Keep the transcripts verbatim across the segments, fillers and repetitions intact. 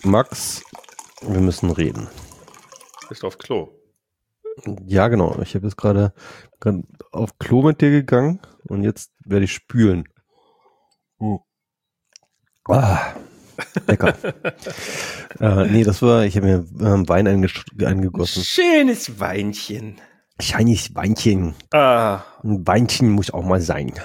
Max, wir müssen reden. Bist du auf Klo? Ja, genau. Ich habe jetzt gerade auf Klo mit dir gegangen und jetzt werde ich spülen. Hm. Ah, lecker. äh, nee, das war, ich habe mir ähm, Wein einges- eingegossen. Schönes Weinchen. Scheiniges Weinchen. Ah. Ein Weinchen muss auch mal sein.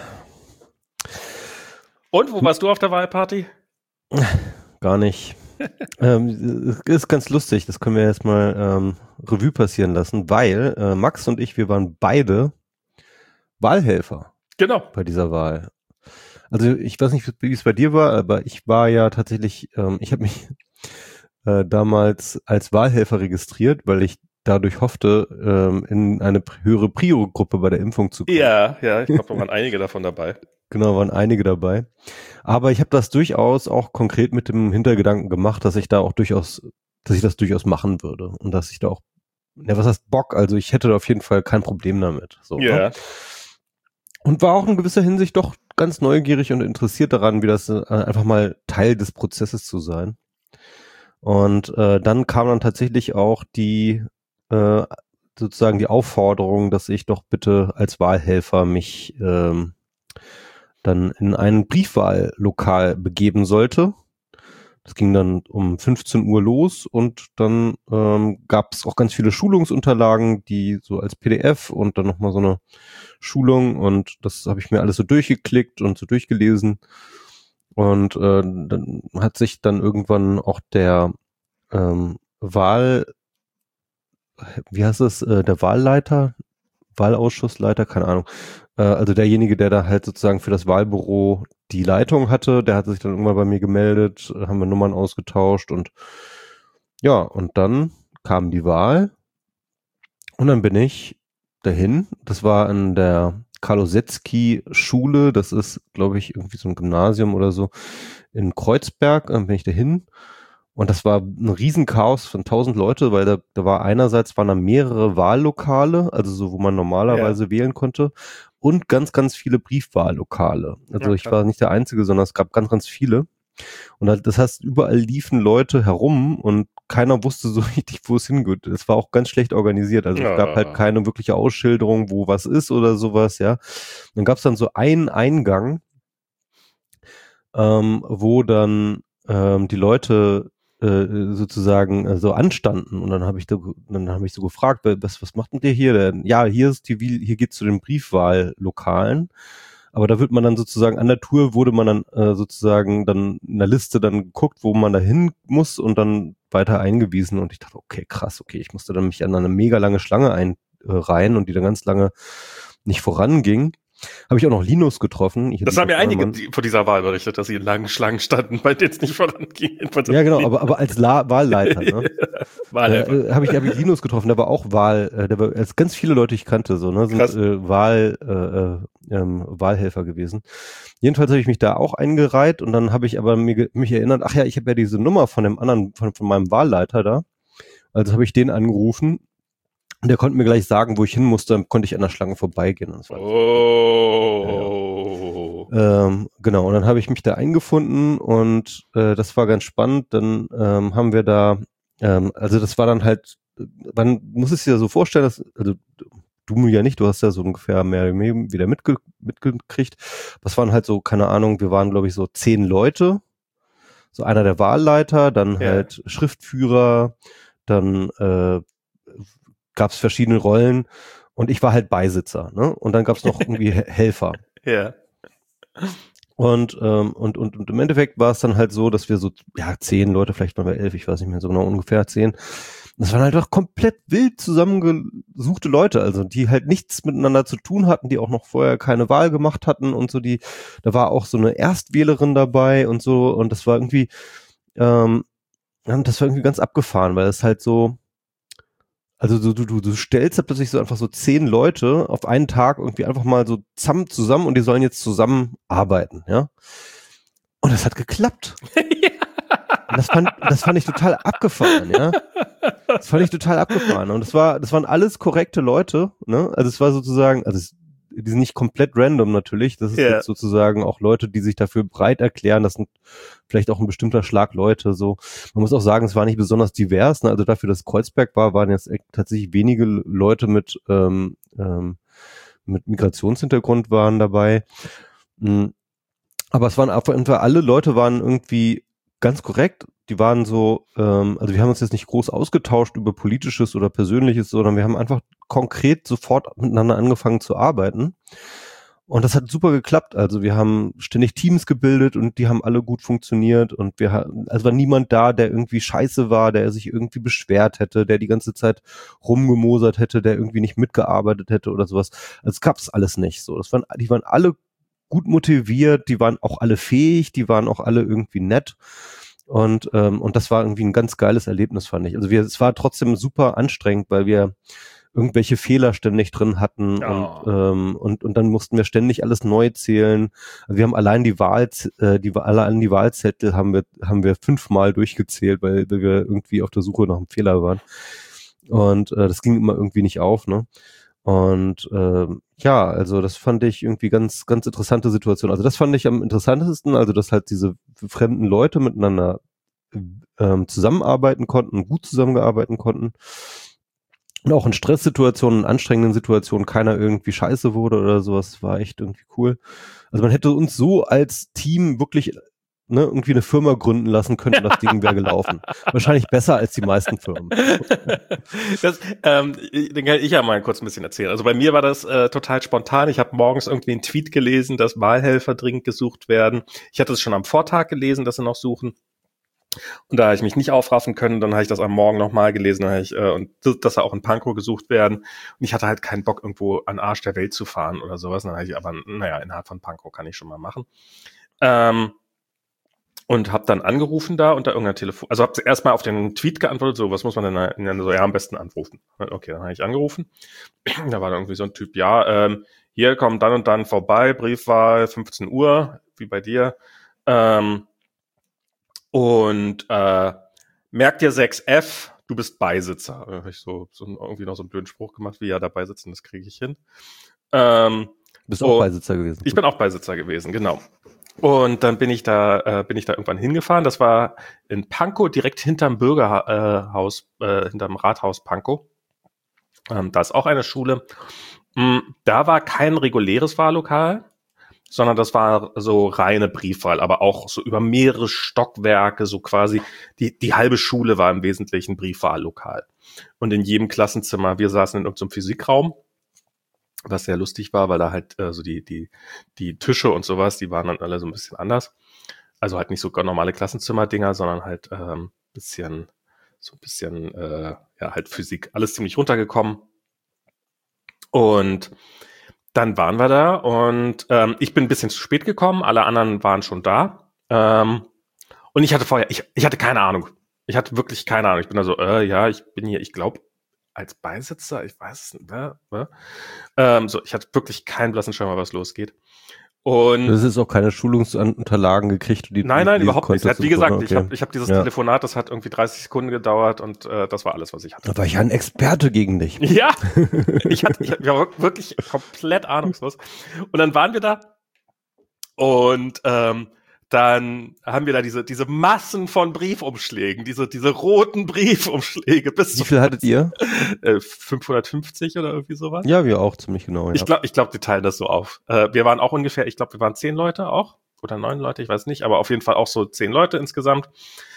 Und, wo warst du auf der Wahlparty? Gar nicht. ähm, ist ganz lustig, das können wir jetzt mal ähm, Revue passieren lassen, weil äh, Max und ich, wir waren beide Wahlhelfer. Genau. Bei dieser Wahl. Also ich weiß nicht, wie es bei dir war, aber ich war ja tatsächlich, ähm, ich habe mich äh, damals als Wahlhelfer registriert, weil ich dadurch hoffte, ähm, in eine höhere Prio-Gruppe bei der Impfung zu kommen. Ja, ja, ich glaube, da waren einige davon dabei. Genau, waren einige dabei. Aber ich habe das durchaus auch konkret mit dem Hintergedanken gemacht, dass ich da auch durchaus, dass ich das durchaus machen würde und dass ich da auch, ja, was heißt Bock? Also ich hätte da auf jeden Fall kein Problem damit. So, Ja. ne? Und war auch in gewisser Hinsicht doch ganz neugierig und interessiert daran, wie das äh, einfach mal Teil des Prozesses zu sein. Und äh, dann kam dann tatsächlich auch die äh, sozusagen die Aufforderung, dass ich doch bitte als Wahlhelfer mich ähm, dann in ein Briefwahllokal begeben sollte. Das ging dann um fünfzehn Uhr los und dann ähm, gab es auch ganz viele Schulungsunterlagen, die so als P D F und dann nochmal so eine Schulung und das habe ich mir alles so durchgeklickt und so durchgelesen und äh, dann hat sich dann irgendwann auch der ähm, Wahl, wie heißt es, äh, der Wahlleiter, Wahlausschussleiter, keine Ahnung, äh, also derjenige, der da halt sozusagen für das Wahlbüro die Leitung hatte, der hat sich dann irgendwann bei mir gemeldet, haben wir Nummern ausgetauscht und ja, und dann kam die Wahl und dann bin ich dahin. Das war an der Karlosetzky-Schule, das ist, glaube ich, irgendwie so ein Gymnasium oder so in Kreuzberg, dann bin ich dahin und das war ein Riesenchaos von tausend Leute, weil da, da war einerseits waren da mehrere Wahllokale, also so, wo man normalerweise ja. wählen konnte und ganz, ganz viele Briefwahllokale. Also ja, ich war nicht der Einzige, sondern es gab ganz, ganz viele. Und das heißt, überall liefen Leute herum und keiner wusste so richtig, wo es hingeht. Es war auch ganz schlecht organisiert. Also ja. es gab halt keine wirkliche Ausschilderung, wo was ist oder sowas, ja. Dann gab es dann so einen Eingang, ähm, wo dann ähm, die Leute äh, sozusagen äh, so anstanden. Und dann habe ich da, dann habe ich so gefragt, was, was macht denn der hier denn? Ja, hier ist die, hier geht's zu den Briefwahllokalen. Aber da wird man dann sozusagen, an der Tour wurde man dann äh, sozusagen dann in der Liste dann geguckt, wo man da hin muss und dann weiter eingewiesen. Und ich dachte, okay, krass, okay, ich musste dann mich an eine mega lange Schlange einreihen äh, und die dann ganz lange nicht voranging. Habe ich auch noch Linus getroffen. Ich das haben ja einige die von dieser Wahl berichtet, dass sie in langen Schlangen standen, weil die jetzt nicht vorangingen. Ja, genau, aber, aber als La- Wahlleiter, ne? Wahlhelfer. Äh, habe ich, hab ich Linus getroffen, der war auch Wahl, äh, der war als ganz viele Leute ich kannte, so, ne, sind äh, Wahl, äh, ähm, Wahlhelfer gewesen. Jedenfalls habe ich mich da auch eingereiht und dann habe ich aber mir, mich erinnert, ach ja, ich habe ja diese Nummer von dem anderen, von, von meinem Wahlleiter da. Also habe ich den angerufen. Und der konnte mir gleich sagen, wo ich hin musste, dann konnte ich an der Schlange vorbeigehen. Und das war oh. Ja, ja. Ähm, genau, und dann habe ich mich da eingefunden und äh, das war ganz spannend. Dann ähm, haben wir da, ähm, also das war dann halt, man muss es sich ja so vorstellen, dass, also du ja nicht, du hast ja so ungefähr mehr wieder mitge mitgekriegt. Das waren halt so, keine Ahnung, wir waren glaube ich so zehn Leute. So einer der Wahlleiter, dann ja. halt Schriftführer, dann äh, gab es verschiedene Rollen und ich war halt Beisitzer, ne? Und dann gab es noch irgendwie Helfer. Ja. Und, ähm, und, und, und im Endeffekt war es dann halt so, dass wir so, ja, zehn Leute, vielleicht waren wir elf, ich weiß nicht mehr so genau, ungefähr zehn. Das waren halt doch komplett wild zusammengesuchte Leute, also die halt nichts miteinander zu tun hatten, die auch noch vorher keine Wahl gemacht hatten und so, die, da war auch so eine Erstwählerin dabei und so und das war irgendwie, ähm, das war irgendwie ganz abgefahren, weil es halt so, also du, du, du stellst da plötzlich so einfach so zehn Leute auf einen Tag irgendwie einfach mal so zusammen, zusammen und die sollen jetzt zusammen arbeiten, ja. Und das hat geklappt. Ja. Das fand, das fand ich total abgefahren, ja. Das fand ich total abgefahren. Und das war, das waren alles korrekte Leute, ne. Also es war sozusagen, also es, die sind nicht komplett random natürlich. Das ist Ja. jetzt sozusagen auch Leute, die sich dafür breit erklären. Das sind vielleicht auch ein bestimmter Schlag Leute. So, man muss auch sagen, es war nicht besonders divers. Ne? Also dafür, dass Kreuzberg war, waren jetzt echt tatsächlich wenige Leute mit ähm, ähm, mit Migrationshintergrund waren dabei. Mhm. Aber es waren auf jeden Fall, alle Leute waren irgendwie ganz korrekt. Die waren so, ähm, also wir haben uns jetzt nicht groß ausgetauscht über Politisches oder Persönliches, sondern wir haben einfach konkret sofort miteinander angefangen zu arbeiten. Und das hat super geklappt. Also wir haben ständig Teams gebildet und die haben alle gut funktioniert. Und wir haben, also war niemand da, der irgendwie scheiße war, der sich irgendwie beschwert hätte, der die ganze Zeit rumgemosert hätte, der irgendwie nicht mitgearbeitet hätte oder sowas. Also es gab's alles nicht so. Das waren, die waren alle gut motiviert, die waren auch alle fähig, die waren auch alle irgendwie nett und ähm, und das war irgendwie ein ganz geiles Erlebnis, fand ich. Also wir, es war trotzdem super anstrengend, weil wir irgendwelche Fehler ständig drin hatten Oh. und ähm, und und dann mussten wir ständig alles neu zählen. Also wir haben allein die Wahl, äh, die allein die Wahlzettel haben wir haben wir fünfmal durchgezählt, weil, weil wir irgendwie auf der Suche nach einem Fehler waren und äh, das ging immer irgendwie nicht auf, ne? Und ähm, ja, also das fand ich irgendwie ganz, ganz interessante Situation. Also das fand ich am interessantesten, also dass halt diese fremden Leute miteinander ähm, zusammenarbeiten konnten, gut zusammengearbeiten konnten. Und auch in Stresssituationen, in anstrengenden Situationen keiner irgendwie scheiße wurde oder sowas, war echt irgendwie cool. Also man hätte uns so als Team wirklich ne, irgendwie eine Firma gründen lassen können und das Ding wäre gelaufen. Wahrscheinlich besser als die meisten Firmen. Das, ähm, den kann ich ja mal kurz ein bisschen erzählen. Also bei mir war das äh, total spontan. Ich habe morgens irgendwie einen Tweet gelesen, dass Wahlhelfer dringend gesucht werden. Ich hatte es schon am Vortag gelesen, dass sie noch suchen. Und da habe ich mich nicht aufraffen können, dann habe ich das am Morgen nochmal gelesen, dann ich, äh, und dass da auch in Pankow gesucht werden. Und ich hatte halt keinen Bock, irgendwo an Arsch der Welt zu fahren oder sowas. Dann habe ich aber, naja, innerhalb von Pankow kann ich schon mal machen. Ähm, und habe dann angerufen da unter irgendeiner Telefon, also habe zuerst mal auf den Tweet geantwortet, so, was muss man denn dann so, ja, am besten anrufen. Okay, dann habe ich angerufen. Da war dann irgendwie so ein Typ, ja, ähm, hier kommt dann und dann vorbei, Briefwahl, fünfzehn Uhr, wie bei dir. Ähm, und äh, merk dir sechs F, du bist Beisitzer. Da habe ich so, so irgendwie noch so einen blöden Spruch gemacht, wie ja, dabei sitzen, das kriege ich hin. Ähm, du bist auch Beisitzer gewesen. Ich bin auch Beisitzer gewesen, genau. Und dann bin ich da, äh, bin ich da irgendwann hingefahren. Das war in Pankow, direkt hinterm Bürgerhaus, äh, hinterm Rathaus Pankow. Ähm, da ist auch eine Schule. Mm, da war kein reguläres Wahllokal, sondern das war so reine Briefwahl, aber auch so über mehrere Stockwerke, so quasi die, die halbe Schule war im Wesentlichen Briefwahllokal. Und in jedem Klassenzimmer, wir saßen in irgendeinem Physikraum, was sehr lustig war, weil da halt äh, so die die die Tische und sowas, die waren dann alle so ein bisschen anders. Also halt nicht so normale Klassenzimmer-Dinger, sondern halt ähm, bisschen so ein bisschen äh, ja halt Physik, alles ziemlich runtergekommen. Und dann waren wir da und ähm, ich bin ein bisschen zu spät gekommen, alle anderen waren schon da. Ähm, und ich hatte vorher, ich ich hatte keine Ahnung. Ich hatte wirklich keine Ahnung. Ich bin da so, äh, ja, ich bin hier, ich glaube als Beisitzer, ich weiß es nicht, ne? Ähm, so, ich hatte wirklich keinen blassen Schimmer, was losgeht. Und das ist auch keine Schulungsunterlagen gekriegt, die nein, du nein, überhaupt nicht. Hat, wie gesagt, okay. ich habe ich hab dieses ja. Telefonat, das hat irgendwie dreißig Sekunden gedauert und äh, das war alles, was ich hatte. Da war ich ja ein Experte gegen dich. Ja, ich, hatte, ich war wirklich komplett ahnungslos. Und dann waren wir da und ähm, dann haben wir da diese diese Massen von Briefumschlägen, diese diese roten Briefumschläge. Bis Wie viel hattet ihr? Äh, fünfhundertfünfzig oder irgendwie sowas? Ja, wir auch, ziemlich genau. Ja. Ich glaube, ich glaube, die teilen das so auf. Äh, wir waren auch ungefähr, ich glaube, wir waren zehn Leute auch oder neun Leute, ich weiß nicht, aber auf jeden Fall auch so zehn Leute insgesamt.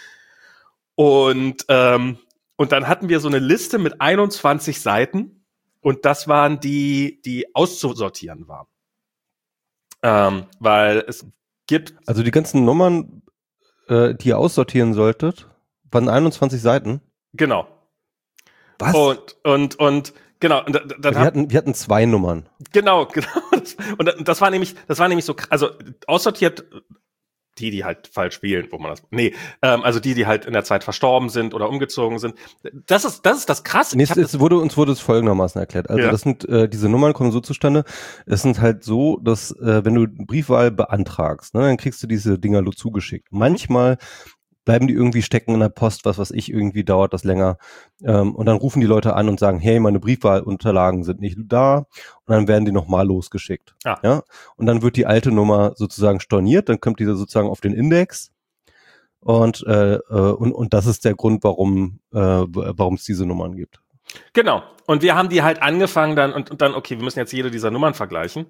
Und ähm, und dann hatten wir so eine Liste mit einundzwanzig Seiten und das waren die, die auszusortieren waren, ähm, weil es gibt. Also die ganzen Nummern, äh, die ihr aussortieren solltet, waren einundzwanzig Seiten? Genau. Was? Und, und, und, genau. Und, dann wir, hatten, wir hatten zwei Nummern. Genau, genau. Und das war nämlich, das war nämlich so, also aussortiert, die, die halt falsch wählen, wo man das, nee, ähm, also die, die halt in der Zeit verstorben sind oder umgezogen sind. Das ist, das ist das Krasse. Nee, es, es wurde, uns wurde es folgendermaßen erklärt. Also ja. das sind, äh, diese Nummern kommen so zustande, es sind halt so, dass, äh, wenn du Briefwahl beantragst, ne, dann kriegst du diese Dinger zugeschickt. Manchmal bleiben die irgendwie stecken in der Post, was weiß ich, irgendwie dauert das länger. Ähm, und dann rufen die Leute an und sagen, hey, meine Briefwahlunterlagen sind nicht da. Und dann werden die nochmal losgeschickt. Ah. Ja? Und dann wird die alte Nummer sozusagen storniert, dann kommt diese sozusagen auf den Index. Und, äh, und, und das ist der Grund, warum äh, warum es diese Nummern gibt. Genau. Und wir haben die halt angefangen dann und, und dann, okay, wir müssen jetzt jede dieser Nummern vergleichen.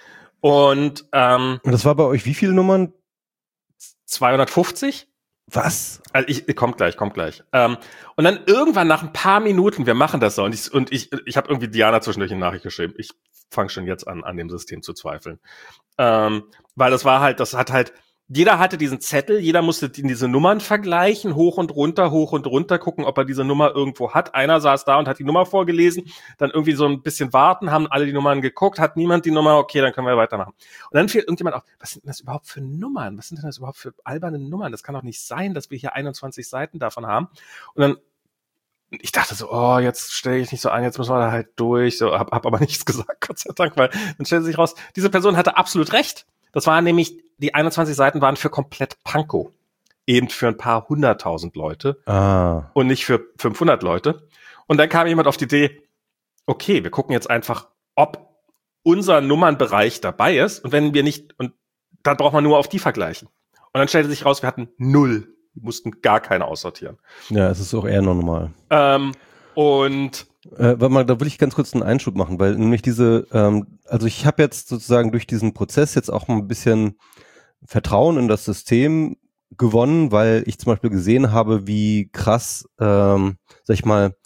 Und, ähm, und das war bei euch wie viele Nummern? zweihundertfünfzig? Was? Also ich, kommt gleich, kommt gleich. Ähm, und dann irgendwann nach ein paar Minuten, wir machen das so, und ich, und ich, ich habe irgendwie Diana zwischendurch eine Nachricht geschrieben. Ich fange schon jetzt an, an dem System zu zweifeln. Ähm, weil das war halt, das hat halt, jeder hatte diesen Zettel, jeder musste diese Nummern vergleichen, hoch und runter, hoch und runter, gucken, ob er diese Nummer irgendwo hat. Einer saß da und hat die Nummer vorgelesen, dann irgendwie so ein bisschen warten, haben alle die Nummern geguckt, hat niemand die Nummer, okay, dann können wir weitermachen. Und dann fiel irgendjemand auf, was sind denn das überhaupt für Nummern? Was sind denn das überhaupt für alberne Nummern? Das kann doch nicht sein, dass wir hier einundzwanzig Seiten davon haben. Und dann ich dachte so, oh, jetzt stelle ich nicht so an, jetzt müssen wir da halt durch. So, hab, hab aber nichts gesagt, Gott sei Dank, weil dann stellte sich raus, diese Person hatte absolut recht. Das waren nämlich, die einundzwanzig Seiten waren für komplett Pankow. Eben für ein paar hunderttausend Leute. Ah. Und nicht für fünfhundert Leute. Und dann kam jemand auf die Idee, okay, wir gucken jetzt einfach, ob unser Nummernbereich dabei ist. Und wenn wir nicht, und dann braucht man nur auf die vergleichen. Und dann stellte sich raus, wir hatten null. Wir mussten gar keine aussortieren. Ja, es ist auch eher normal. Ähm, und Äh, warte mal, da will ich ganz kurz einen Einschub machen, weil nämlich diese, ähm, also ich habe jetzt sozusagen durch diesen Prozess jetzt auch mal ein bisschen Vertrauen in das System gewonnen, weil ich zum Beispiel gesehen habe, wie krass, ähm, sag ich mal,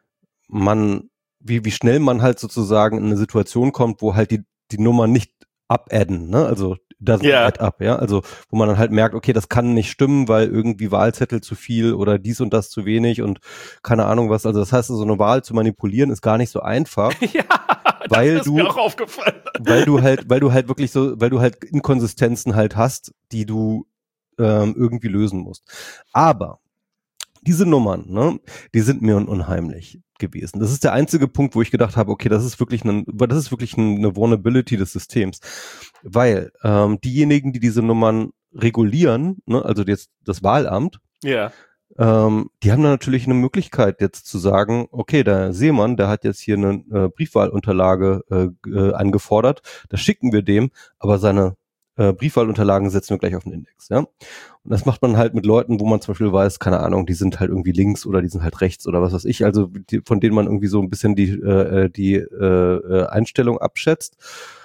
man, wie, wie schnell man halt sozusagen in eine Situation kommt, wo halt die, die Nummer nicht abadden, ne? Also doesn't Ja. add up, ja. Also wo man dann halt merkt, okay, das kann nicht stimmen, weil irgendwie Wahlzettel zu viel oder dies und das zu wenig und keine Ahnung was. Also das heißt, so eine Wahl zu manipulieren ist gar nicht so einfach. ja, weil das ist du, mir auch aufgefallen. weil du halt, weil du halt wirklich so, weil du halt Inkonsistenzen halt hast, die du ähm, irgendwie lösen musst. Aber diese Nummern, ne, die sind mir un- unheimlich gewesen. Das ist der einzige Punkt, wo ich gedacht habe, okay, das ist wirklich ein, das ist wirklich ein, eine Vulnerability des Systems, weil ähm, diejenigen, die diese Nummern regulieren, ne, also jetzt das Wahlamt, Ja. ähm, die haben dann natürlich eine Möglichkeit jetzt zu sagen, okay, der Seemann, der hat jetzt hier eine äh, Briefwahlunterlage äh, äh, angefordert, das schicken wir dem, aber seine äh, Briefwahlunterlagen setzen wir gleich auf den Index, ja. Und das macht man halt mit Leuten, wo man zum Beispiel weiß, keine Ahnung, die sind halt irgendwie links oder die sind halt rechts oder was weiß ich, also die, von denen man irgendwie so ein bisschen die äh, die äh, Einstellung abschätzt.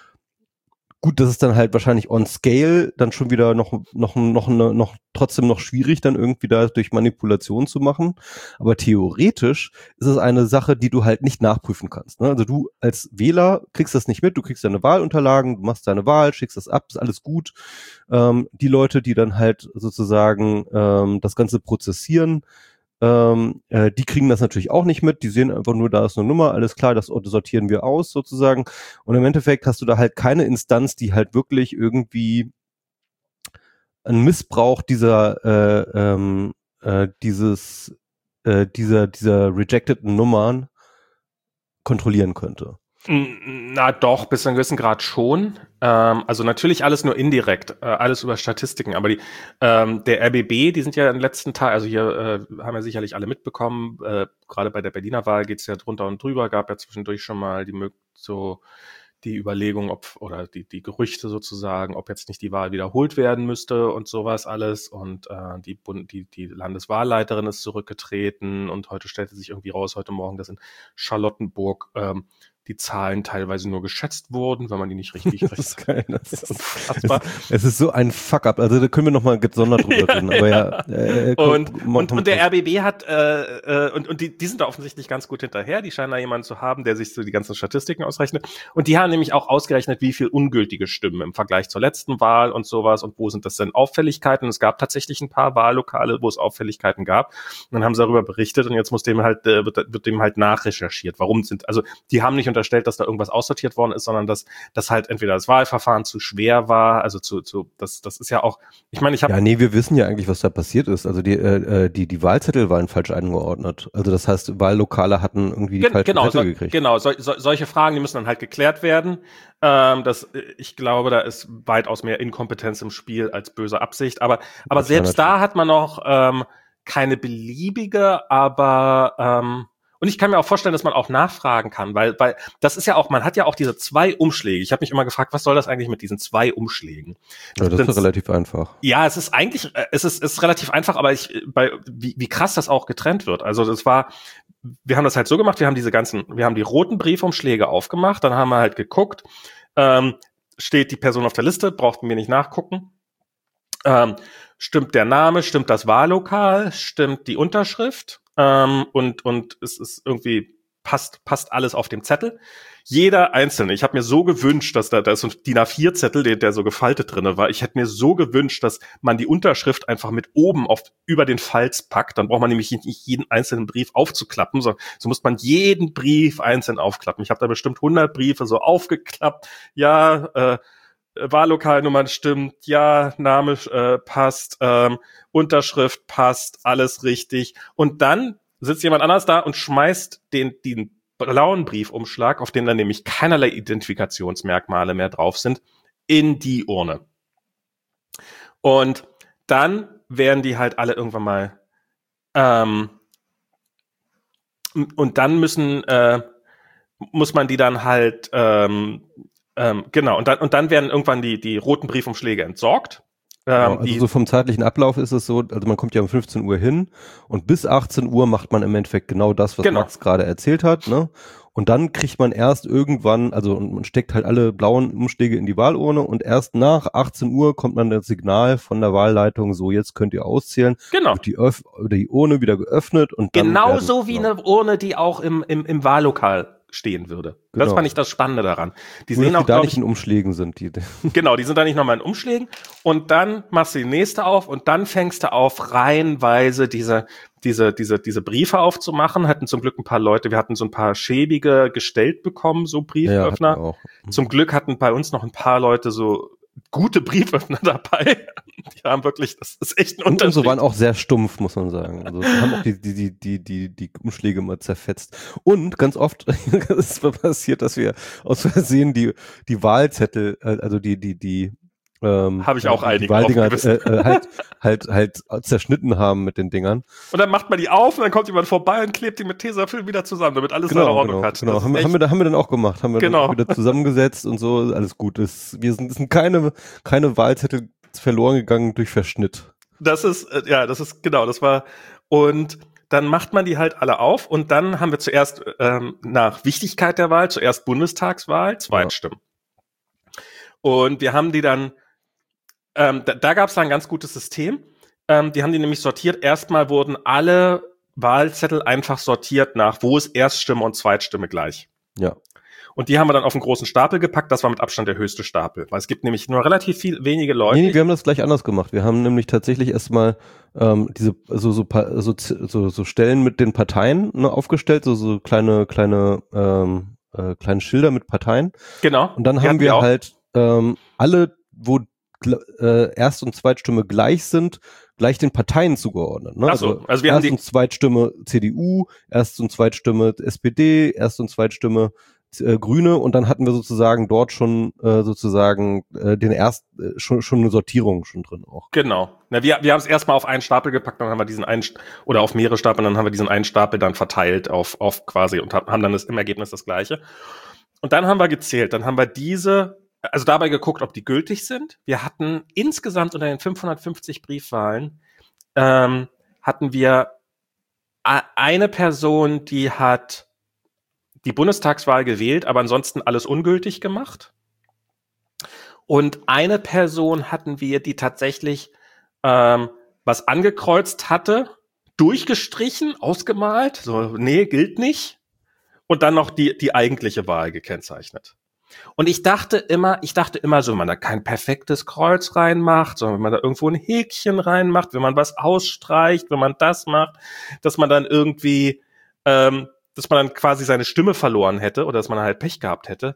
Gut, das ist dann halt wahrscheinlich on scale dann schon wieder noch noch noch eine, noch trotzdem noch schwierig dann irgendwie da durch Manipulation zu machen, aber theoretisch ist es eine Sache, die du halt nicht nachprüfen kannst, ne? Also du als Wähler kriegst das nicht mit, du kriegst deine Wahlunterlagen, du machst deine Wahl, schickst das ab, ist alles gut. Ähm, die Leute, die dann halt sozusagen ähm, das Ganze prozessieren, Ähm, äh, die kriegen das natürlich auch nicht mit, die sehen einfach nur, da ist eine Nummer, alles klar, das sortieren wir aus sozusagen und im Endeffekt hast du da halt keine Instanz, die halt wirklich irgendwie einen Missbrauch dieser äh, ähm, äh, dieses äh, dieser dieser rejecteden Nummern kontrollieren könnte. Na doch, bis zu einem gewissen Grad schon. Ähm, also natürlich alles nur indirekt, äh, alles über Statistiken. Aber die, ähm, der R B B, die sind ja im letzten Tag, also hier äh, haben ja sicherlich alle mitbekommen, äh, gerade bei der Berliner Wahl geht's ja drunter und drüber, gab ja zwischendurch schon mal die Möglichkeit, so die Überlegung, ob, oder die, die Gerüchte sozusagen, ob jetzt nicht die Wahl wiederholt werden müsste und sowas alles. Und äh, die, Bund, die, die Landeswahlleiterin ist zurückgetreten und heute stellte sich irgendwie raus, heute Morgen, dass in Charlottenburg ähm, die Zahlen teilweise nur geschätzt wurden, weil man die nicht richtig das ist geil, das ist unfassbar. Es, es ist so ein Fuck-up, also da können wir nochmal gesondert drüber ja, reden, aber ja. ja. Äh, komm, und, komm, und, komm, und der R B B hat, äh, äh, und, und die, die sind da offensichtlich ganz gut hinterher, die scheinen da jemanden zu haben, der sich so die ganzen Statistiken ausrechnet. Und die haben nämlich auch ausgerechnet, wie viel ungültige Stimmen im Vergleich zur letzten Wahl und sowas und wo sind das denn Auffälligkeiten. Es gab tatsächlich ein paar Wahllokale, wo es Auffälligkeiten gab. Und dann haben sie darüber berichtet und jetzt muss dem halt, äh, wird, wird dem halt nachrecherchiert. Warum sind, also die haben nicht unterstellt, dass da irgendwas aussortiert worden ist, sondern dass, dass halt entweder das Wahlverfahren zu schwer war, also zu, zu das, das ist ja auch, ich meine, ich habe... Ja, nee, wir wissen ja eigentlich, was da passiert ist. Also die, äh, die, die Wahlzettel waren falsch eingeordnet. Also das heißt, Wahllokale hatten irgendwie die Gen- falschen genau, Zettel so, gekriegt. Genau, so, so, solche Fragen, die müssen dann halt geklärt werden. Ähm, das, ich glaube, da ist weitaus mehr Inkompetenz im Spiel als böse Absicht. Aber, aber Das war selbst da natürlich- hat man noch ähm, keine beliebige, aber ähm, und ich kann mir auch vorstellen, dass man auch nachfragen kann, weil, weil das ist ja auch, man hat ja auch diese zwei Umschläge. Ich habe mich immer gefragt, was soll das eigentlich mit diesen zwei Umschlägen? Ja, das ist Sind's- relativ einfach. Ja, es ist eigentlich, äh, es ist, es ist relativ einfach, aber ich, bei, wie, wie krass das auch getrennt wird. Also das war, wir haben das halt so gemacht, wir haben diese ganzen, wir haben die roten Briefumschläge aufgemacht, dann haben wir halt geguckt, ähm, steht die Person auf der Liste, brauchten wir nicht nachgucken. Ähm, stimmt der Name, stimmt das Wahllokal, stimmt die Unterschrift, ähm, und, und es ist irgendwie, passt, passt alles auf dem Zettel. Jeder einzelne. Ich habe mir so gewünscht, dass da, da ist so ein D I N A vier Zettel, der, der so gefaltet drinne war. Ich hätte mir so gewünscht, dass man die Unterschrift einfach mit oben auf, über den Falz packt. Dann braucht man nämlich nicht jeden einzelnen Brief aufzuklappen, so, so muss man jeden Brief einzeln aufklappen. Ich habe da bestimmt hundert Briefe so aufgeklappt. Ja, äh, Wahllokalnummern stimmt, ja, Name äh, passt, ähm, Unterschrift passt, alles richtig. Und dann sitzt jemand anders da und schmeißt den, den blauen Briefumschlag, auf dem dann nämlich keinerlei Identifikationsmerkmale mehr drauf sind, in die Urne. Und dann werden die halt alle irgendwann mal ähm, und dann müssen äh, muss man die dann halt ähm, ähm, genau, und dann und dann werden irgendwann die die roten Briefumschläge entsorgt. Ja, Ähm, also die, so vom zeitlichen Ablauf ist es so, also man kommt ja um fünfzehn Uhr hin und bis achtzehn Uhr macht man im Endeffekt genau das, was Genau. Max gerade erzählt hat, ne? Und dann kriegt man erst irgendwann, also und man steckt halt alle blauen Umschläge in die Wahlurne und erst nach achtzehn Uhr kommt dann das Signal von der Wahlleitung, so jetzt könnt ihr auszählen, genau. wird die, Öff oder die Urne wieder geöffnet und dann Genauso werden, wie genau. eine Urne, die auch im, im, im Wahllokal stehen würde. Das Genau. fand ich das Spannende daran. Die Nur, sehen dass auch, die da glaube nicht ich, in Umschlägen sind. Die, genau, die sind da nicht nochmal in Umschlägen. Und dann machst du die nächste auf und dann fängst du auf, reihenweise diese, diese, diese, diese Briefe aufzumachen. Hatten zum Glück ein paar Leute, wir hatten so ein paar schäbige gestellt bekommen, so Brieföffner. ja, hatten wir auch. Zum Glück hatten bei uns noch ein paar Leute so gute Brieföffner dabei. Die haben wirklich, das ist echt ein Und Unterschied. unsere waren auch sehr stumpf, muss man sagen. Also die haben auch die, die, die, die, die, die Umschläge immer zerfetzt. Und ganz oft ist es passiert, dass wir aus Versehen die, die Wahlzettel, äh, also die, die, die, ähm, Habe ich auch die, einige die Wahldinger äh, aufgewissen. äh, halt, halt, halt zerschnitten haben mit den Dingern. Und dann macht man die auf und dann kommt jemand vorbei und klebt die mit Tesafilm wieder zusammen, damit alles seine Genau, Ordnung genau, hat. genau. Das Haben, wir- ist haben, wir, da- haben wir dann auch gemacht. Haben wir Genau. dann auch wieder zusammengesetzt und so. Alles gut. Es, wir sind, es sind keine, keine Wahlzettel verloren gegangen durch Verschnitt. Das ist, äh, ja, das ist, genau, das war, und dann macht man die halt alle auf und dann haben wir zuerst ähm, nach Wichtigkeit der Wahl, zuerst Bundestagswahl, Zweitstimmen. Und wir haben die dann, ähm, da, da gab es ein ganz gutes System, ähm, die haben die nämlich sortiert, erstmal wurden alle Wahlzettel einfach sortiert nach, wo ist Erststimme und Zweitstimme gleich. Ja. Und die haben wir dann auf einen großen Stapel gepackt, das war mit Abstand der höchste Stapel, weil es gibt nämlich nur relativ viel, wenige Leute. Nee, nee, wir haben das gleich anders gemacht. Wir haben nämlich tatsächlich erstmal ähm, diese so so, pa- so so so Stellen mit den Parteien, ne, aufgestellt, so so kleine kleine ähm, äh, kleine Schilder mit Parteien. Genau. Und dann Die haben hatten wir auch. halt ähm, alle, wo gl- äh, Erst- und Zweitstimme gleich sind, gleich den Parteien zugeordnet. Ne? Ach so, also wir haben Erst- die- und Zweitstimme C D U, Erst- und Zweitstimme S P D, Erst- und Zweitstimme äh, Grüne und dann hatten wir sozusagen dort schon äh, sozusagen äh, den erst äh, schon schon eine Sortierung schon drin auch. Genau. Na, wir wir haben es erstmal auf einen Stapel gepackt, dann haben wir diesen einen St- oder auf mehrere Stapel, dann haben wir diesen einen Stapel dann verteilt auf auf quasi und haben dann das, im Ergebnis das gleiche. Und dann haben wir gezählt, dann haben wir diese, also dabei geguckt, ob die gültig sind. Wir hatten insgesamt unter den fünfhundertfünfzig Briefwahlen ähm, hatten wir a- eine Person, die hat die Bundestagswahl gewählt, aber ansonsten alles ungültig gemacht. Und eine Person hatten wir, die tatsächlich ähm, was angekreuzt hatte, durchgestrichen, ausgemalt, so, nee, gilt nicht. Und dann noch die, die eigentliche Wahl gekennzeichnet. Und ich dachte immer, ich dachte immer so, wenn man da kein perfektes Kreuz reinmacht, sondern wenn man da irgendwo ein Häkchen reinmacht, wenn man was ausstreicht, wenn man das macht, dass man dann irgendwie ähm, dass man dann quasi seine Stimme verloren hätte oder dass man halt Pech gehabt hätte.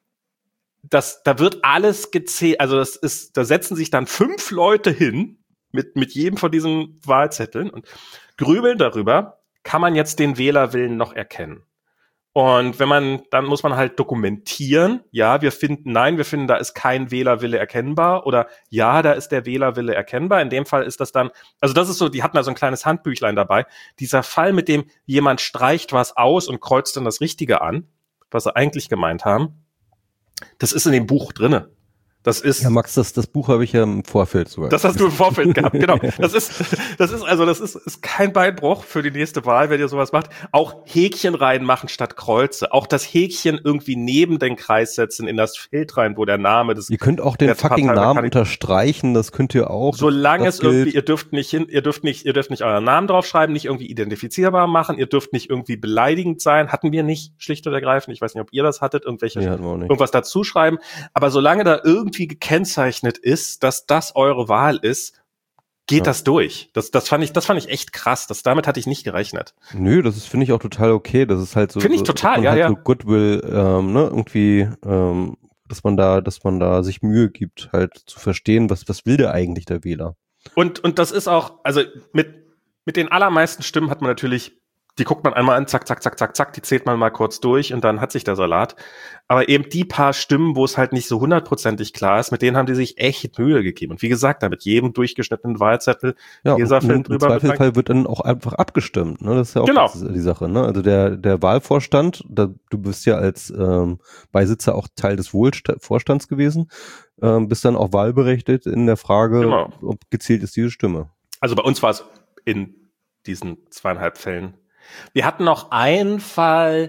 Das, da wird alles gezählt, also das ist, da setzen sich dann fünf Leute hin mit, mit jedem von diesen Wahlzetteln und grübeln darüber, kann man jetzt den Wählerwillen noch erkennen? Und wenn man, dann muss man halt dokumentieren, ja, wir finden, nein, wir finden, da ist kein Wählerwille erkennbar oder ja, da ist der Wählerwille erkennbar. In dem Fall ist das dann, also das ist so, die hatten da so ein kleines Handbüchlein dabei. Dieser Fall, mit dem jemand streicht was aus und kreuzt dann das Richtige an, was sie eigentlich gemeint haben, das ist in dem Buch drinne. Das ist. Ja, Max, das, das Buch habe ich ja im Vorfeld sogar. Das hast du im Vorfeld gehabt, genau. Das ist, das ist, also, das ist, ist kein Beinbruch für die nächste Wahl, wenn ihr sowas macht. Auch Häkchen reinmachen statt Kreuze. Auch das Häkchen irgendwie neben den Kreis setzen in das Feld rein, wo der Name des. Ihr könnt auch den fucking Partei, Namen unterstreichen, das könnt ihr auch. Solange es gilt. irgendwie, ihr dürft nicht hin, ihr dürft nicht, ihr dürft nicht euren Namen draufschreiben, nicht irgendwie identifizierbar machen, ihr dürft nicht irgendwie beleidigend sein. Hatten wir nicht, schlicht und ergreifend. Ich weiß nicht, ob ihr das hattet, irgendwelche, nee, hatten wir auch nicht. Irgendwas dazu schreiben. Aber solange da irgendwie gekennzeichnet ist, dass das eure Wahl ist, geht ja. das durch. Das, das fand ich, das fand ich echt krass. Das, damit hatte ich nicht gerechnet. Nö, das ist, finde ich auch total okay. Das ist halt so. Finde ich total, so, ja, halt ja. So Goodwill, ähm, ne, irgendwie, ähm, dass man da, dass man da sich Mühe gibt, halt zu verstehen, was, was will der eigentlich, der Wähler. Und, und das ist auch, also mit, mit den allermeisten Stimmen hat man natürlich, die guckt man einmal an, zack, zack, zack, zack, zack, die zählt man mal kurz durch und dann hat sich der Salat. Aber eben die paar Stimmen, wo es halt nicht so hundertprozentig klar ist, mit denen haben die sich echt Mühe gegeben. Und wie gesagt, da mit jedem durchgeschnittenen Wahlzettel ja, Tesafilm und drüber. Im Zweifelsfall wird dann auch einfach abgestimmt. Ne? Das ist ja auch genau. die Sache. Ne? Also der, der Wahlvorstand, da, du bist ja als ähm, Beisitzer auch Teil des Wohlvorstands gewesen, ähm, bist dann auch wahlberechtigt in der Frage, genau. ob gezählt ist diese Stimme. Also bei uns war es in diesen zweieinhalb Fällen. Wir hatten noch einen Fall,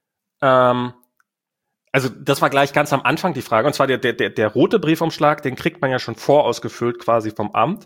ähm, also das war gleich ganz am Anfang die Frage, und zwar der, der, der, der rote Briefumschlag, den kriegt man ja schon vorausgefüllt quasi vom Amt.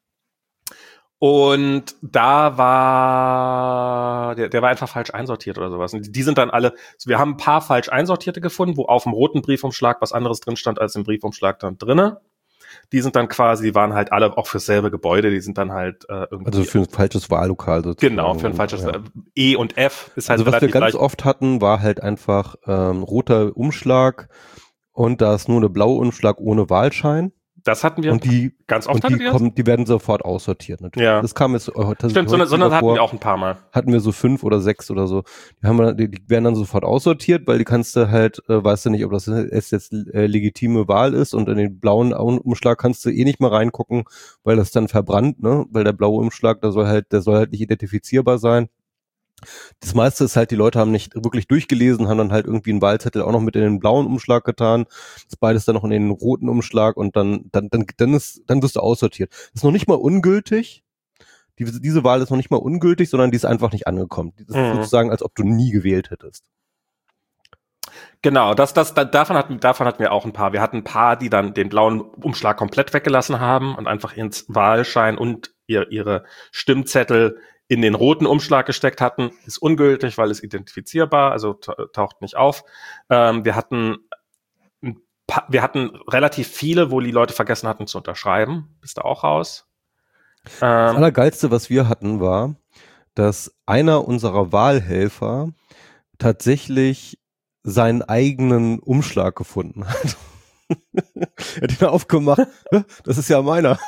Und da war, der, der war einfach falsch einsortiert oder sowas. Und die sind dann alle, also wir haben ein paar falsch einsortierte gefunden, wo auf dem roten Briefumschlag was anderes drin stand als im Briefumschlag dann drinne. Die sind dann quasi, die waren halt alle auch fürs selbe Gebäude, die sind dann halt äh, irgendwie. Also für ein falsches Wahllokal sozusagen. Genau, für ein falsches ja. E und F ist halt also was wir ganz gleich. oft hatten, war halt einfach ähm, roter Umschlag und da ist nur eine blaue Umschlag ohne Wahlschein. Das hatten wir und die, ganz oft. Und die, kommen, die werden sofort aussortiert natürlich. Ja. Das kam jetzt heute. Stimmt, sondern, sondern hatten wir auch ein paar Mal. Hatten wir so fünf oder sechs oder so. Die, haben wir, die, die werden dann sofort aussortiert, weil die kannst du halt, äh, weißt du nicht, ob das jetzt äh, legitime Wahl ist und in den blauen Umschlag kannst du eh nicht mal reingucken, weil das dann verbrannt, ne? Weil der blaue Umschlag, der soll halt, der soll halt nicht identifizierbar sein. Das meiste ist halt, die Leute haben nicht wirklich durchgelesen, haben dann halt irgendwie einen Wahlzettel auch noch mit in den blauen Umschlag getan, das beides dann noch in den roten Umschlag und dann, dann, dann, dann ist, dann wirst du aussortiert. Das ist noch nicht mal ungültig. Die, diese Wahl ist noch nicht mal ungültig, sondern die ist einfach nicht angekommen. Das ist mhm. sozusagen, als ob du nie gewählt hättest. Genau, das, das, davon hatten, davon hatten wir auch ein paar. Wir hatten ein paar, die dann den blauen Umschlag komplett weggelassen haben und einfach ins Wahlschein und ihr, ihre Stimmzettel in den roten Umschlag gesteckt hatten. Ist ungültig, weil es identifizierbar, also taucht nicht auf. Ähm, wir hatten ein paar, wir hatten relativ viele, wo die Leute vergessen hatten zu unterschreiben. Bist du auch raus? Ähm, das Allergeilste, was wir hatten, war, dass einer unserer Wahlhelfer tatsächlich seinen eigenen Umschlag gefunden hat. Er hat ihn aufgemacht. Das ist ja meiner.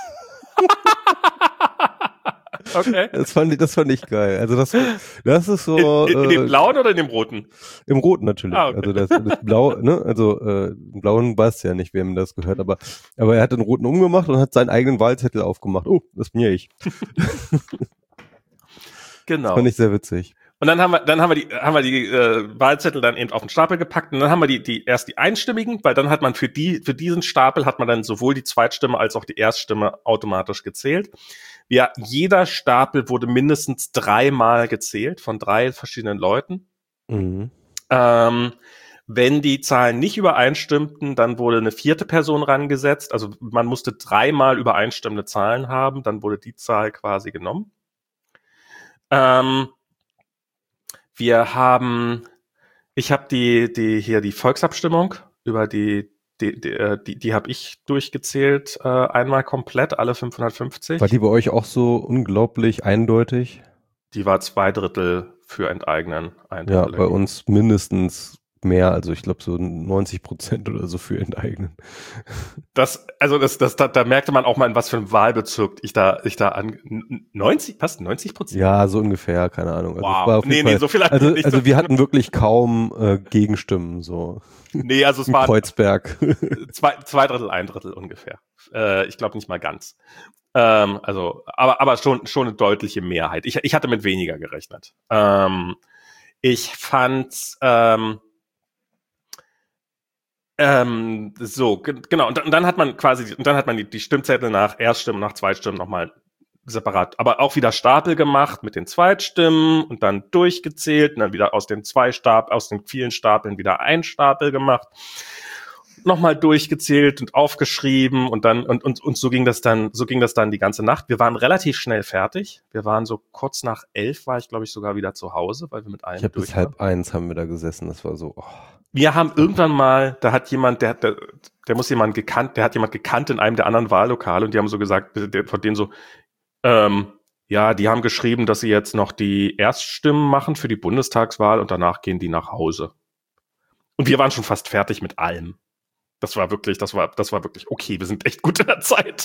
Okay. Das fand ich, das fand ich geil. Also das, das ist so. In, in, in dem blauen oder in dem roten? Im roten natürlich. Ah, okay. Also das, das Blau, ne? Also äh, im blauen weiß ja nicht, wem das gehört, aber aber er hat den roten umgemacht und hat seinen eigenen Wahlzettel aufgemacht. Oh, das bin ja ich. Genau. Das fand ich sehr witzig. Und dann haben wir, dann haben wir die, haben wir die äh, Wahlzettel dann eben auf den Stapel gepackt und dann haben wir die, die erst die einstimmigen, weil dann hat man für die, für diesen Stapel hat man dann sowohl die Zweitstimme als auch die Erststimme automatisch gezählt. Ja, jeder Stapel wurde mindestens dreimal gezählt von drei verschiedenen Leuten. Mhm. Ähm, wenn die Zahlen nicht übereinstimmten, dann wurde eine vierte Person rangesetzt. Also man musste dreimal übereinstimmende Zahlen haben, dann wurde die Zahl quasi genommen. Ähm, wir haben, ich habe die, die hier die Volksabstimmung über die Die, die, die, die habe ich durchgezählt, äh, einmal komplett, alle fünfhundertfünfzig. War die bei euch auch so unglaublich eindeutig? Die war zwei Drittel für Enteignen. Ein Ja, Drittel bei uns mindestens mehr, also ich glaube so neunzig Prozent oder so für Enteignen. Das, also das, das, da, da merkte man auch mal, in was für einem Wahlbezirk ich da, ich da an, neunzig, passt neunzig Prozent? Ja, so ungefähr, keine Ahnung. Also es Wow. war auf jeden Nee, Fall, nee, so viel hatten also, wir nicht. also wir hatten wirklich kaum äh, Gegenstimmen, so. Nee, also es In waren Kreuzberg. zwei, zwei Drittel, ein Drittel ungefähr. Äh, ich glaube nicht mal ganz. Ähm, also, aber, aber schon, schon eine deutliche Mehrheit. Ich, ich hatte mit weniger gerechnet. Ähm, ich fand, ähm, ähm, so, g- genau, und dann, und dann hat man quasi, und dann hat man die, die Stimmzettel nach Erststimmen, nach Zweitstimmen nochmal separat, aber auch wieder Stapel gemacht mit den Zweitstimmen und dann durchgezählt und dann wieder aus den zwei Stapel, aus den vielen Stapeln wieder ein Stapel gemacht, nochmal durchgezählt und aufgeschrieben und dann, und, und, und so ging das dann, so ging das dann die ganze Nacht. Wir waren relativ schnell fertig. Wir waren so kurz nach elf, war ich glaube ich sogar wieder zu Hause, weil wir mit allem Ich habe durch bis waren. halb eins haben wir da gesessen, das war so, oh. Wir haben irgendwann mal, da hat jemand, der, der, der muss jemand gekannt, der hat jemand gekannt in einem der anderen Wahllokale und die haben so gesagt, der, von denen so, ähm, ja, die haben geschrieben, dass sie jetzt noch die Erststimmen machen für die Bundestagswahl und danach gehen die nach Hause. Und wir waren schon fast fertig mit allem. Das war wirklich, das war, das war wirklich okay. Wir sind echt gut in der Zeit.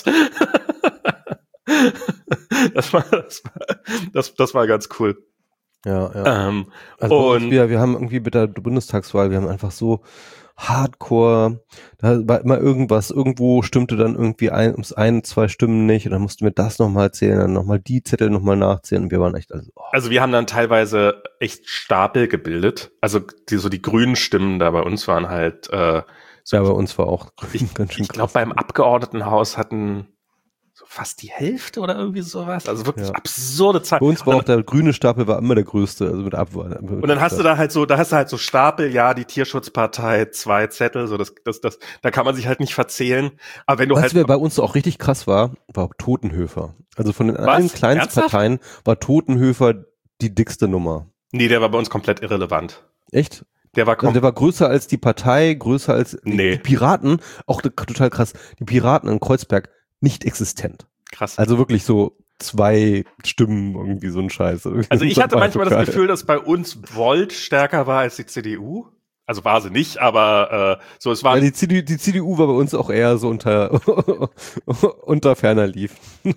das war, das war, das, das war ganz cool. Ja, ja. Ähm, Also und wir, wir haben irgendwie mit der Bundestagswahl, wir haben einfach so Hardcore, da war immer irgendwas, irgendwo stimmte dann irgendwie ein, ums ein, zwei Stimmen nicht und dann mussten wir das nochmal zählen, dann nochmal die Zettel nochmal nachzählen und wir waren echt, also, oh. Also wir haben dann teilweise echt Stapel gebildet. Also die, so die grünen Stimmen da bei uns waren halt, äh, so Ja, bei uns war auch ich, ganz schön ich glaube beim Abgeordnetenhaus hatten so fast die Hälfte oder irgendwie sowas. Also wirklich Ja. absurde Zahlen. Bei uns war Und auch der grüne Stapel war immer der größte, also mit Abwahl. Und dann hast du da halt so, da hast du halt so Stapel, ja, die Tierschutzpartei, zwei Zettel, so das, das, das, da kann man sich halt nicht verzählen. Aber wenn du Was halt, wir bei uns auch richtig krass war, war Totenhöfer. Also von den Was? allen Kleinstparteien war Totenhöfer die dickste Nummer. nee, der war bei uns komplett irrelevant. Echt? Der war Also kom- der war größer als die Partei, größer als die, Nee. die Piraten, auch ne- total krass, die Piraten in Kreuzberg nicht existent. krass. Also wirklich so zwei Stimmen, irgendwie so ein Scheiß. Also ich hatte manchmal das Wahllokal. Gefühl, dass bei uns Volt stärker war als die C D U. Also war sie nicht, aber äh, so es war. Ja, die C D U, die C D U war bei uns auch eher so unter, unter ferner lief.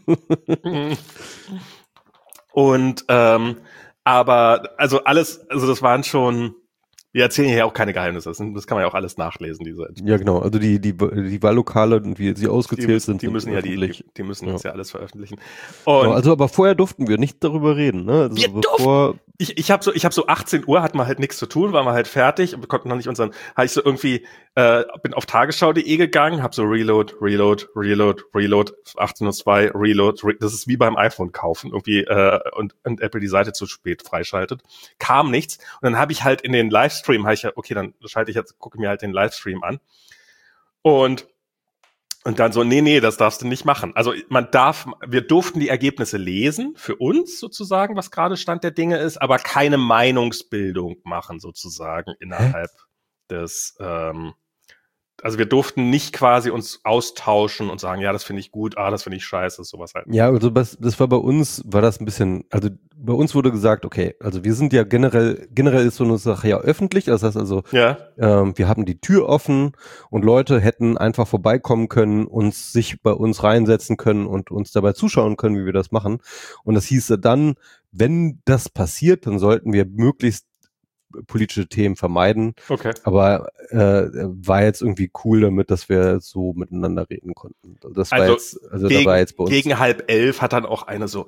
Und ähm, aber also alles, also das waren schon. Wir erzählen hier ja auch keine Geheimnisse. Das, sind, das kann man ja auch alles nachlesen, diese. Ja, genau. Also die, die, die Wahllokale und wie sie ausgezählt die müssen, sind. Die sind müssen ja die, die, die müssen ja. das ja alles veröffentlichen. Und genau, also aber vorher durften wir nicht darüber reden, ne? Also wir bevor ich ich habe so ich habe so achtzehn Uhr hatten wir halt nichts zu tun, waren wir halt fertig und wir konnten noch nicht unseren, habe ich so irgendwie äh, bin auf tagesschau punkt de gegangen, habe so Reload, Reload, Reload, Reload, achtzehn Uhr zwei, Reload, Re- das ist wie beim iPhone kaufen irgendwie äh, und, und Apple die Seite zu spät freischaltet, kam nichts und dann habe ich halt in den Livestream, habe ich ja okay, dann schalte ich jetzt gucke mir halt den Livestream an und Und dann so, nee, nee, das darfst du nicht machen. Also man darf, wir durften die Ergebnisse lesen, für uns sozusagen, was gerade Stand der Dinge ist, aber keine Meinungsbildung machen sozusagen innerhalb Hä? des, ähm, also wir durften nicht quasi uns austauschen und sagen, ja, das finde ich gut, ah, das finde ich scheiße, sowas halt. Ja, also das, das war bei uns, war das ein bisschen, also bei uns wurde gesagt, okay, also wir sind ja generell, generell ist so eine Sache ja öffentlich, das heißt also, ja. ähm, wir haben die Tür offen und Leute hätten einfach vorbeikommen können, uns sich bei uns reinsetzen können und uns dabei zuschauen können, wie wir das machen. Und das hieße dann, wenn das passiert, dann sollten wir möglichst politische Themen vermeiden. Okay. Aber äh, war jetzt irgendwie cool damit, dass wir so miteinander reden konnten. Das war Also jetzt, also gegen, da war jetzt bei uns. Gegen halb elf hat dann auch eine so,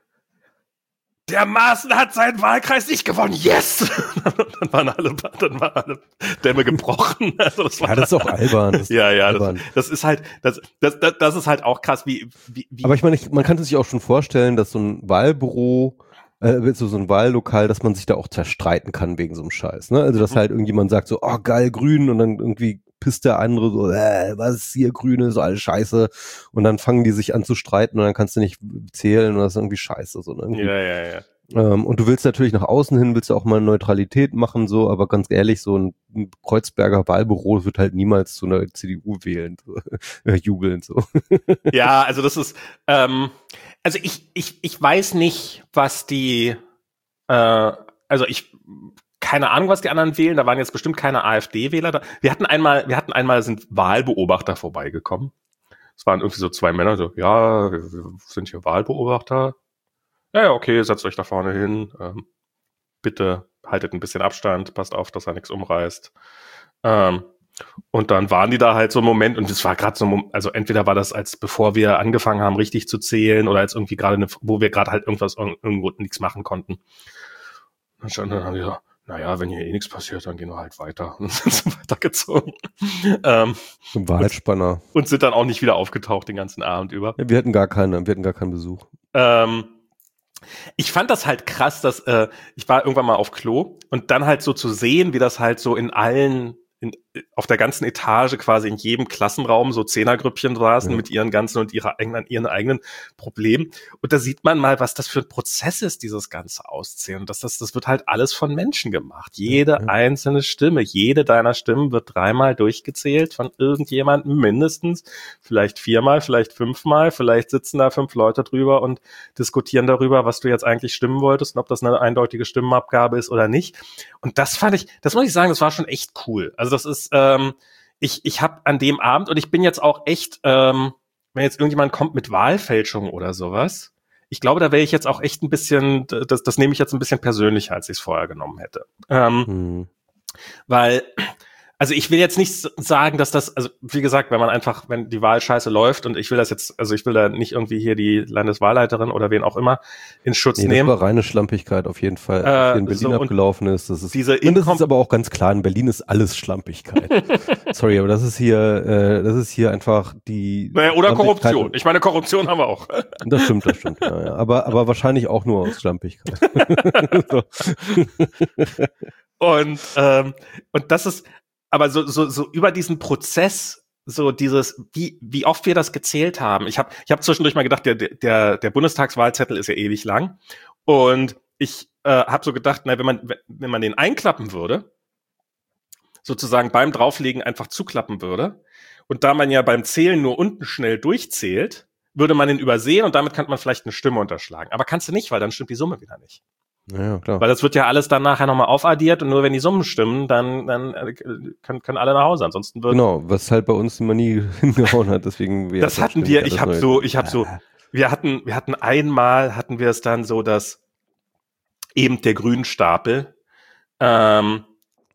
der Maaßen hat seinen Wahlkreis nicht gewonnen, yes! dann waren alle, dann waren alle Dämme gebrochen. Also das war ja, das ist auch albern. Das ist ja, ja, albern. Das, das ist halt, das, das, das, das ist halt auch krass, wie, wie, wie. Aber ich meine, ich, man kann sich auch schon vorstellen, dass so ein Wahlbüro, äh, so, so ein Wahllokal, dass man sich da auch zerstreiten kann wegen so einem Scheiß. Ne? Also, dass halt irgendjemand sagt so, oh geil, grün, und dann irgendwie pisst der andere so, äh, was ist hier, Grüne, so alles scheiße. Und dann fangen die sich an zu streiten und dann kannst du nicht zählen und das ist irgendwie scheiße. So, ne? Irgendwie. Ja, ja, ja. Ähm, und du willst natürlich nach außen hin, willst du auch mal Neutralität machen, so, aber ganz ehrlich, so ein, ein Kreuzberger Wahlbüro wird halt niemals zu einer C D U wählen, so, äh, jubeln, so. Ja, also das ist, ähm, also ich, ich, ich weiß nicht, was die, äh, also ich, keine Ahnung, was die anderen wählen, da waren jetzt bestimmt keine AfD-Wähler da. Wir hatten einmal, wir hatten einmal sind Wahlbeobachter vorbeigekommen. Es waren irgendwie so zwei Männer, so, ja, wir sind hier Wahlbeobachter. Ja, ja, okay, setzt euch da vorne hin. Ähm, bitte haltet ein bisschen Abstand, passt auf, dass er nichts umreißt. Ähm, und dann waren die da halt so einen Moment, und es war gerade so ein Moment, also entweder war das, als bevor wir angefangen haben, richtig zu zählen, oder als irgendwie gerade, wo wir gerade halt irgendwas, irgendwo nichts machen konnten. Und schon dann haben wir so, naja, wenn hier eh nichts passiert, dann gehen wir halt weiter. Und sind so weitergezogen. Ähm, Ein Wahlspanner. Und, und sind dann auch nicht wieder aufgetaucht den ganzen Abend über. Ja, wir hatten gar keine, wir hatten gar keinen Besuch. Ähm, ich fand das halt krass, dass äh, ich war irgendwann mal auf Klo und dann halt so zu sehen, wie das halt so in allen, in, auf der ganzen Etage quasi in jedem Klassenraum so Zehnergrüppchen saßen ja. mit ihren ganzen und ihrer eigenen, ihren eigenen Problemen. Und da sieht man mal, was das für ein Prozess ist, dieses ganze Auszählen. Und das, das, das wird halt alles von Menschen gemacht. Jede ja. einzelne Stimme, jede deiner Stimmen wird dreimal durchgezählt von irgendjemandem mindestens, vielleicht viermal, vielleicht fünfmal, vielleicht sitzen da fünf Leute drüber und diskutieren darüber, was du jetzt eigentlich stimmen wolltest und ob das eine eindeutige Stimmenabgabe ist oder nicht. Und das fand ich, das muss ich sagen, das war schon echt cool. Also das ist, ähm, ich, ich habe an dem Abend, und ich bin jetzt auch echt, ähm, wenn jetzt irgendjemand kommt mit Wahlfälschung oder sowas, ich glaube, da wäre ich jetzt auch echt ein bisschen, das, das nehme ich jetzt ein bisschen persönlicher, als ich es vorher genommen hätte. Ähm, hm. Weil, also ich will jetzt nicht sagen, dass das, also wie gesagt, wenn man einfach, wenn die Wahl scheiße läuft, und ich will das jetzt, also ich will da nicht irgendwie hier die Landeswahlleiterin oder wen auch immer in Schutz nee, nehmen. Das war reine Schlampigkeit auf jeden Fall, äh, die in Berlin so, abgelaufen ist. Das ist, diese und das ist aber auch ganz klar, in Berlin ist alles Schlampigkeit. Sorry, aber das ist hier, äh, das ist hier einfach die... Naja, oder Korruption. Ich meine, Korruption haben wir auch. Das stimmt, das stimmt, ja, ja. Aber, aber wahrscheinlich auch nur aus Schlampigkeit. So. Und, ähm, und das ist, aber so, so, so über diesen Prozess, so dieses, wie, wie oft wir das gezählt haben. Ich habe, ich habe zwischendurch mal gedacht, der, der, der Bundestagswahlzettel ist ja ewig lang. Und ich äh, habe so gedacht, na, wenn man, wenn man den einklappen würde, sozusagen beim Drauflegen einfach zuklappen würde, und da man ja beim Zählen nur unten schnell durchzählt, würde man den übersehen und damit kann man vielleicht eine Stimme unterschlagen. Aber kannst du nicht, weil dann stimmt die Summe wieder nicht. Ja, klar. Weil das wird ja alles dann nachher nochmal aufaddiert und nur wenn die Summen stimmen, dann, dann können, können alle nach Hause. Ansonsten wird genau, was halt bei uns immer nie hingehauen hat, deswegen wir das hatten wir, ich habe so, ich habe so, wir hatten, wir hatten einmal, hatten wir es dann so, dass eben der Grünstapel ähm,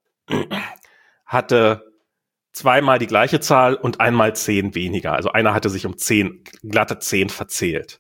hatte zweimal die gleiche Zahl und einmal zehn weniger. Also einer hatte sich um zehn, glatte zehn verzählt.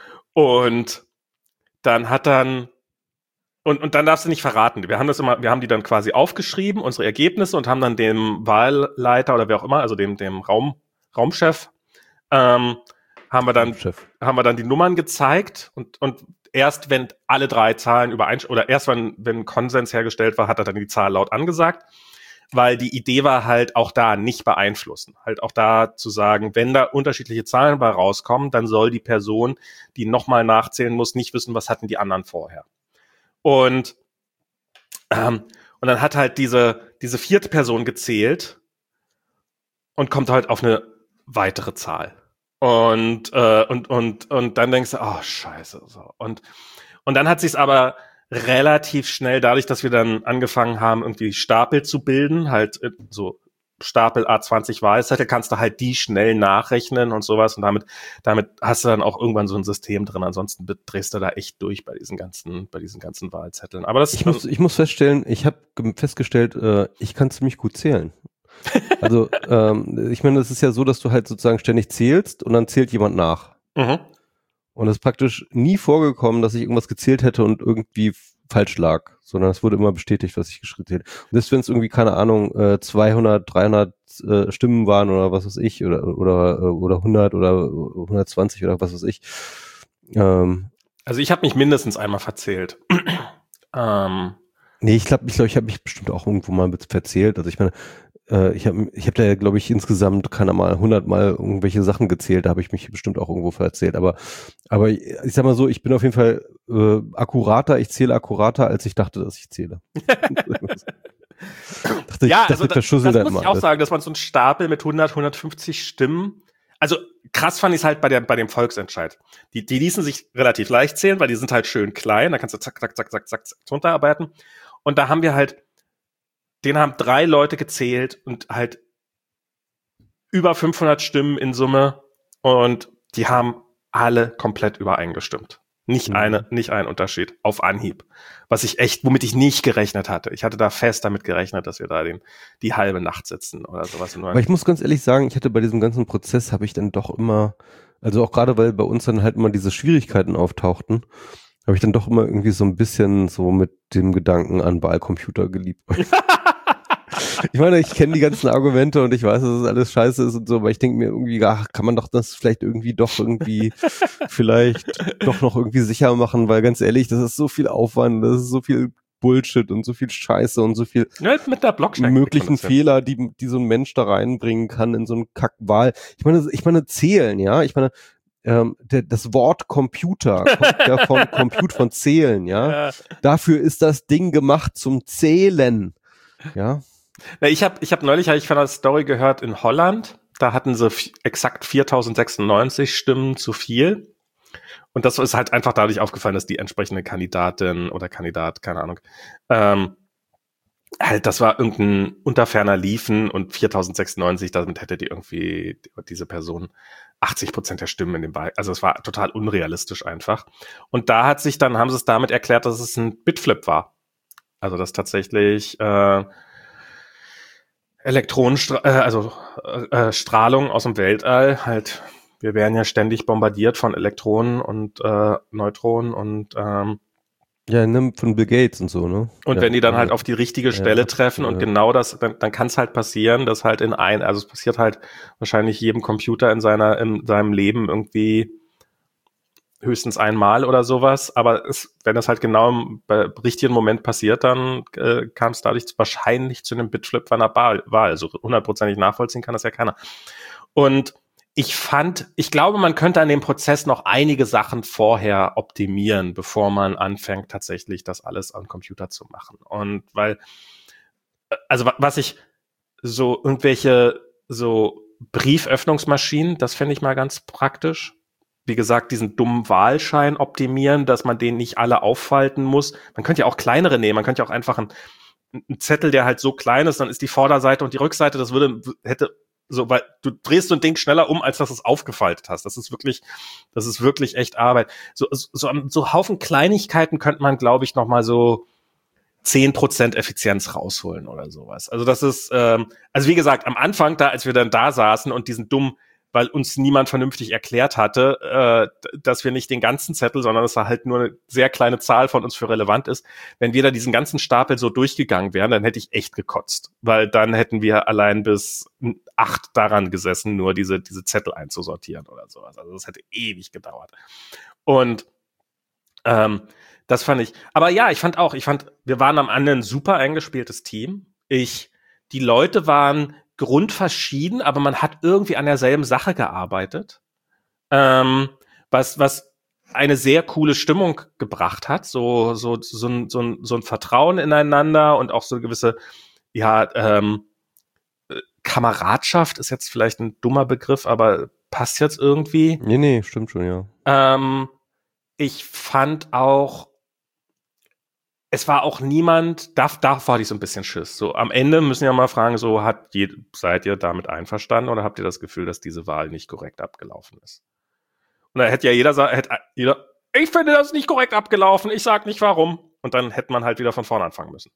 Und dann hat dann Und, und dann darfst du nicht verraten. Wir haben das immer, wir haben die dann quasi aufgeschrieben, unsere Ergebnisse, und haben dann dem Wahlleiter oder wer auch immer, also dem, dem Raum, Raumchef, ähm, haben wir dann, Raumchef. haben wir dann die Nummern gezeigt, und, und erst wenn alle drei Zahlen übereinstimmen, oder erst wenn, wenn Konsens hergestellt war, hat er dann die Zahl laut angesagt, weil die Idee war halt auch da nicht beeinflussen. Halt auch da zu sagen, wenn da unterschiedliche Zahlen bei rauskommen, dann soll die Person, die nochmal nachzählen muss, nicht wissen, was hatten die anderen vorher. Und, ähm, und dann hat halt diese, diese vierte Person gezählt und kommt halt auf eine weitere Zahl. Und, äh, und, und, und dann denkst du, oh, scheiße. So. Und, und dann hat sich's aber relativ schnell, dadurch, dass wir dann angefangen haben, irgendwie Stapel zu bilden, halt so Stapel A zwanzig Wahlzettel, kannst du halt die schnell nachrechnen und sowas, und damit damit hast du dann auch irgendwann so ein System drin. Ansonsten drehst du da echt durch bei diesen ganzen bei diesen ganzen Wahlzetteln. Aber das ich muss ich muss feststellen, ich habe festgestellt, äh, ich kann ziemlich gut zählen. Also ähm, ich meine, es ist ja so, dass du halt sozusagen ständig zählst und dann zählt jemand nach. Mhm. Und es ist praktisch nie vorgekommen, dass ich irgendwas gezählt hätte und irgendwie falsch lag, sondern es wurde immer bestätigt, was ich gezählt hätte. Und selbst wenn es irgendwie, keine Ahnung, äh, zweihundert, dreihundert äh, Stimmen waren oder was weiß ich, oder oder oder hundert oder hundertzwanzig oder was weiß ich. Ähm, also ich habe mich mindestens einmal verzählt. ähm. Nee, ich glaube, ich, glaub, ich habe mich bestimmt auch irgendwo mal verzählt. Also ich meine, äh, ich habe ich hab da, glaube ich, insgesamt, keine Ahnung, hundert Mal irgendwelche Sachen gezählt. Da habe ich mich bestimmt auch irgendwo verzählt. Aber aber ich, ich sag mal so, ich bin auf jeden Fall äh, akkurater, ich zähle akkurater, als ich dachte, dass ich zähle. dachte, ja, ich, also das, das muss ich auch sagen, dass man so einen Stapel mit hundert, hundertfünfzig Stimmen, also krass fand ich es halt bei, der, bei dem Volksentscheid. Die, die ließen sich relativ leicht zählen, weil die sind halt schön klein, da kannst du zack, zack, zack, zack, zack, zack runterarbeiten. Und da haben wir halt, den haben drei Leute gezählt und halt über fünfhundert Stimmen in Summe und die haben alle komplett übereingestimmt. Nicht mhm. eine, nicht ein Unterschied auf Anhieb. Was ich echt, womit ich nicht gerechnet hatte. Ich hatte da fest damit gerechnet, dass wir da den, die halbe Nacht sitzen oder sowas. Aber ich muss ganz ehrlich sagen, ich hatte bei diesem ganzen Prozess, habe ich dann doch immer, also auch gerade weil bei uns dann halt immer diese Schwierigkeiten auftauchten, habe ich dann doch immer irgendwie so ein bisschen so mit dem Gedanken an Wahlcomputer geliebt. Ich meine, ich kenne die ganzen Argumente und ich weiß, dass es alles scheiße ist und so, aber ich denke mir irgendwie, ach, kann man doch das vielleicht irgendwie doch irgendwie vielleicht doch noch irgendwie sicher machen, weil ganz ehrlich, das ist so viel Aufwand, das ist so viel Bullshit und so viel Scheiße und so viel ja, mit der Blockchain möglichen Fehler, die, die so ein Mensch da reinbringen kann in so einen Kackwahl. Ich meine, ich meine, zählen, ja, ich meine, ähm, der, das Wort Computer kommt ja von Compute, von Zählen, ja. ja. Dafür ist das Ding gemacht zum Zählen, ja. Na, ich habe ich hab neulich hab ich von einer Story gehört in Holland, da hatten sie f- exakt viertausendsechsundneunzig Stimmen zu viel und das ist halt einfach dadurch aufgefallen, dass die entsprechende Kandidatin oder Kandidat, keine Ahnung, ähm, halt das war irgendein unter ferner Liefen und viertausendsechsundneunzig, damit hätte die irgendwie diese Person achtzig Prozent der Stimmen in dem Wahl, also es war total unrealistisch einfach und da hat sich dann, haben sie es damit erklärt, dass es ein Bitflip war, also dass tatsächlich äh, Elektronenstra- äh, also äh, Strahlung aus dem Weltall, halt, wir werden ja ständig bombardiert von Elektronen und äh, Neutronen und ähm, ja, nimm von Bill Gates und so, ne? Und ja, wenn die dann ja. halt auf die richtige Stelle ja, treffen ja. und genau das, dann, dann kann es halt passieren, dass halt in ein, also es passiert halt wahrscheinlich jedem Computer in seiner, in seinem Leben irgendwie höchstens einmal oder sowas, aber es, wenn das halt genau im äh, richtigen Moment passiert, dann äh, kam es dadurch wahrscheinlich zu einem Bitflip bei einer Wahl. Also hundertprozentig nachvollziehen kann das ja keiner. Und ich fand, ich glaube, man könnte an dem Prozess noch einige Sachen vorher optimieren, bevor man anfängt, tatsächlich das alles am Computer zu machen. Und weil, also was ich so irgendwelche so Brieföffnungsmaschinen, das fände ich mal ganz praktisch. Wie gesagt, diesen dummen Wahlschein optimieren, dass man den nicht alle auffalten muss. Man könnte ja auch kleinere nehmen. Man könnte ja auch einfach einen, einen Zettel, der halt so klein ist, dann ist die Vorderseite und die Rückseite, das würde, hätte so, weil du drehst so ein Ding schneller um, als dass du es aufgefaltet hast. Das ist wirklich, das ist wirklich echt Arbeit. So, so, so Haufen Kleinigkeiten könnte man, glaube ich, noch mal so zehn Prozent Effizienz rausholen oder sowas. Also das ist, ähm, also wie gesagt, am Anfang da, als wir dann da saßen und diesen dummen, weil uns niemand vernünftig erklärt hatte, äh, dass wir nicht den ganzen Zettel, sondern dass da halt nur eine sehr kleine Zahl von uns für relevant ist. Wenn wir da diesen ganzen Stapel so durchgegangen wären, dann hätte ich echt gekotzt. Weil dann hätten wir allein bis acht daran gesessen, nur diese, diese Zettel einzusortieren oder sowas. Also das hätte ewig gedauert. Und ähm, das fand ich. Aber ja, ich fand auch, ich fand, wir waren am Ende ein super eingespieltes Team. Ich, die Leute waren grundverschieden, aber man hat irgendwie an derselben Sache gearbeitet, ähm, was was eine sehr coole Stimmung gebracht hat, so so so ein so ein, so ein Vertrauen ineinander und auch so eine gewisse ja ähm, Kameradschaft ist jetzt vielleicht ein dummer Begriff, aber passt jetzt irgendwie. Nee, nee, stimmt schon, ja. Ähm, ich fand auch Es war auch niemand, da, da hatte ich so ein bisschen Schiss. So, am Ende müssen wir mal fragen, so, hat je, seid ihr damit einverstanden oder habt ihr das Gefühl, dass diese Wahl nicht korrekt abgelaufen ist? Und da hätte ja jeder sagen, hätte jeder, ich finde das nicht korrekt abgelaufen, ich sag nicht warum. Und dann hätte man halt wieder von vorne anfangen müssen.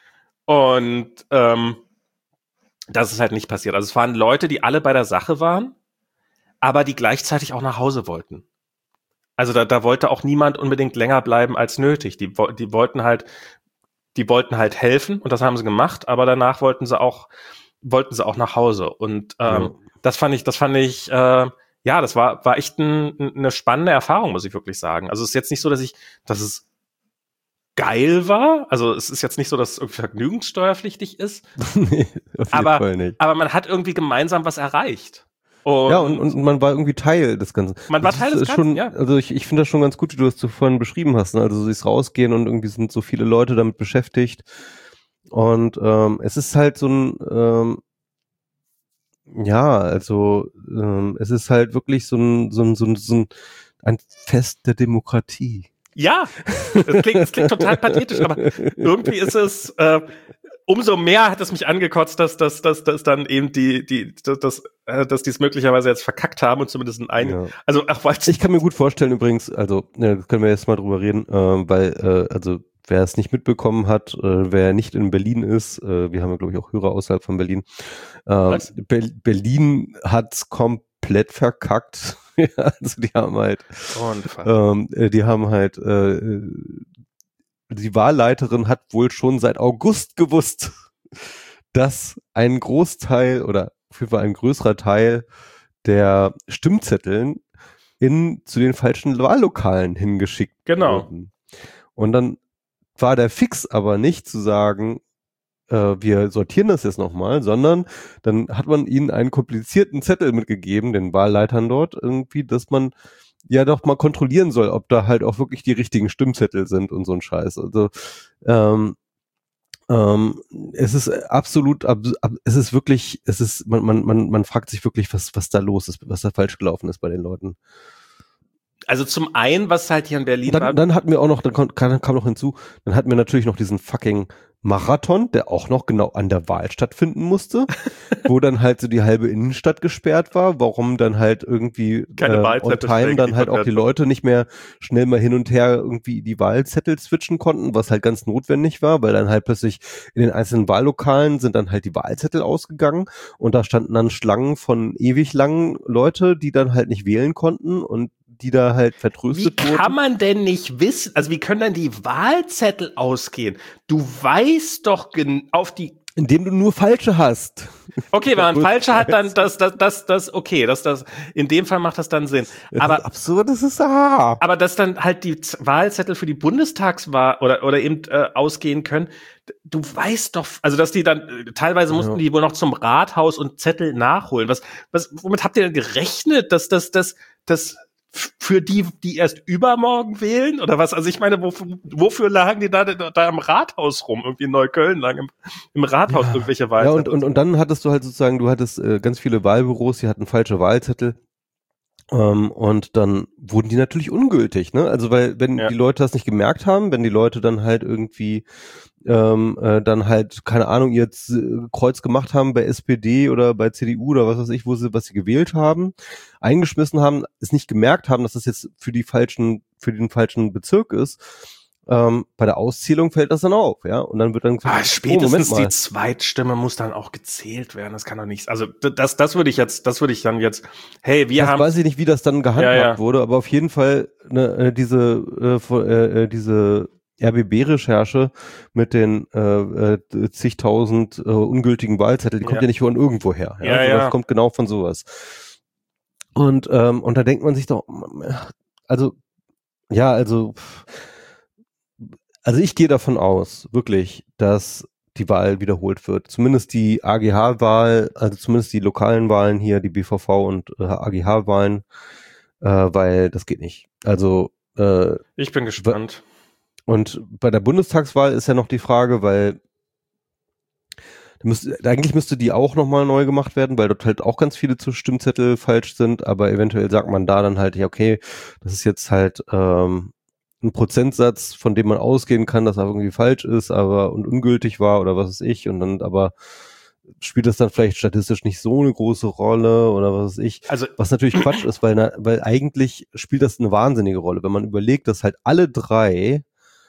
Und ähm, das ist halt nicht passiert. Also es waren Leute, die alle bei der Sache waren, aber die gleichzeitig auch nach Hause wollten. Also da, da wollte auch niemand unbedingt länger bleiben als nötig. Die, die wollten halt, die wollten halt helfen und das haben sie gemacht, aber danach wollten sie auch, wollten sie auch nach Hause. Und ähm, ja. das fand ich, das fand ich, äh, ja, das war, war echt ein, eine spannende Erfahrung, muss ich wirklich sagen. Also es ist jetzt nicht so, dass ich, dass es geil war. Also es ist jetzt nicht so, dass es irgendwie vergnügungssteuerpflichtig ist. Nee, auf jeden aber, Fall nicht. aber man hat irgendwie gemeinsam was erreicht. Und ja, und, und man war irgendwie Teil des Ganzen. Man war Teil des Ganzen, schon, ja. Also ich, ich finde das schon ganz gut, wie du das so vorhin beschrieben hast. Ne? Also so dieses Rausgehen und irgendwie sind so viele Leute damit beschäftigt. Und ähm, es ist halt so ein, ähm, Ja, also ähm, es ist halt wirklich so ein, so ein, so ein, so ein, ein Fest der Demokratie. Ja, es klingt, es klingt total pathetisch, aber irgendwie ist es, äh, umso mehr hat es mich angekotzt, dass, dass, dass, dass dann eben die, die, dass, dass, äh, dass die es möglicherweise jetzt verkackt haben und zumindest in ein, Ja. also auch weil Ich kann mir gut vorstellen übrigens, also ja, können wir jetzt mal drüber reden, äh, weil, äh, also wer es nicht mitbekommen hat, äh, wer nicht in Berlin ist, äh, wir haben ja glaube ich auch Hörer außerhalb von Berlin, äh, Be- Berlin hat's komplett verkackt. Ja, also die haben halt, ähm, äh, die haben halt, äh, die Wahlleiterin hat wohl schon seit August gewusst, dass ein Großteil oder auf jeden Fall ein größerer Teil der Stimmzetteln in zu den falschen Wahllokalen hingeschickt genau. wurden. Und dann war der Fix aber nicht zu sagen, äh, wir sortieren das jetzt nochmal, sondern dann hat man ihnen einen komplizierten Zettel mitgegeben, den Wahlleitern dort irgendwie, dass man ja doch mal kontrollieren soll, ob da halt auch wirklich die richtigen Stimmzettel sind und so ein Scheiß. Also ähm, ähm, es ist absolut, ab, ab, es ist wirklich, es ist, man, man, man, man fragt sich wirklich, was, was da los ist, was da falsch gelaufen ist bei den Leuten. Also zum einen, was halt hier in Berlin dann, war. Dann hatten wir auch noch, dann kam, kam noch hinzu, dann hatten wir natürlich noch diesen fucking Marathon, der auch noch genau an der Wahl stattfinden musste, wo dann halt so die halbe Innenstadt gesperrt war, warum dann halt irgendwie Keine äh, on time dann halt auch die Leute nicht mehr schnell mal hin und her irgendwie die Wahlzettel switchen konnten, was halt ganz notwendig war, weil dann halt plötzlich in den einzelnen Wahllokalen sind dann halt die Wahlzettel ausgegangen und da standen dann Schlangen von ewig langen Leute, die dann halt nicht wählen konnten und die da halt vertröstet wurden. Wie kann man denn nicht wissen, also wie können denn die Wahlzettel ausgehen? Du weißt doch gen- auf die... Indem du nur falsche hast. Okay, wenn man falsche hat, dann das, das, das, das, okay, das, das, in dem Fall macht das dann Sinn. Das aber ist absurd, das ist ah. Aber dass dann halt die Z- Wahlzettel für die Bundestagswahl oder, oder eben äh, ausgehen können, du weißt doch, also dass die dann, äh, teilweise mussten Ja. die wohl noch zum Rathaus und Zettel nachholen. Was, was, womit habt ihr denn gerechnet, dass das, das, das, für die, die erst übermorgen wählen oder was? Also ich meine, wofür, wofür lagen die da, da, da im Rathaus rum? Irgendwie in Neukölln lagen im, im Rathaus Ja. irgendwelche Wahlzettel. Ja, und, und, und dann hattest du halt sozusagen, du hattest äh, ganz viele Wahlbüros, die hatten falsche Wahlzettel. Ähm, und dann wurden die natürlich ungültig, ne? Also weil, wenn Ja. die Leute das nicht gemerkt haben, wenn die Leute dann halt irgendwie ähm, äh, dann halt, keine Ahnung, ihr Z- Kreuz gemacht haben bei S P D oder bei C D U oder was weiß ich, wo sie, was sie gewählt haben, eingeschmissen haben, es nicht gemerkt haben, dass das jetzt für die falschen, für den falschen Bezirk ist, ähm, bei der Auszählung fällt das dann auf, ja, und dann wird dann gesagt, Ah, spätestens oh, die Zweitstimme muss dann auch gezählt werden. Das kann doch nicht. Also das, das würde ich jetzt, das würde ich dann jetzt. Hey, wir das haben. weiß ich nicht, wie das dann gehandhabt Ja, ja. wurde, aber auf jeden Fall ne, diese äh, vor- äh, diese R B B-Recherche mit den äh, äh, zigtausend äh, ungültigen Wahlzetteln, die kommt Ja. ja nicht von irgendwo her. Ja, Ja, also ja. Das kommt genau von sowas. Und ähm, und da denkt man sich doch, also ja, also also ich gehe davon aus, wirklich, dass die Wahl wiederholt wird. Zumindest die A G H-Wahl, also zumindest die lokalen Wahlen hier, die B V V und äh, A G H-Wahlen, äh, weil das geht nicht. Also äh, Ich bin gespannt. und bei der Bundestagswahl ist ja noch die Frage, weil da müsste, eigentlich müsste die auch nochmal neu gemacht werden, weil dort halt auch ganz viele zu Stimmzettel falsch sind, aber eventuell sagt man da dann halt, ja okay, das ist jetzt halt ähm, ein Prozentsatz, von dem man ausgehen kann, dass er irgendwie falsch ist, aber und ungültig war oder was weiß ich, und dann aber spielt das dann vielleicht statistisch nicht so eine große Rolle oder was weiß ich. Also Was natürlich Quatsch ist, weil, na, weil eigentlich spielt das eine wahnsinnige Rolle, wenn man überlegt, dass halt alle drei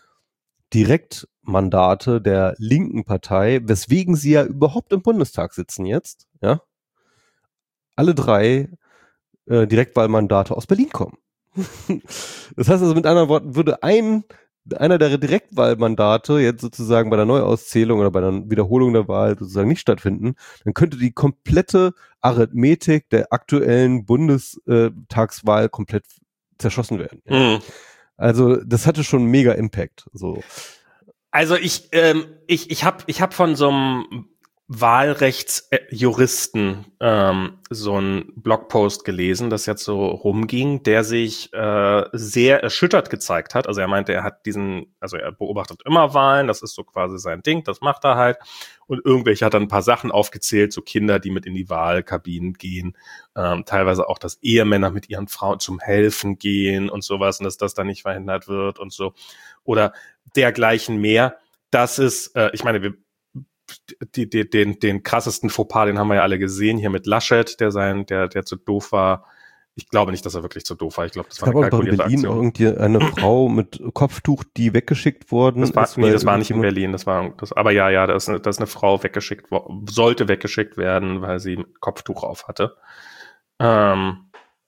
Direktmandate der linken Partei, weswegen sie ja überhaupt im Bundestag sitzen jetzt, ja, alle drei äh, Direktwahlmandate aus Berlin kommen. Das heißt also mit anderen Worten, würde ein einer der Direktwahlmandate jetzt sozusagen bei der Neuauszählung oder bei der Wiederholung der Wahl sozusagen nicht stattfinden, dann könnte die komplette Arithmetik der aktuellen Bundestagswahl komplett zerschossen werden. Ja. Mhm. Also das hatte schon mega Impact. So. Also ich, ähm, ich, ich habe ich hab von so einem Wahlrechtsjuristen ähm, so einen Blogpost gelesen, das jetzt so rumging, der sich äh, sehr erschüttert gezeigt hat. Also er meinte, er hat diesen, also er beobachtet immer Wahlen, das ist so quasi sein Ding, das macht er halt. Und irgendwelche hat dann ein paar Sachen aufgezählt, so Kinder, die mit in die Wahlkabinen gehen, ähm, teilweise auch, dass Ehemänner mit ihren Frauen zum Helfen gehen und sowas und dass das dann nicht verhindert wird und so. Oder dergleichen mehr. Das ist, äh, ich meine, wir Die, die, den, den krassesten Fauxpas, den haben wir ja alle gesehen, hier mit Laschet, der sein, der, der zu doof war. Ich glaube nicht, dass er wirklich zu doof war. Ich glaube, das es war eine gab auch in kalkulierte Berlin Aktion. irgendwie eine Frau mit Kopftuch, die weggeschickt worden Das war, ist. nee, weil das war nicht in irgendjemand- Berlin, das war, das, aber ja, ja, da ist eine, da ist eine Frau weggeschickt, wo- sollte weggeschickt werden, weil sie ein Kopftuch auf hatte. Ähm,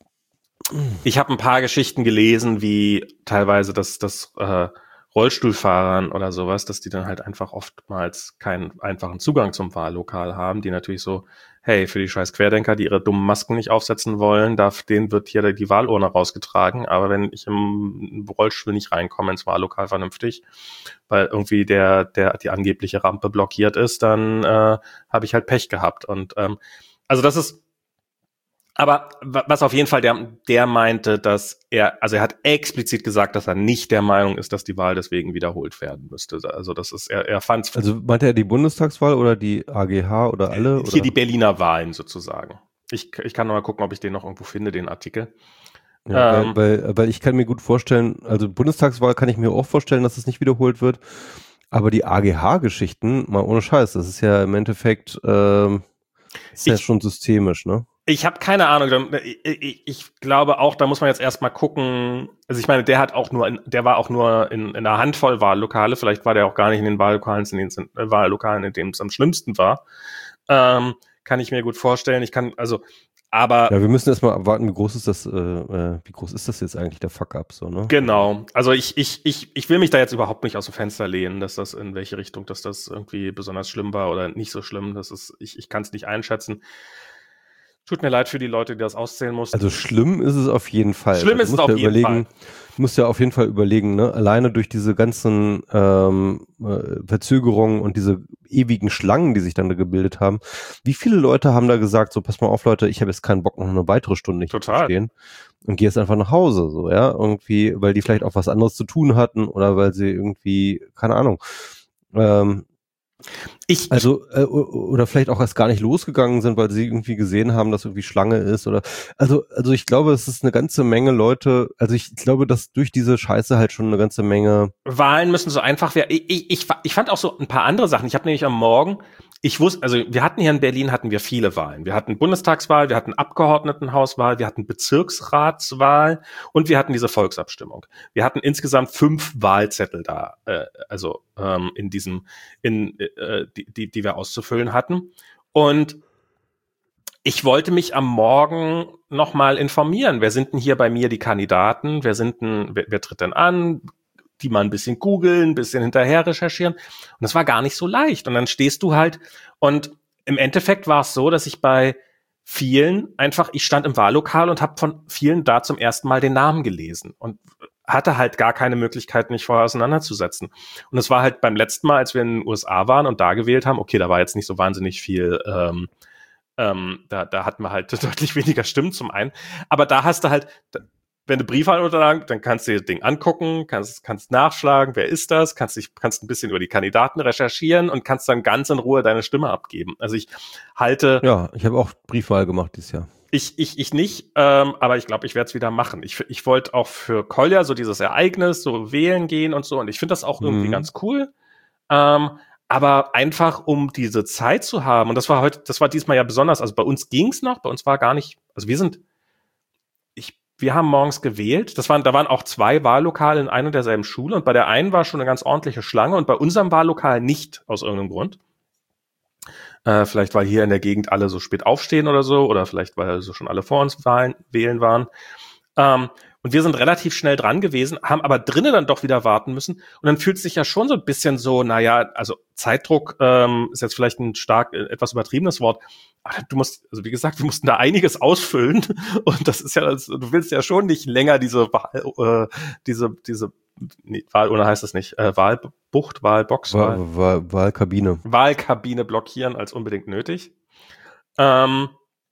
ich habe ein paar Geschichten gelesen, wie teilweise das, das, äh, Rollstuhlfahrern oder sowas, dass die dann halt einfach oftmals keinen einfachen Zugang zum Wahllokal haben, die natürlich so, hey, für die scheiß Querdenker, die ihre dummen Masken nicht aufsetzen wollen, darf, denen wird hier die Wahlurne rausgetragen, aber wenn ich im Rollstuhl nicht reinkomme ins Wahllokal vernünftig, weil irgendwie der, der, die angebliche Rampe blockiert ist, dann äh, habe ich halt Pech gehabt. Und ähm, also das ist aber was auf jeden Fall der, der meinte, dass er, also er hat explizit gesagt, dass er nicht der Meinung ist, dass die Wahl deswegen wiederholt werden müsste. Also das ist, er, er fand es. Also meinte er die Bundestagswahl oder die A G H oder alle? Hier oder? die Berliner Wahlen sozusagen. Ich, ich kann noch mal gucken, ob ich den noch irgendwo finde, den Artikel. Ja, Ähm, weil, weil, weil ich kann mir gut vorstellen, also Bundestagswahl kann ich mir auch vorstellen, dass es nicht wiederholt wird. Aber die A G H-Geschichten, mal ohne Scheiß, das ist ja im Endeffekt, ähm, ist ja Ich- schon systemisch, ne? Ich habe keine Ahnung. Ich, ich, ich glaube auch, da muss man jetzt erstmal gucken. Also ich meine, der hat auch nur, in, der war auch nur in, in einer Handvoll Wahllokale. Vielleicht war der auch gar nicht in den Wahllokalen, in den äh, Wahllokalen, in denen es am schlimmsten war. Ähm, kann ich mir gut vorstellen. Ich kann, also, aber Ja, wir müssen erstmal abwarten, wie groß ist das, äh, äh, wie groß ist das jetzt eigentlich, der Fuck-up, so, ne? genau. Also ich, ich, ich, ich will mich da jetzt überhaupt nicht aus dem Fenster lehnen, dass das in welche Richtung, dass das irgendwie besonders schlimm war oder nicht so schlimm. Das ist, ich, ich kann es nicht einschätzen. Tut mir leid für die Leute, die das auszählen mussten. Also schlimm ist es auf jeden Fall. Schlimm Du ist es musst auf ja jeden überlegen, Fall. Du musst ja auf jeden Fall überlegen, ne? Alleine durch diese ganzen ähm, äh, Verzögerungen und diese ewigen Schlangen, die sich dann da gebildet haben. Wie viele Leute haben da gesagt, so pass mal auf, Leute, ich habe jetzt keinen Bock, noch eine weitere Stunde hier Total. zu stehen und gehe jetzt einfach nach Hause, so, ja, irgendwie, weil die vielleicht auch was anderes zu tun hatten oder weil sie irgendwie, keine Ahnung, ähm, Ich, also, äh, oder vielleicht auch erst gar nicht losgegangen sind, weil sie irgendwie gesehen haben, dass irgendwie Schlange ist oder, also, also ich glaube, es ist eine ganze Menge Leute, also ich glaube, dass durch diese Scheiße halt schon eine ganze Menge. Wahlen müssen so einfach werden. Ich, ich, ich, ich fand auch so ein paar andere Sachen. Ich habe nämlich am Morgen, ich wusste, also wir hatten hier in Berlin hatten wir viele Wahlen. Wir hatten Bundestagswahl, wir hatten Abgeordnetenhauswahl, wir hatten Bezirksratswahl und wir hatten diese Volksabstimmung. Wir hatten insgesamt fünf Wahlzettel da, äh, also ähm, in diesem, in äh, die, die, die wir auszufüllen hatten. Und ich wollte mich am Morgen nochmal informieren. Wer sind denn hier bei mir die Kandidaten? Wer sind denn, wer, wer tritt denn an? Die mal ein bisschen googeln, ein bisschen hinterher recherchieren. Und das war gar nicht so leicht. Und dann stehst du halt, und im Endeffekt war es so, dass ich bei vielen einfach, ich stand im Wahllokal und habe von vielen da zum ersten Mal den Namen gelesen und hatte halt gar keine Möglichkeit, mich vorher auseinanderzusetzen. Und es war halt beim letzten Mal, als wir in den U S A waren und da gewählt haben, okay, da war jetzt nicht so wahnsinnig viel, ähm, ähm, da, da hatten wir halt deutlich weniger Stimmen zum einen. Aber da hast du halt, wenn du Briefwahlunterlagen, dann kannst du dir das Ding angucken, kannst, kannst nachschlagen, wer ist das, kannst dich, kannst ein bisschen über die Kandidaten recherchieren und kannst dann ganz in Ruhe deine Stimme abgeben. Also ich halte. Ja, ich habe auch Briefwahl gemacht dieses Jahr. Ich, ich, ich nicht, ähm, aber ich glaube, ich werde es wieder machen. Ich, ich wollte auch für Kolja so dieses Ereignis, so wählen gehen und so, und ich finde das auch irgendwie Mhm. ganz cool. Ähm, aber einfach, um diese Zeit zu haben, und das war heute, das war diesmal ja besonders, also bei uns ging's noch, bei uns war gar nicht, also wir sind, ich, wir haben morgens gewählt, das waren, da waren auch zwei Wahllokale in einer und derselben Schule, und bei der einen war schon eine ganz ordentliche Schlange und bei unserem Wahllokal nicht, aus irgendeinem Grund. Äh, vielleicht, weil hier in der Gegend alle so spät aufstehen oder so, oder vielleicht, weil so schon alle vor uns Wahlen, wählen waren. Ähm, und wir sind relativ schnell dran gewesen, haben aber drinnen dann doch wieder warten müssen. Und dann fühlt es sich ja schon so ein bisschen so, naja, also Zeitdruck ähm, ist jetzt vielleicht ein stark, äh, etwas übertriebenes Wort. Aber du musst, also wie gesagt, wir mussten da einiges ausfüllen. Und das ist ja, also, du willst ja schon nicht länger diese, äh, diese, diese nee, Wahlurne heißt es nicht, äh, Wahlbucht, Wahlbox, Wahl, Wahl, Wahlkabine. Wahlkabine blockieren als unbedingt nötig. Ähm,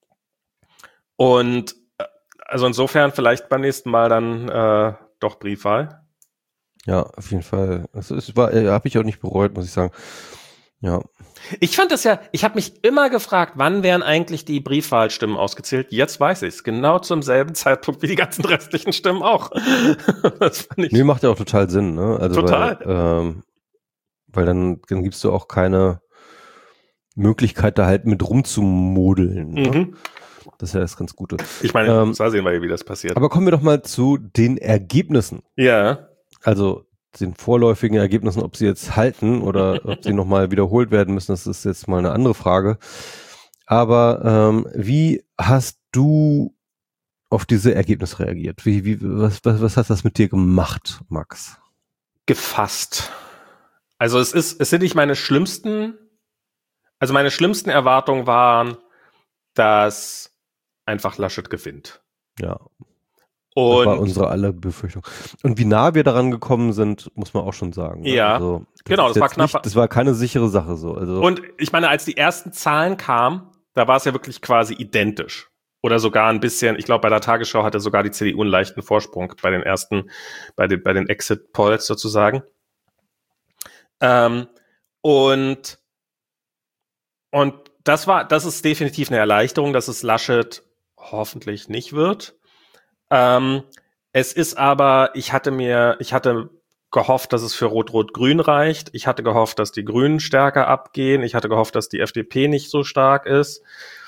und also insofern vielleicht beim nächsten Mal dann äh, doch Briefwahl. Ja, auf jeden Fall. Also es war, äh, habe ich auch nicht bereut, muss ich sagen. Ja. Ich fand das ja, ich habe mich immer gefragt, wann werden eigentlich die Briefwahlstimmen ausgezählt? Jetzt weiß ich es. Genau zum selben Zeitpunkt wie die ganzen restlichen Stimmen auch. Das fand ich Nee, macht ja auch total Sinn, ne? Also total. Weil, ähm, weil dann, dann gibst du auch keine Möglichkeit, da halt mit rumzumodeln. Ne? Mhm. Das ist ja das ganz Gute. Ich meine, ähm, da sehen wir ja, wie das passiert. Aber kommen wir doch mal zu den Ergebnissen. Ja. Also den vorläufigen Ergebnissen, ob sie jetzt halten oder ob sie nochmal wiederholt werden müssen, das ist jetzt mal eine andere Frage. Aber ähm, wie hast du auf diese Ergebnisse reagiert? Wie, wie, was, was, was hat das mit dir gemacht, Max? Gefasst. Also es ist, es sind nicht meine schlimmsten, also meine schlimmsten Erwartungen waren, dass einfach Laschet gewinnt. Ja. Und das war unsere alle Befürchtung. Und wie nah wir daran gekommen sind, muss man auch schon sagen. Ja, also, das genau, das war knapp. Nicht, das war keine sichere Sache so. Also und ich meine, als die ersten Zahlen kamen, da war es ja wirklich quasi identisch. Oder sogar ein bisschen, ich glaube, bei der Tagesschau hatte sogar die C D U einen leichten Vorsprung bei den ersten, bei den, bei den Exit-Polls sozusagen. Ähm, und, und das war, das ist definitiv eine Erleichterung, dass es Laschet hoffentlich nicht wird. Ähm, es ist aber, ich hatte mir, ich hatte gehofft, dass es für Rot-Rot-Grün reicht. Ich hatte gehofft, dass die Grünen stärker abgehen. Ich hatte gehofft, dass die F D P nicht so stark ist.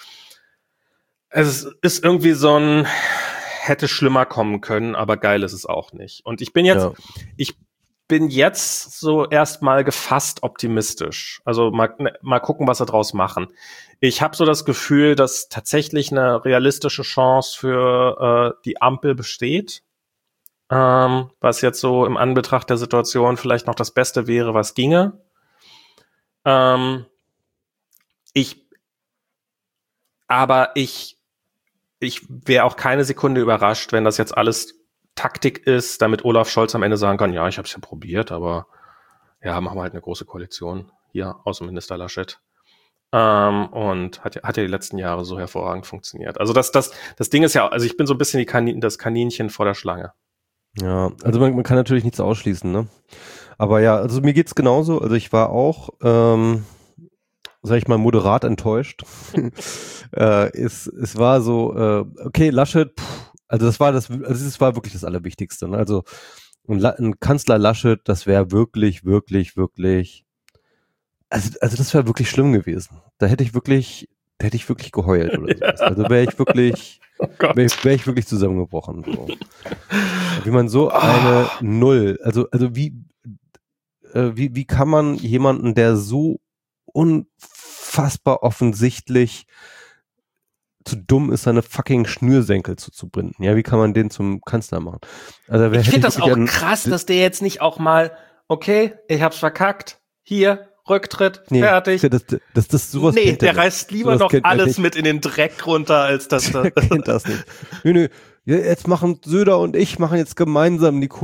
Es ist irgendwie so ein, hätte schlimmer kommen können, aber geil ist es auch nicht. Und ich bin jetzt, ja. ich bin jetzt so erstmal gefasst optimistisch. Also mal, mal gucken, was wir draus machen. Ich habe so das Gefühl, dass tatsächlich eine realistische Chance für äh, die Ampel besteht, ähm, was jetzt so im Anbetracht der Situation vielleicht noch das Beste wäre, was ginge. Ähm, ich, aber ich, ich wäre auch keine Sekunde überrascht, wenn das jetzt alles Taktik ist, damit Olaf Scholz am Ende sagen kann, ja, ich habe es ja probiert, aber ja, machen wir halt eine große Koalition. Hier, Außenminister Laschet. Ähm, und hat ja, hat ja die letzten Jahre so hervorragend funktioniert. Also das, das, das Ding ist ja, also ich bin so ein bisschen die Kanin, das Kaninchen vor der Schlange. Ja, also man, man kann natürlich nichts ausschließen, ne? Aber ja, also mir geht's genauso. Also ich war auch, ähm, sag ich mal, moderat enttäuscht. äh, es, es war so, äh, okay, Laschet, pff, also das war das, also das war wirklich das Allerwichtigste. Ne? Also ein, La- ein Kanzler Laschet, das wäre wirklich, wirklich, wirklich, also, also das wäre wirklich schlimm gewesen. Da hätte ich wirklich, da hätte ich wirklich geheult oder sowas. Also wäre ich wirklich, Oh wäre ich, wär ich wirklich zusammengebrochen. So. Wie man so eine oh. Null, also, also wie, äh, wie, wie kann man jemanden, der so unfassbar offensichtlich zu dumm ist, seine fucking Schnürsenkel zuzubinden. Ja, wie kann man den zum Kanzler machen? Also, ich finde das auch an, krass, dass der jetzt nicht auch mal, okay, ich hab's verkackt, hier, Rücktritt, nee, fertig. Das, das, das, das, sowas nee, der reißt lieber noch alles mit in den Dreck runter, als dass das. Der kennt das nicht. Nö, nö. Jetzt machen Söder und ich machen jetzt gemeinsam die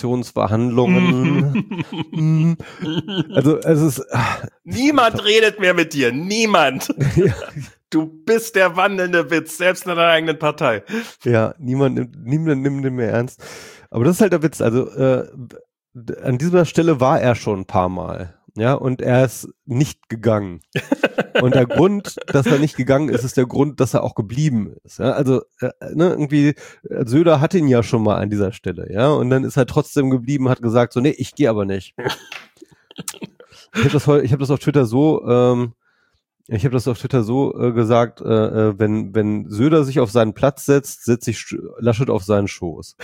Koalitionsverhandlungen. also es ist ach, niemand ach, redet mehr mit dir, niemand. Ja. Du bist der wandelnde Witz, selbst in deiner eigenen Partei. Ja, niemand nimmt, niemand nimmt den mehr ernst. Aber das ist halt der Witz. Also äh, an dieser Stelle war er schon ein paar Mal. Ja, und er ist nicht gegangen. Und der Grund, dass er nicht gegangen ist, ist der Grund, dass er auch geblieben ist. Ja, also äh, ne, irgendwie, Söder hat ihn ja schon mal an dieser Stelle, ja, und dann ist er trotzdem geblieben, hat gesagt, so, nee, ich gehe aber nicht. Ich habe das, ich hab das auf Twitter so, ähm, ich habe das auf Twitter so äh, gesagt, äh, wenn, wenn Söder sich auf seinen Platz setzt, setzt sich Laschet auf seinen Schoß.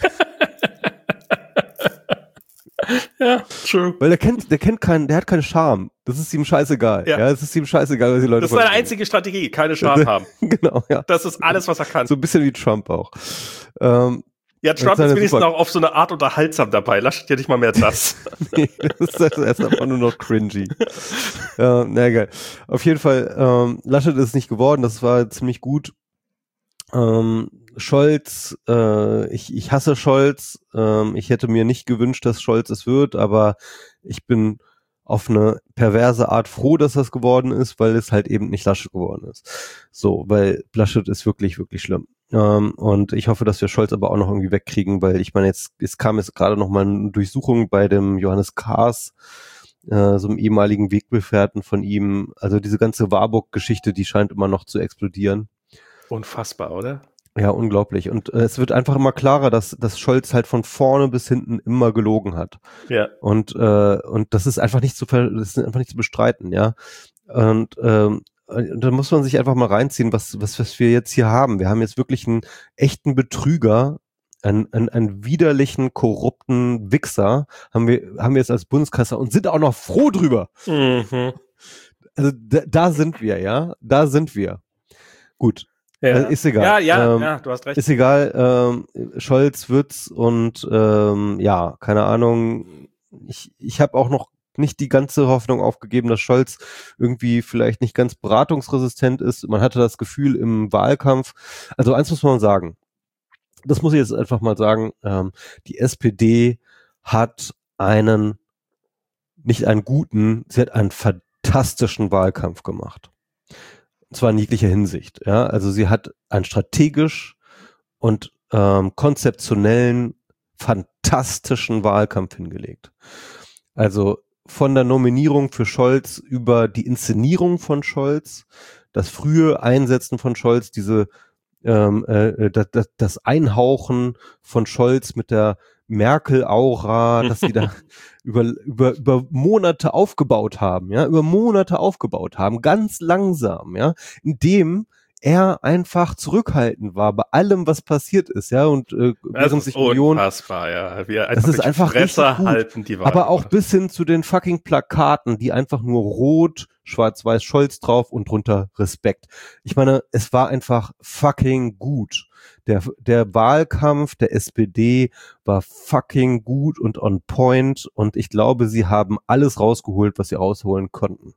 Ja, true. Weil der kennt, der kennt keinen, der hat keinen Charme. Das ist ihm scheißegal. Ja, ja es ist ihm scheißegal, was die Leute. Das ist seine einzige Strategie, keine Charme haben. Genau, ja. Das ist alles, was er kann. So ein bisschen wie Trump auch. Ähm, ja, Trump ist wenigstens auch auf so eine Art unterhaltsam dabei. Laschet ja nicht mal mehr das. Nee, das ist, das ist einfach nur noch cringy. Ja, na geil. Auf jeden Fall, ähm, Laschet ist nicht geworden. Das war ziemlich gut. Ähm, Scholz, äh, ich, ich hasse Scholz, ähm, ich hätte mir nicht gewünscht, dass Scholz es wird, aber ich bin auf eine perverse Art froh, dass das geworden ist, weil es halt eben nicht Laschet geworden ist. So, weil Laschet ist wirklich, wirklich schlimm. Ähm, und ich hoffe, dass wir Scholz aber auch noch irgendwie wegkriegen, weil ich meine, jetzt es kam jetzt gerade noch mal eine Durchsuchung bei dem Johannes Kahrs, äh, so einem ehemaligen Weggefährten von ihm. Also diese ganze Warburg-Geschichte, die scheint immer noch zu explodieren. Unfassbar, oder? Ja, unglaublich. Und äh, es wird einfach immer klarer, dass, dass Scholz halt von vorne bis hinten immer gelogen hat. Ja. Und, äh, und das ist einfach nicht zu ver- das ist einfach nicht zu bestreiten, ja. Und ähm, und da muss man sich einfach mal reinziehen, was, was, was wir jetzt hier haben. Wir haben jetzt wirklich einen echten Betrüger, einen, einen, einen widerlichen, korrupten Wichser, haben wir, haben wir jetzt als Bundeskanzler und sind auch noch froh drüber. Mhm. Also da, da sind wir, ja. Da sind wir. Gut. Ja. Äh, ist egal. Ja, ja, ähm, ja, du hast recht. Ist egal. Ähm, Scholz wird's und ähm, ja, keine Ahnung. Ich, ich habe auch noch nicht die ganze Hoffnung aufgegeben, dass Scholz irgendwie vielleicht nicht ganz beratungsresistent ist. Man hatte das Gefühl im Wahlkampf. Also eins muss man sagen. Das muss ich jetzt einfach mal sagen. Ähm, die S P D hat einen, nicht einen guten, sie hat einen fantastischen Wahlkampf gemacht. Und zwar in jeglicher Hinsicht. Ja, also sie hat einen strategisch und ähm, konzeptionellen, fantastischen Wahlkampf hingelegt. Also von der Nominierung für Scholz über die Inszenierung von Scholz, das frühe Einsetzen von Scholz, diese ähm, äh, das, das, das Einhauchen von Scholz mit der Merkel-Aura, dass sie da über, über, über Monate aufgebaut haben, ja, über Monate aufgebaut haben, ganz langsam, ja, indem er einfach zurückhaltend war bei allem, was passiert ist, ja, und äh, während sich Union, unfassbar, ja, wie er das ist einfach richtig gut, halten, die Wahl aber auch bis hin zu den fucking Plakaten, die einfach nur rot, schwarz-weiß Scholz drauf und drunter Respekt. Ich meine, es war einfach fucking gut. Der, der Wahlkampf der S P D war fucking gut und on point und ich glaube, sie haben alles rausgeholt, was sie rausholen konnten.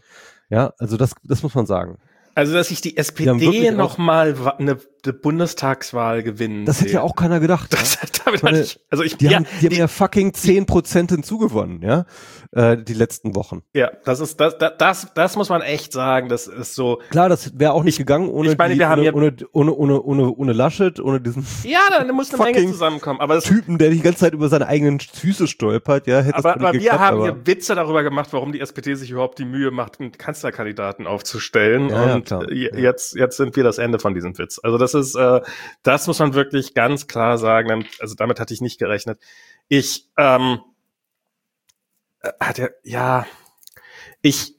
Ja, also das, das muss man sagen. Also, dass sich die S P D nochmal eine, eine Bundestagswahl gewinnen. Das hätte ja auch keiner gedacht. Das, ja? damit ich meine, ich, also ich, die, ja, haben, die, die haben ja fucking zehn Prozent hinzugewonnen, ja, äh, die letzten Wochen. Ja, das ist, das, das, das muss man echt sagen, das ist so. Klar, das wäre auch nicht ich, gegangen ohne, ich meine, die, wir haben ohne, ja, ohne, ohne, ohne, ohne, ohne Laschet, ohne diesen. Ja, da muss eine Menge zusammenkommen, aber das, Typen, der die ganze Zeit über seine eigenen Füße stolpert, ja, hätte aber, das aber geklappt, wir haben aber hier Witze darüber gemacht, warum die S P D sich überhaupt die Mühe macht, einen Kanzlerkandidaten aufzustellen, ja, und ja, jetzt, jetzt sind wir das Ende von diesem Witz. Also das ist, äh, das muss man wirklich ganz klar sagen. Also damit hatte ich nicht gerechnet. Ich, ähm, hatte, ja, ich,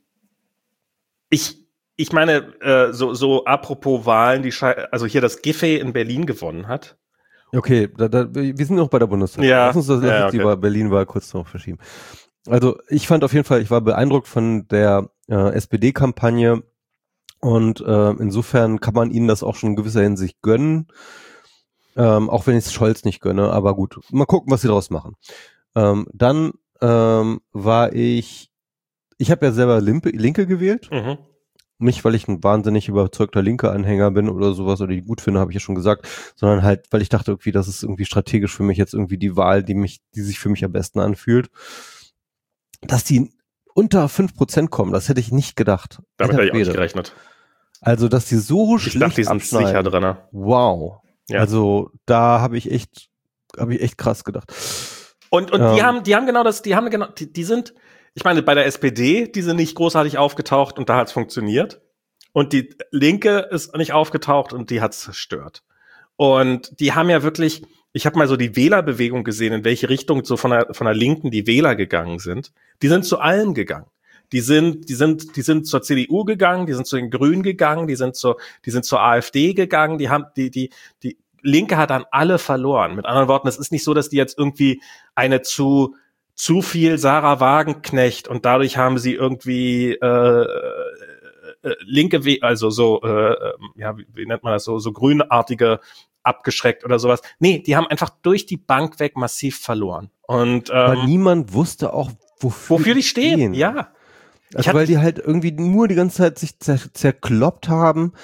ich, ich meine, äh, so, so apropos Wahlen, die, also hier das Giffey in Berlin gewonnen hat. Okay, da, da, wir sind noch bei der Bundestagswahl. Ja. Lass uns das, lass ja, uns okay. die Berlin-Wahl kurz noch verschieben. Also ich fand auf jeden Fall, ich war beeindruckt von der äh, S P D-Kampagne. Und äh, insofern kann man ihnen das auch schon in gewisser Hinsicht gönnen, ähm, auch wenn ich es Scholz nicht gönne, aber gut, mal gucken, was sie daraus machen. Ähm, dann ähm, war ich, ich habe ja selber Limpe, Linke gewählt, mhm. nicht weil ich ein wahnsinnig überzeugter Linke-Anhänger bin oder sowas oder die gut finde, habe ich ja schon gesagt, sondern halt, weil ich dachte irgendwie, das ist irgendwie strategisch für mich jetzt irgendwie die Wahl, die mich, die sich für mich am besten anfühlt. Dass die unter fünf Prozent kommen, das hätte ich nicht gedacht. Damit hätte ich auch nicht gerechnet. Also, dass die so schlecht Ich dachte, die sind sicher drin. Wow. Ja. Also, da habe ich echt, habe ich echt krass gedacht. Und, und ähm. die haben, die haben genau das, die haben genau, die, die sind, ich meine, bei der S P D, die sind nicht großartig aufgetaucht und da hat's funktioniert. Und die Linke ist nicht aufgetaucht und die hat's zerstört. Und die haben ja wirklich, ich habe mal so die Wählerbewegung gesehen, in welche Richtung so von der, von der Linken die Wähler gegangen sind. Die sind zu allen gegangen. Die sind, die sind, die sind zur C D U gegangen, die sind zu den Grünen gegangen, die sind zur, die sind zur AfD gegangen, die haben, die, die, die Linke hat dann alle verloren. Mit anderen Worten, es ist nicht so, dass die jetzt irgendwie eine zu, zu viel Sarah Wagenknecht und dadurch haben sie irgendwie, äh, äh linke, We- also so, äh, ja, wie, wie nennt man das so, so grünartige abgeschreckt oder sowas. Nee, die haben einfach durch die Bank weg massiv verloren. Und, ähm, aber niemand wusste auch, wofür, wofür die stehen, stehen. Ja. Also weil die halt irgendwie nur die ganze Zeit sich zer- zerkloppt haben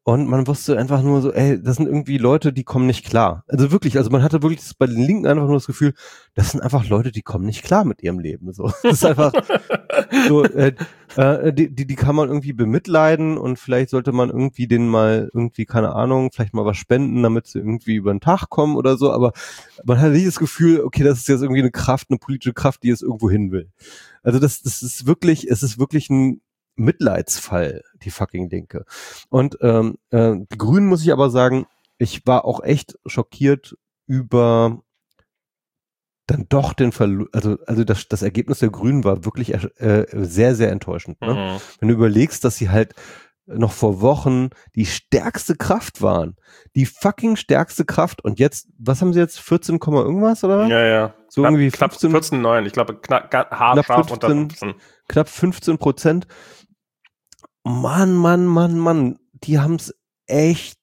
Und man wusste einfach nur so, ey, das sind irgendwie Leute, die kommen nicht klar. Also wirklich, also man hatte wirklich das, bei den Linken einfach nur das Gefühl, das sind einfach Leute, die kommen nicht klar mit ihrem Leben. So, das ist einfach so, äh, äh, die, die, die kann man irgendwie bemitleiden und vielleicht sollte man irgendwie denen mal irgendwie, keine Ahnung, vielleicht mal was spenden, damit sie irgendwie über den Tag kommen oder so. Aber man hat nicht das Gefühl, okay, das ist jetzt irgendwie eine Kraft, eine politische Kraft, die es irgendwo hin will. Also das, das ist wirklich, es ist wirklich ein Mitleidsfall, die fucking Linke. Und ähm, äh, die Grünen, muss ich aber sagen, ich war auch echt schockiert über dann doch den Verlust, also also das, das Ergebnis der Grünen war wirklich äh, sehr, sehr enttäuschend. Ne? Mhm. Wenn du überlegst, dass sie halt noch vor Wochen die stärkste Kraft waren. Die fucking stärkste Kraft. Und jetzt, was haben sie jetzt? vierzehn, irgendwas, oder? Ja, ja. So knapp, irgendwie knapp fünfzehn, vierzehn Komma neun. Ich glaube, knapp, haarscharf unter fünfzehn. Knapp fünfzehn Prozent. Mann, Mann, Mann, Mann, die haben's echt,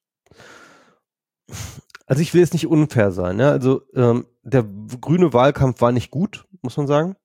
also ich will jetzt nicht unfair sein, ja, also ähm, der grüne Wahlkampf war nicht gut, muss man sagen.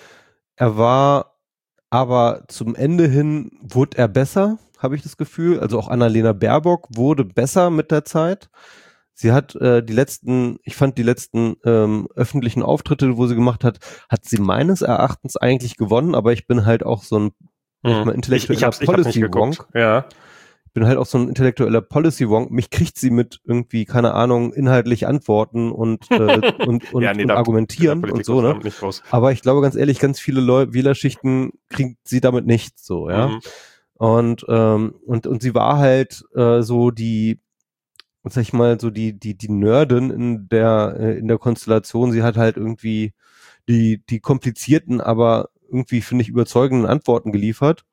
Er war, aber zum Ende hin wurde er besser, habe ich das Gefühl, also auch Annalena Baerbock wurde besser mit der Zeit. Sie hat äh, die letzten, ich fand die letzten ähm, öffentlichen Auftritte, wo sie gemacht hat, hat sie meines Erachtens eigentlich gewonnen, aber ich bin halt auch so ein Hm. mal intellektueller ich, ich hab's, ich hab's nicht geguckt. Ja. Ich bin halt auch so ein intellektueller Policy-Wonk. Mich kriegt sie mit irgendwie, keine Ahnung, inhaltlich antworten und, äh, und, und, ja, nee, und da, argumentieren und so, ne? Nicht groß. Aber ich glaube ganz ehrlich, ganz viele Leu- Wählerschichten kriegt sie damit nicht so, ja. Mhm. Und, ähm, und, und sie war halt äh, so die, sag ich mal, so die, die, die Nerdin in der, äh, in der Konstellation. Sie hat halt irgendwie die, die komplizierten, aber irgendwie, finde ich, überzeugenden Antworten geliefert.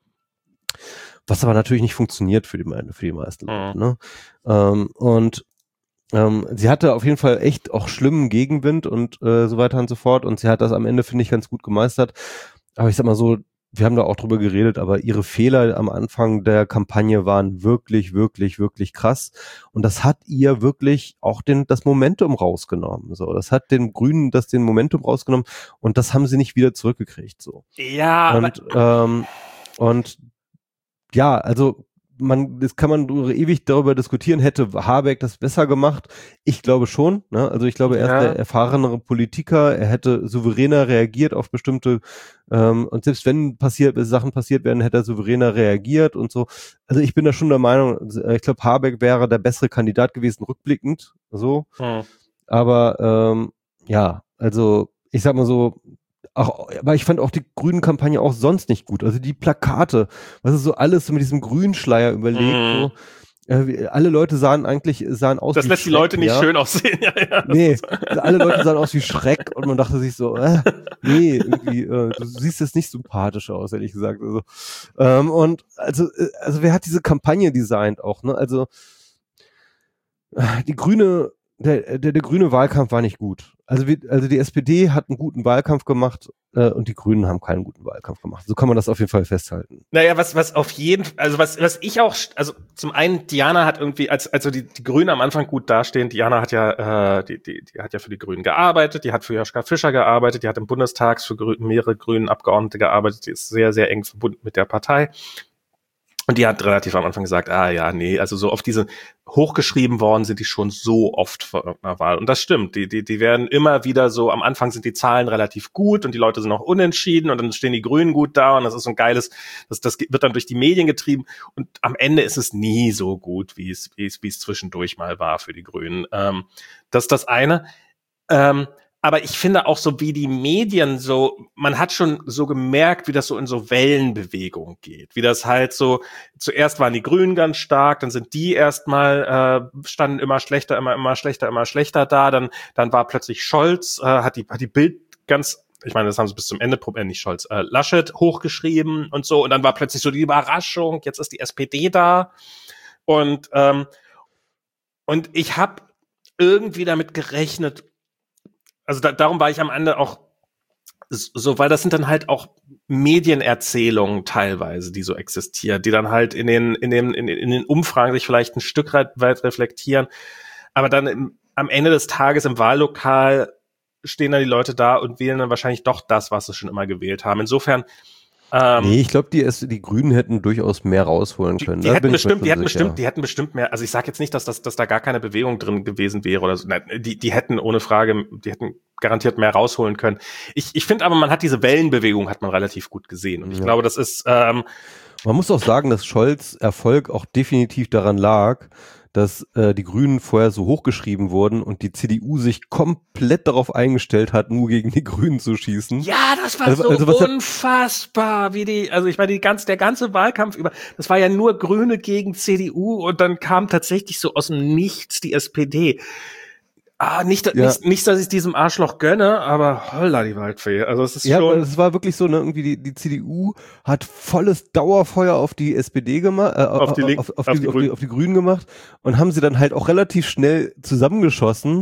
Was aber natürlich nicht funktioniert für die, für die meisten Leute. Mhm. Ne? Ähm, und ähm, sie hatte auf jeden Fall echt auch schlimmen Gegenwind und äh, so weiter und so fort. Und sie hat das am Ende, finde ich, ganz gut gemeistert. Aber ich sag mal so, wir haben da auch drüber geredet, aber ihre Fehler am Anfang der Kampagne waren wirklich, wirklich, wirklich krass. Und das hat ihr wirklich auch den, das Momentum rausgenommen. So, das hat den Grünen das den Momentum rausgenommen und das haben sie nicht wieder zurückgekriegt. So. Ja, und ähm, und ja, also man, das kann man ewig darüber diskutieren, hätte Habeck das besser gemacht? Ich glaube schon, ne? Also ich glaube, er ist Ja. der erfahrenere Politiker, er hätte souveräner reagiert auf bestimmte, ähm, und selbst wenn passiert, Sachen passiert werden, hätte er souveräner reagiert und so. Also ich bin da schon der Meinung, ich glaube, Habeck wäre der bessere Kandidat gewesen, rückblickend, so. Hm. Aber ähm, ja, also ich sag mal so, auch, aber ich fand auch die Grünen-Kampagne auch sonst nicht gut. Also die Plakate, was ist so alles so mit diesem Grünschleier überlegt, Mm. so. Äh, alle Leute sahen eigentlich, sahen aus das wie lässt Schreck, die Leute nicht ja? schön aussehen. Ja, ja. Nee, alle Leute sahen aus wie Schreck und man dachte sich so, äh, nee, irgendwie, äh, du siehst jetzt nicht sympathisch aus, ehrlich gesagt. Also, ähm, und also, äh, also wer hat diese Kampagne designt auch, ne? Also die grüne, der, der, der grüne Wahlkampf war nicht gut. Also, wir, also die S P D hat einen guten Wahlkampf gemacht äh, und die Grünen haben keinen guten Wahlkampf gemacht. So kann man das auf jeden Fall festhalten. Naja, was, was auf jeden Fall, also was, was ich auch, also zum einen, Diana hat irgendwie, als, also die, die Grünen am Anfang gut dastehen, Diana hat ja, äh, die, die, die hat ja für die Grünen gearbeitet, die hat für Joschka Fischer gearbeitet, die hat im Bundestag für Grü- mehrere Grünen Abgeordnete gearbeitet, die ist sehr, sehr eng verbunden mit der Partei. Und die hat relativ am Anfang gesagt, ah ja, nee, also so oft diese hochgeschrieben worden sind die schon so oft vor irgendeiner Wahl. Und das stimmt, die, die, die werden immer wieder so, am Anfang sind die Zahlen relativ gut und die Leute sind auch unentschieden und dann stehen die Grünen gut da und das ist so ein geiles, das, das wird dann durch die Medien getrieben und am Ende ist es nie so gut, wie es, wie es, wie es zwischendurch mal war für die Grünen. Ähm, das ist das eine. Ähm, Aber ich finde auch so, wie die Medien so, man hat schon so gemerkt, wie das so in so Wellenbewegungen geht. Wie das halt so, zuerst waren die Grünen ganz stark, dann sind die erstmal, äh, standen immer schlechter, immer, immer schlechter, immer schlechter da. Dann, dann war plötzlich Scholz, äh, hat die, hat die Bild ganz, ich meine, das haben sie bis zum Ende, äh, nicht Scholz, äh, Laschet hochgeschrieben und so. Und dann war plötzlich so die Überraschung, jetzt ist die S P D da. Und, ähm, und ich habe irgendwie damit gerechnet, also da, darum war ich am Ende auch so, weil das sind dann halt auch Medienerzählungen teilweise, die so existieren, die dann halt in den in den in, in den Umfragen sich vielleicht ein Stück weit reflektieren, aber dann im, am Ende des Tages im Wahllokal stehen dann die Leute da und wählen dann wahrscheinlich doch das, was sie schon immer gewählt haben. Insofern Ähm, nee, ich glaube, die, die Grünen hätten durchaus mehr rausholen können. Die, die, hätten bestimmt, die hätten sicher. bestimmt, die hätten bestimmt mehr, also ich sage jetzt nicht, dass, das, dass da gar keine Bewegung drin gewesen wäre oder so. Nein, die, die hätten ohne Frage, die hätten garantiert mehr rausholen können. Ich, ich finde aber, man hat diese Wellenbewegung hat man relativ gut gesehen. Und ich ja. glaube, das ist ähm, man muss auch sagen, dass Scholz' Erfolg auch definitiv daran lag, dass äh, die Grünen vorher so hochgeschrieben wurden und die C D U sich komplett darauf eingestellt hat, nur gegen die Grünen zu schießen. Ja, das war also, so also unfassbar, wie die, also ich meine, die ganze, der ganze Wahlkampf über, das war ja nur Grüne gegen C D U und dann kam tatsächlich so aus dem Nichts die S P D. Ah, nicht, ja. nicht, nicht, dass ich diesem Arschloch gönne, aber holla die Waldfee. Also es ist ja, schon. Es war wirklich so, ne, irgendwie die, die C D U hat volles Dauerfeuer auf die S P D gemacht, äh, auf, die Link, auf, auf, auf, die, die auf, die, auf die Grünen gemacht und haben sie dann halt auch relativ schnell zusammengeschossen.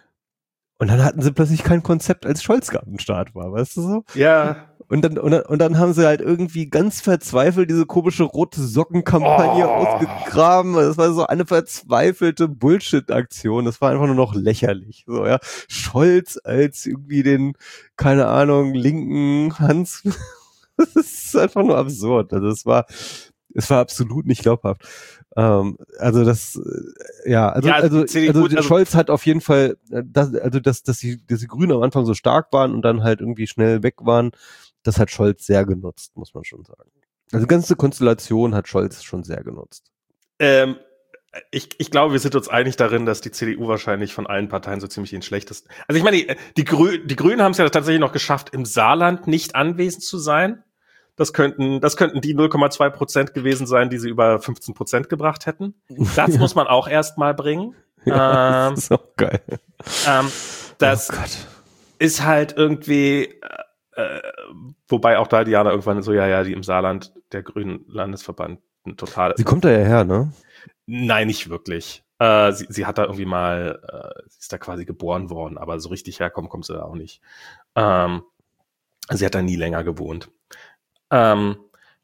Und dann hatten sie plötzlich kein Konzept, als Scholz am Start war, weißt du so? Ja. Und dann, und dann, und dann haben sie halt irgendwie ganz verzweifelt diese komische rote Sockenkampagne oh. ausgegraben. Das war so eine verzweifelte Bullshit-Aktion. Das war einfach nur noch lächerlich. So, ja. Scholz als irgendwie den, keine Ahnung, linken Hans. Das ist einfach nur absurd. Also es war, es war absolut nicht glaubhaft. Ähm, also das, äh, ja, also, ja, also, also, also, also Scholz hat auf jeden Fall, das, also dass, dass die, dass die Grünen am Anfang so stark waren und dann halt irgendwie schnell weg waren, das hat Scholz sehr genutzt, muss man schon sagen. Also die ganze Konstellation hat Scholz schon sehr genutzt. Ähm, ich, ich glaube, wir sind uns einig darin, dass die C D U wahrscheinlich von allen Parteien so ziemlich den schlechtesten. Also ich meine, die, die, Grü- die Grünen haben es ja tatsächlich noch geschafft, im Saarland nicht anwesend zu sein. Das könnten, das könnten die null Komma zwei Prozent gewesen sein, die sie über fünfzehn Prozent gebracht hätten. Das muss man auch erst mal bringen. Ja, ähm, das ist auch geil. Ähm, das oh ist halt irgendwie, äh, wobei auch da Diana irgendwann so, ja, ja, die im Saarland, der Grünen Landesverband, total. Sie kommt da ja her, ne? Nein, nicht wirklich. Äh, sie, sie hat da irgendwie mal, äh, sie ist da quasi geboren worden, aber so richtig herkommen kommt sie da auch nicht. Ähm, sie hat da nie länger gewohnt. Ähm,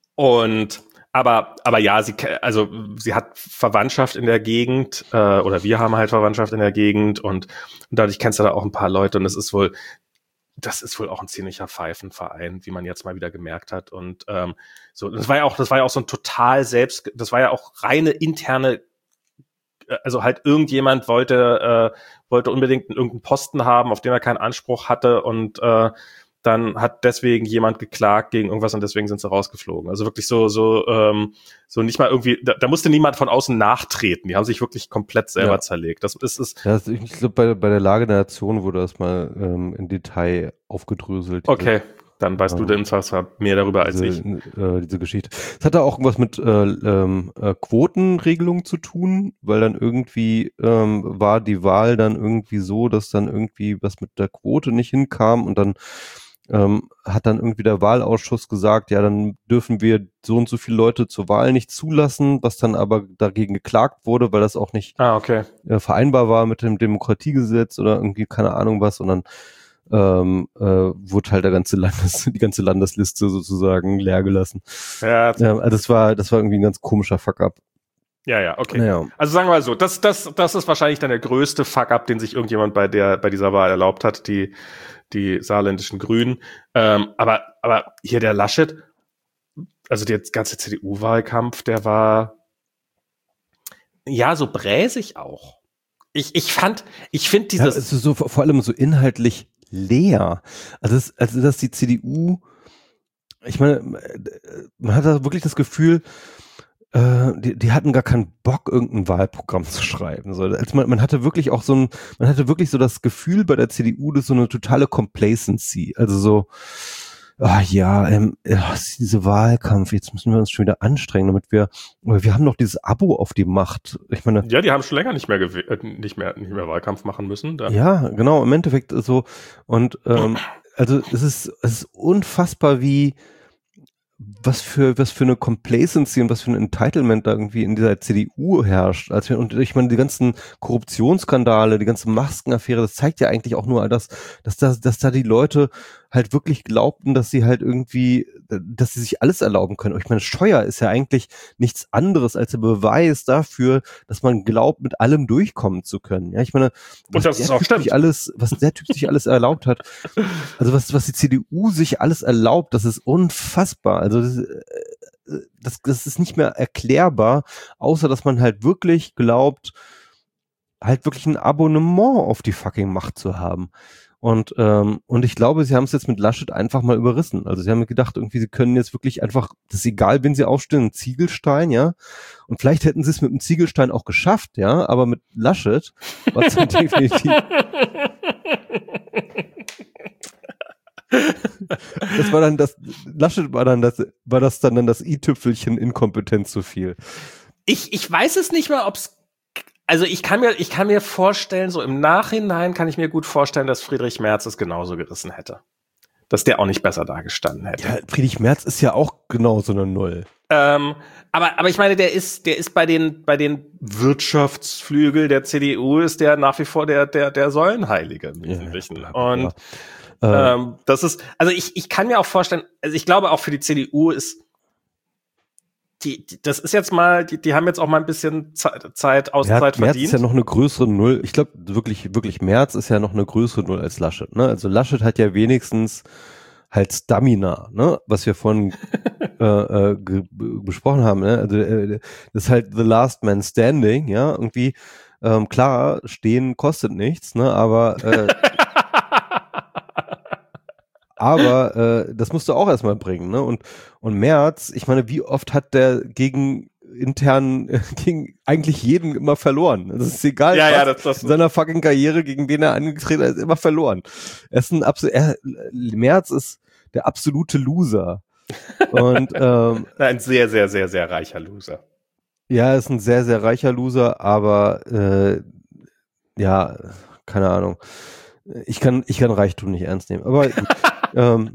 und aber aber ja, sie also sie hat Verwandtschaft in der Gegend äh, oder wir haben halt Verwandtschaft in der Gegend und, und dadurch kennst du da auch ein paar Leute und es ist wohl das ist wohl auch ein ziemlicher Pfeifenverein, wie man jetzt mal wieder gemerkt hat und ähm, so das war ja auch das war ja auch so ein total selbst das war ja auch reine interne also halt irgendjemand wollte äh, wollte unbedingt irgendeinen Posten haben, auf den er keinen Anspruch hatte und äh, dann hat deswegen jemand geklagt gegen irgendwas und deswegen sind sie rausgeflogen. Also wirklich so, so, ähm, so nicht mal irgendwie, da, da musste niemand von außen nachtreten. Die haben sich wirklich komplett selber ja. zerlegt. Das ist, ist ja, ich glaube, bei, bei der Lage der Nation wurde das mal ähm, in Detail aufgedröselt. Okay, dann weißt ähm, du denn zwar mehr darüber als diese, ich. Äh, diese Geschichte. Es hat da auch irgendwas mit äh, ähm, äh, Quotenregelung zu tun, weil dann irgendwie ähm, war die Wahl dann irgendwie so, dass dann irgendwie was mit der Quote nicht hinkam und dann Ähm, hat dann irgendwie der Wahlausschuss gesagt, ja, dann dürfen wir so und so viele Leute zur Wahl nicht zulassen, was dann aber dagegen geklagt wurde, weil das auch nicht ah, okay. äh, vereinbar war mit dem Demokratiegesetz oder irgendwie keine Ahnung was und dann ähm, äh, wurde halt der ganze Landes, die ganze Landesliste sozusagen leer gelassen. Ja, ja, also das war, das war irgendwie ein ganz komischer Fuck-up. Ja, ja, okay. Naja. Also sagen wir mal so, das, das, das ist wahrscheinlich dann der größte Fuck-up, den sich irgendjemand bei der, bei dieser Wahl erlaubt hat, die, die saarländischen Grünen. Ähm, aber, aber hier der Laschet, also der ganze C D U-Wahlkampf, der war, ja, so bräsig auch. Ich, ich fand, ich finde dieses. Ja, es ist so, vor allem so inhaltlich leer. Also, das, also, dass die C D U, ich meine, man hat da wirklich das Gefühl, äh, die, die hatten gar keinen Bock, irgendein Wahlprogramm zu schreiben. So, also man, man hatte wirklich auch so ein, man hatte wirklich so das Gefühl bei der C D U, das ist so eine totale Complacency. Also so, ah ja, ähm, ja, diese Wahlkampf, jetzt müssen wir uns schon wieder anstrengen, damit wir, wir haben noch dieses Abo auf die Macht. Ich meine, ja, die haben schon länger nicht mehr gew- äh, nicht mehr nicht mehr Wahlkampf machen müssen. Da. Ja, genau, im Endeffekt so. Und ähm, also es ist, es ist unfassbar, wie was für was für eine Complacency und was für ein Entitlement da irgendwie in dieser C D U herrscht. Also, und ich meine, die ganzen Korruptionsskandale, die ganze Maskenaffäre, das zeigt ja eigentlich auch nur das, dass da, dass da die Leute halt wirklich glaubten, dass sie halt irgendwie, dass sie sich alles erlauben können. Ich meine, Steuer ist ja eigentlich nichts anderes als der Beweis dafür, dass man glaubt, mit allem durchkommen zu können. Ja, ich meine, was Und das der ist auch Typ stimmt. sich alles, was der Typ sich alles erlaubt hat, also was, was die C D U sich alles erlaubt, das ist unfassbar. Also das, das, das ist nicht mehr erklärbar, außer dass man halt wirklich glaubt, halt wirklich ein Abonnement auf die fucking Macht zu haben. Und ähm, und ich glaube, sie haben es jetzt mit Laschet einfach mal überrissen. Also sie haben gedacht, irgendwie, sie können jetzt wirklich einfach, das ist egal, wen sie aufstellen, einen Ziegelstein, ja. Und vielleicht hätten sie es mit einem Ziegelstein auch geschafft, ja, aber mit Laschet war es dann definitiv. Das war dann das, Laschet war dann das, war das dann, dann das i-Tüpfelchen Inkompetenz zu viel. Ich, ich weiß es nicht mal, ob's, also ich kann mir, ich kann mir vorstellen, so im Nachhinein kann ich mir gut vorstellen, dass Friedrich Merz es genauso gerissen hätte. Dass der auch nicht besser dagestanden hätte. Ja, Friedrich Merz ist ja auch genauso eine Null. Ähm, aber, aber ich meine, der ist, der ist bei den, bei den Wirtschaftsflügel der C D U ist der nach wie vor der, der, der Säulenheilige im Wesentlichen. Ja, und ja. ähm, das ist, also ich, ich kann mir auch vorstellen, also ich glaube auch für die C D U ist Die, die, das ist jetzt mal, die, die haben jetzt auch mal ein bisschen Zeit, Zeit Auszeit Merz verdient. ist ja noch eine größere Null. Ich glaube wirklich, wirklich Merz ist ja noch eine größere Null als Laschet. Ne? Also Laschet hat ja wenigstens halt Stamina, ne? Was wir vorhin äh, äh, ge- besprochen haben. Ne? Also äh, das ist halt the last man standing, ja. Irgendwie ähm, klar, stehen kostet nichts, ne? Aber äh, Aber äh, das musst du auch erstmal bringen, ne? Und und Merz, ich meine, wie oft hat der gegen intern äh, gegen eigentlich jeden immer verloren? Das ist egal, ja, was, ja, das, das in seiner fucking Karriere, gegen den er angetreten ist, immer verloren. Er ist ein absolut, er, Merz ist der absolute Loser. Und ähm, ein sehr, sehr, sehr, sehr reicher Loser. ja, er ist ein sehr, sehr reicher Loser, aber äh, ja, keine Ahnung. Ich kann, ich kann Reichtum nicht ernst nehmen. Aber gut. ähm,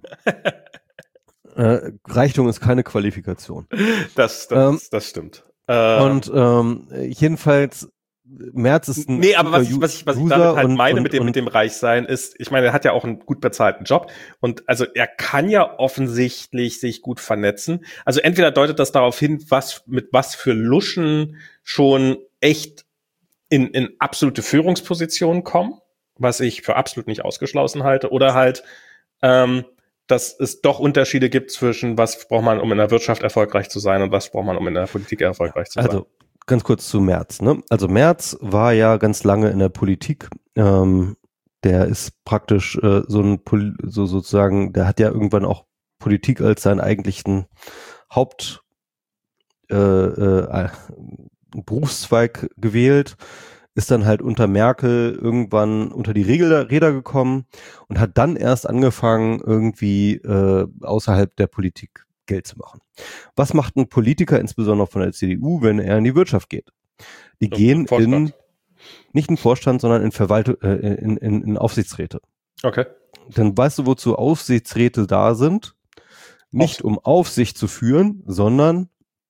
äh, Reichtum ist keine Qualifikation. Das, das, ähm, das stimmt. Ähm, und ähm, jedenfalls, Merz ist ein Nee, aber was ich, was ich, was ich damit halt und, meine und, mit dem, und, mit dem Reichsein ist, ich meine, er hat ja auch einen gut bezahlten Job und also er kann ja offensichtlich sich gut vernetzen. Also entweder deutet das darauf hin, was, mit was für Luschen schon echt in, in absolute Führungspositionen kommen, was ich für absolut nicht ausgeschlossen halte, oder halt, ähm, dass es doch Unterschiede gibt zwischen was braucht man, um in der Wirtschaft erfolgreich zu sein und was braucht man, um in der Politik erfolgreich zu sein. Also ganz kurz zu Merz. Ne? Also Merz war ja ganz lange in der Politik. Ähm, der ist praktisch äh, so ein Pol- so sozusagen, der hat ja irgendwann auch Politik als seinen eigentlichen Haupt äh, äh, Berufszweig gewählt, ist dann halt unter Merkel irgendwann unter die Räder, Räder gekommen und hat dann erst angefangen, irgendwie äh, außerhalb der Politik Geld zu machen. Was macht ein Politiker, insbesondere von der C D U, wenn er in die Wirtschaft geht? Die so, gehen in, nicht in Vorstand, sondern in Verwaltung, äh, in, in, in Aufsichtsräte. Okay. Dann weißt du, wozu Aufsichtsräte da sind? Nicht um Aufsicht zu führen, sondern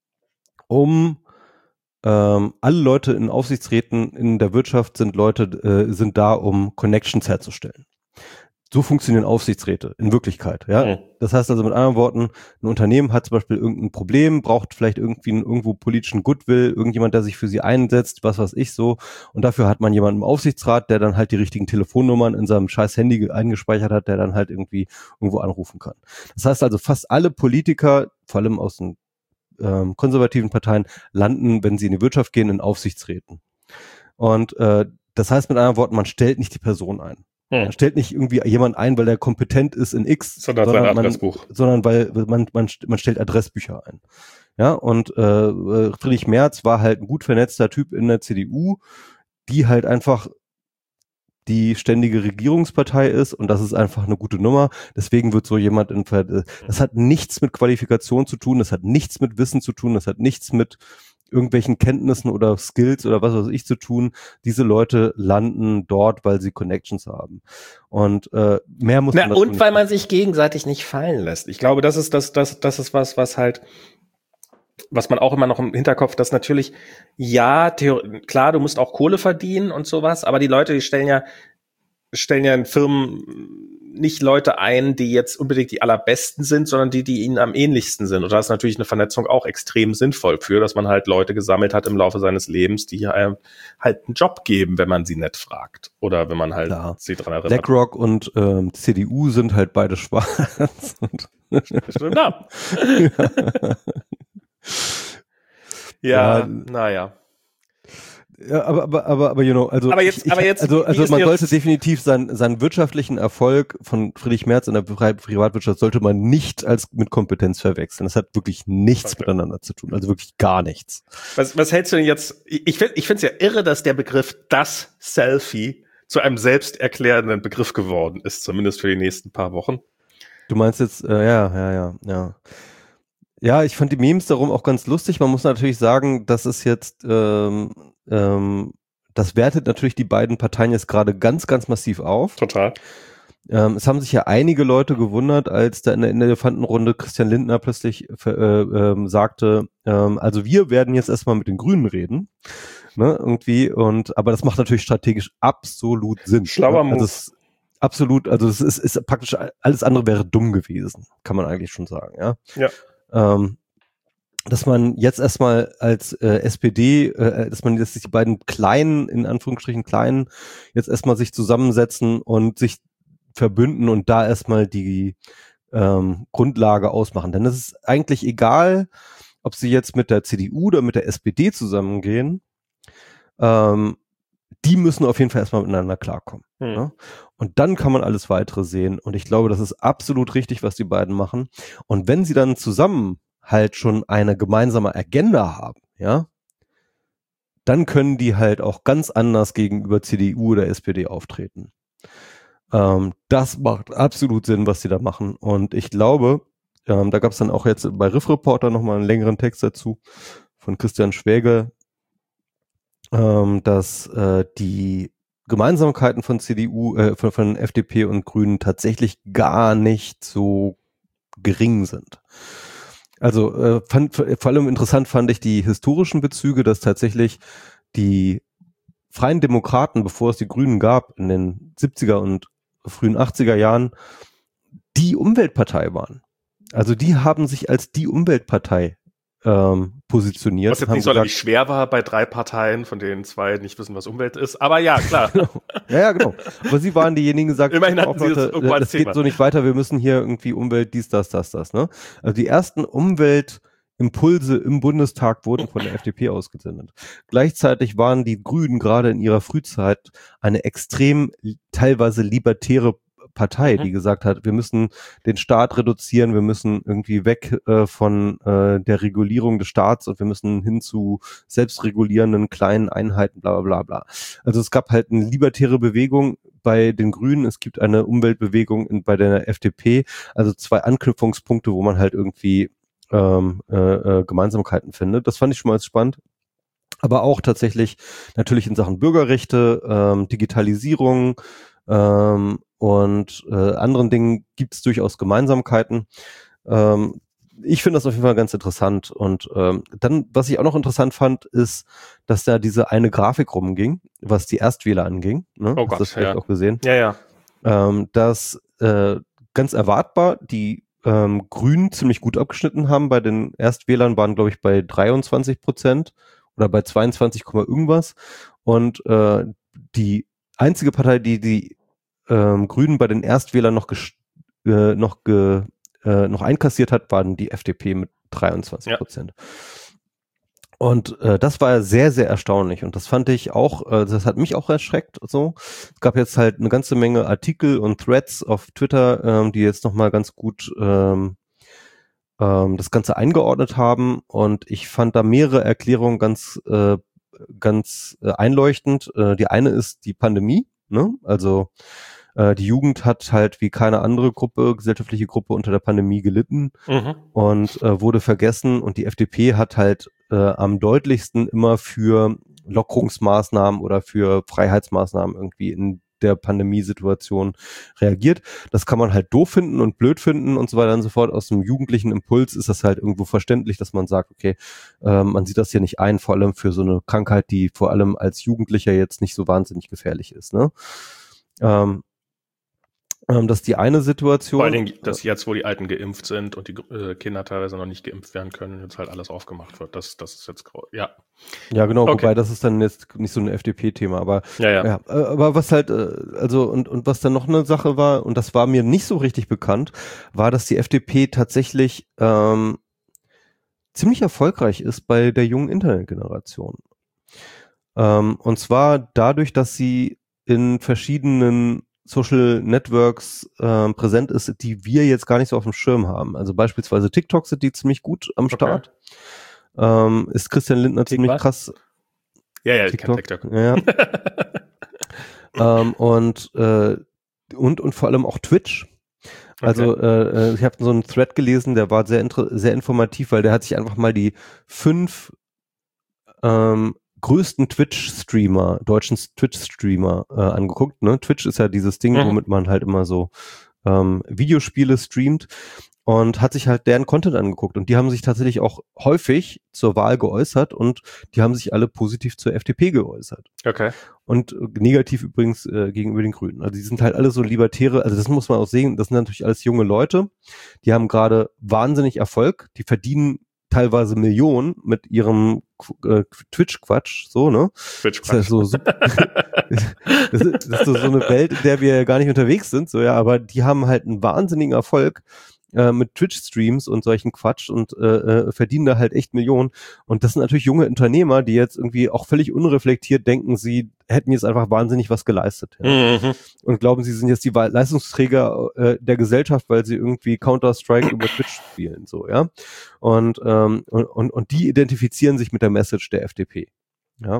um ähm, alle Leute in Aufsichtsräten in der Wirtschaft sind Leute, äh, sind da, um Connections herzustellen. So funktionieren Aufsichtsräte in Wirklichkeit, ja. Mhm. Das heißt also mit anderen Worten, ein Unternehmen hat zum Beispiel irgendein Problem, braucht vielleicht irgendwie einen irgendwo politischen Goodwill, irgendjemand, der sich für sie einsetzt, was weiß ich so. Und dafür hat man jemanden im Aufsichtsrat, der dann halt die richtigen Telefonnummern in seinem scheiß Handy eingespeichert hat, der dann halt irgendwie irgendwo anrufen kann. Das heißt also, fast alle Politiker, vor allem aus den ähm, konservativen Parteien, landen, wenn sie in die Wirtschaft gehen, in Aufsichtsräten. Und äh, das heißt mit anderen Worten, man stellt nicht die Person ein. Hm. Man stellt nicht irgendwie jemand ein, weil der kompetent ist in X, sondern, sondern sein Adressbuch. Man, sondern weil man, man, man stellt Adressbücher ein. Ja, und äh, Friedrich Merz war halt ein gut vernetzter Typ in der C D U, die halt einfach die ständige Regierungspartei ist und das ist einfach eine gute Nummer. Deswegen wird so jemand in, das hat nichts mit Qualifikation zu tun, das hat nichts mit Wissen zu tun, das hat nichts mit irgendwelchen Kenntnissen oder Skills oder was weiß ich zu tun. Diese Leute landen dort, weil sie Connections haben. Und äh, mehr muss Na, man und weil man sich gegenseitig nicht fallen lässt. Ich glaube, das ist das, das, das ist was, was halt, was man auch immer noch im Hinterkopf, dass natürlich, ja, Theor- klar, du musst auch Kohle verdienen und sowas, aber die Leute, die stellen ja, stellen ja in Firmen nicht Leute ein, die jetzt unbedingt die allerbesten sind, sondern die, die ihnen am ähnlichsten sind. Und da ist natürlich eine Vernetzung auch extrem sinnvoll für, dass man halt Leute gesammelt hat im Laufe seines Lebens, die einem halt einen Job geben, wenn man sie nett fragt. Oder wenn man halt Klar. sie dran erinnert. BlackRock und ähm, C D U sind halt beide schwarz. Stimmt, ja. Ja, ja, naja. Ja, aber, aber, aber, aber, you know, also, aber jetzt, ich, aber jetzt, also, also man sollte jetzt? definitiv seinen, seinen wirtschaftlichen Erfolg von Friedrich Merz in der Pri- Privatwirtschaft sollte man nicht als mit Kompetenz verwechseln. Das hat wirklich nichts okay. miteinander zu tun, also wirklich gar nichts. Was, was hältst du denn jetzt? Ich finde, ich finde es ja irre, dass der Begriff das Selfie zu einem selbsterklärenden Begriff geworden ist, zumindest für die nächsten paar Wochen. Du meinst jetzt, äh, ja, ja, ja, ja. Ja, ich fand die Memes darum auch ganz lustig. Man muss natürlich sagen, das ist jetzt, ähm, ähm, das wertet natürlich die beiden Parteien jetzt gerade ganz, ganz massiv auf. Total. Ähm, es haben sich ja einige Leute gewundert, als da in der, in der Elefantenrunde Christian Lindner plötzlich äh, ähm, sagte, ähm, also wir werden jetzt erstmal mit den Grünen reden, ne, irgendwie. Und aber das macht natürlich strategisch absolut Sinn. Schlauer ne? Move. Also es, absolut, also es ist, ist praktisch alles andere wäre dumm gewesen, kann man eigentlich schon sagen, ja. Ja. Ähm, dass man jetzt erstmal als äh, S P D, äh, dass man jetzt die beiden kleinen, in Anführungsstrichen kleinen, jetzt erstmal sich zusammensetzen und sich verbünden und da erstmal die ähm, Grundlage ausmachen. Denn es ist eigentlich egal, ob sie jetzt mit der C D U oder mit der S P D zusammengehen, ähm, die müssen auf jeden Fall erstmal miteinander klarkommen. Hm. Ne? Und dann kann man alles Weitere sehen. Und ich glaube, das ist absolut richtig, was die beiden machen. Und wenn sie dann zusammen halt schon eine gemeinsame Agenda haben, ja, dann können die halt auch ganz anders gegenüber C D U oder S P D auftreten. Ähm, das macht absolut Sinn, was die da machen. Und ich glaube, ähm, da gab es dann auch jetzt bei Riff Reporter nochmal einen längeren Text dazu von Christian Schwäge, ähm, dass äh, die Gemeinsamkeiten von C D U, äh, von, von F D P und Grünen tatsächlich gar nicht so gering sind. Also äh, fand, vor allem interessant fand ich die historischen Bezüge, dass tatsächlich die Freien Demokraten, bevor es die Grünen gab, in den siebziger und frühen achtziger Jahren, die Umweltpartei waren. Also die haben sich als die Umweltpartei ähm, positioniert. Was jetzt nicht sonderlich schwer war bei drei Parteien, von denen zwei nicht wissen, was Umwelt ist. Aber ja, klar. ja, ja, genau. Aber sie waren diejenigen, die gesagt Immerhin hatten sie Leute, das, das geht so nicht weiter, wir müssen hier irgendwie Umwelt, dies, das, das, das. Ne? Also die ersten Umweltimpulse im Bundestag wurden von der F D P ausgesendet. Gleichzeitig waren die Grünen gerade in ihrer Frühzeit eine extrem teilweise libertäre Partei, mhm. die gesagt hat, wir müssen den Staat reduzieren, wir müssen irgendwie weg äh, von äh, der Regulierung des Staats und wir müssen hin zu selbstregulierenden kleinen Einheiten, bla bla bla bla. Also es gab halt eine libertäre Bewegung bei den Grünen, es gibt eine Umweltbewegung in, bei der F D P, also zwei Anknüpfungspunkte, wo man halt irgendwie ähm, äh, äh, Gemeinsamkeiten findet. Das fand ich schon mal spannend. Aber auch tatsächlich natürlich in Sachen Bürgerrechte, ähm, Digitalisierung, ähm, und äh, anderen Dingen gibt es durchaus Gemeinsamkeiten. Ähm, ich finde das auf jeden Fall ganz interessant. Und ähm, dann, was ich auch noch interessant fand, ist, dass da diese eine Grafik rumging, was die Erstwähler anging. Ne? Oh Gott, hast du das vielleicht ja. auch gesehen? Ja, ja. Ähm, dass äh, ganz erwartbar die ähm, Grünen ziemlich gut abgeschnitten haben. Bei den Erstwählern waren, glaube ich, bei dreiundzwanzig Prozent oder bei zweiundzwanzig, irgendwas. Und äh, die einzige Partei, die die ähm, Grünen bei den Erstwählern noch ges- äh, noch ge, äh, noch einkassiert hat, waren die F D P mit dreiundzwanzig Prozent. Ja. Und äh, das war sehr, sehr erstaunlich. Und das fand ich auch, äh, das hat mich auch erschreckt. So, es gab jetzt halt eine ganze Menge Artikel und Threads auf Twitter, ähm, die jetzt nochmal ganz gut ähm, ähm, das Ganze eingeordnet haben. Und ich fand da mehrere Erklärungen ganz, äh, ganz äh, einleuchtend. Äh, die eine ist die Pandemie, ne? Also die Jugend hat halt wie keine andere Gruppe, gesellschaftliche Gruppe unter der Pandemie gelitten mhm. und äh, wurde vergessen. Und die F D P hat halt äh, am deutlichsten immer für Lockerungsmaßnahmen oder für Freiheitsmaßnahmen irgendwie in der Pandemiesituation reagiert. Das kann man halt doof finden und blöd finden und so weiter und so fort. Aus dem jugendlichen Impuls ist das halt irgendwo verständlich, dass man sagt, okay, äh, man sieht das hier nicht ein, vor allem für so eine Krankheit, die vor allem als Jugendlicher jetzt nicht so wahnsinnig gefährlich ist. Ne? Ähm, Ähm, das ist die eine Situation. Vor allen Dingen, dass jetzt, wo die Alten geimpft sind und die äh, Kinder teilweise noch nicht geimpft werden können, jetzt halt alles aufgemacht wird. Das, das ist jetzt, ja. Ja, genau, Okay. wobei das ist dann jetzt nicht so ein F D P-Thema, aber Ja, ja. ja, aber was halt, also und, und was dann noch eine Sache war, und das war mir nicht so richtig bekannt, war, dass die F D P tatsächlich ähm, ziemlich erfolgreich ist bei der jungen Internetgeneration. Ähm, und zwar dadurch, dass sie in verschiedenen Social Networks äh, präsent ist, die wir jetzt gar nicht so auf dem Schirm haben. Also beispielsweise TikTok sind die ziemlich gut am Start. Okay. Ähm, ist Christian Lindner Tick ziemlich was? krass. Ja, ja, TikTok. Ich kenn TikTok. Ja. ähm, und, äh, und, und vor allem auch Twitch. Also okay. äh, ich habe so einen Thread gelesen, der war sehr, sehr informativ, weil der hat sich einfach mal die fünf ähm, größten Twitch-Streamer, deutschen Twitch-Streamer äh, angeguckt. Ne? Twitch ist ja dieses Ding, mhm. womit man halt immer so ähm, Videospiele streamt, und hat sich halt deren Content angeguckt. Und die haben sich tatsächlich auch häufig zur Wahl geäußert, und die haben sich alle positiv zur F D P geäußert. Okay. Und äh, negativ übrigens äh, gegenüber den Grünen. Also die sind halt alle so Libertäre, also das muss man auch sehen, das sind natürlich alles junge Leute, die haben gerade wahnsinnig Erfolg, die verdienen teilweise Millionen mit ihrem äh, Twitch-Quatsch, so, ne? Twitch-Quatsch. Das ist, so, so, das, ist, das ist so eine Welt, in der wir gar nicht unterwegs sind, so, ja, aber die haben halt einen wahnsinnigen Erfolg äh, mit Twitch-Streams und solchen Quatsch und äh, verdienen da halt echt Millionen. Und das sind natürlich junge Unternehmer, die jetzt irgendwie auch völlig unreflektiert denken, sie hätten jetzt einfach wahnsinnig was geleistet. Ja. Mhm. Und glauben, sie sind jetzt die Leistungsträger äh, der Gesellschaft, weil sie irgendwie Counter-Strike über Twitch spielen, so, ja. Und, ähm, und, und, und die identifizieren sich mit der Message der F D P. Ja.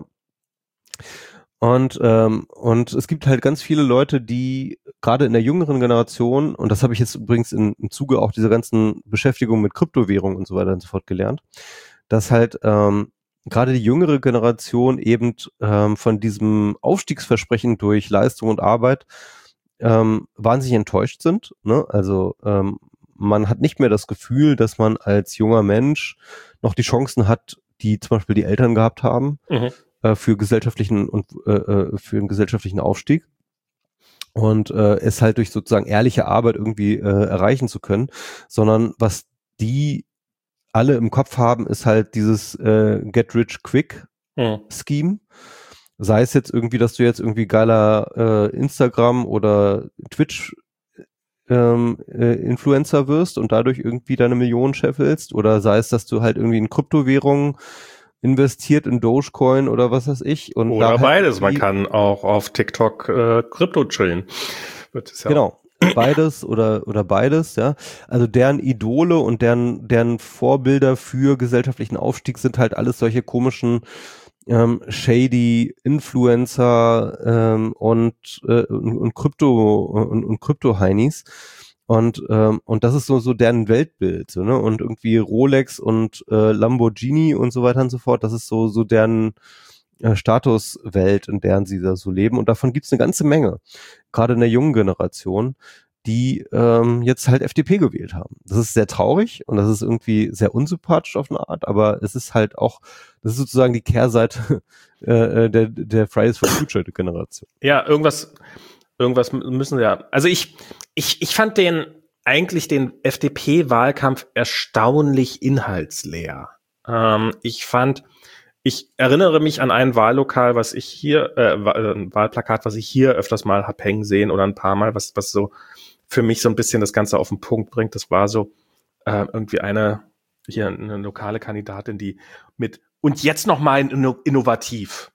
Und, ähm, und es gibt halt ganz viele Leute, die gerade in der jüngeren Generation, und das habe ich jetzt übrigens in, im Zuge auch dieser ganzen Beschäftigung mit Kryptowährungen und so weiter und so fort gelernt, dass halt ähm, gerade die jüngere Generation eben ähm, von diesem Aufstiegsversprechen durch Leistung und Arbeit ähm, wahnsinnig enttäuscht sind. Ne? Also ähm, man hat nicht mehr das Gefühl, dass man als junger Mensch noch die Chancen hat, die zum Beispiel die Eltern gehabt haben, mhm. äh, für gesellschaftlichen und äh, für einen gesellschaftlichen Aufstieg. Und äh, es halt durch sozusagen ehrliche Arbeit irgendwie äh, erreichen zu können, sondern was die alle im Kopf haben, ist halt dieses äh, Get-Rich-Quick-Scheme. Mhm. Sei es jetzt irgendwie, dass du jetzt irgendwie geiler äh, Instagram oder Twitch ähm, äh, Influencer wirst und dadurch irgendwie deine Millionen scheffelst, oder sei es, dass du halt irgendwie in Kryptowährungen investiert, in Dogecoin oder was weiß ich. Und oder beides. Man kann auch auf TikTok äh, Krypto chillen. Wird es ja genau. Beides oder oder beides, ja. Also deren Idole und deren deren Vorbilder für gesellschaftlichen Aufstieg sind halt alles solche komischen ähm, shady Influencer ähm, und äh, und, und Krypto und, und Krypto-Heinis. Und ähm, und das ist so so deren Weltbild, so, ne? Und irgendwie Rolex und äh, Lamborghini und so weiter und so fort, das ist so so deren äh, Statuswelt, in deren sie da so leben. Und davon gibt's eine ganze Menge, gerade in der jungen Generation, die ähm, jetzt halt F D P gewählt haben. Das ist sehr traurig und das ist irgendwie sehr unsympathisch auf eine Art, aber es ist halt auch, das ist sozusagen die Kehrseite äh, der der Fridays for Future Generation. Ja, irgendwas Irgendwas müssen wir, also ich, ich, ich fand den, eigentlich den F D P-Wahlkampf erstaunlich inhaltsleer. Ähm, ich fand, ich erinnere mich an ein Wahllokal, was ich hier, äh, ein Wahlplakat, was ich hier öfters mal hab hängen sehen oder ein paar Mal, was, was so für mich so ein bisschen das Ganze auf den Punkt bringt. Das war so äh, irgendwie eine, hier eine lokale Kandidatin, die mit, und jetzt noch mal innovativ.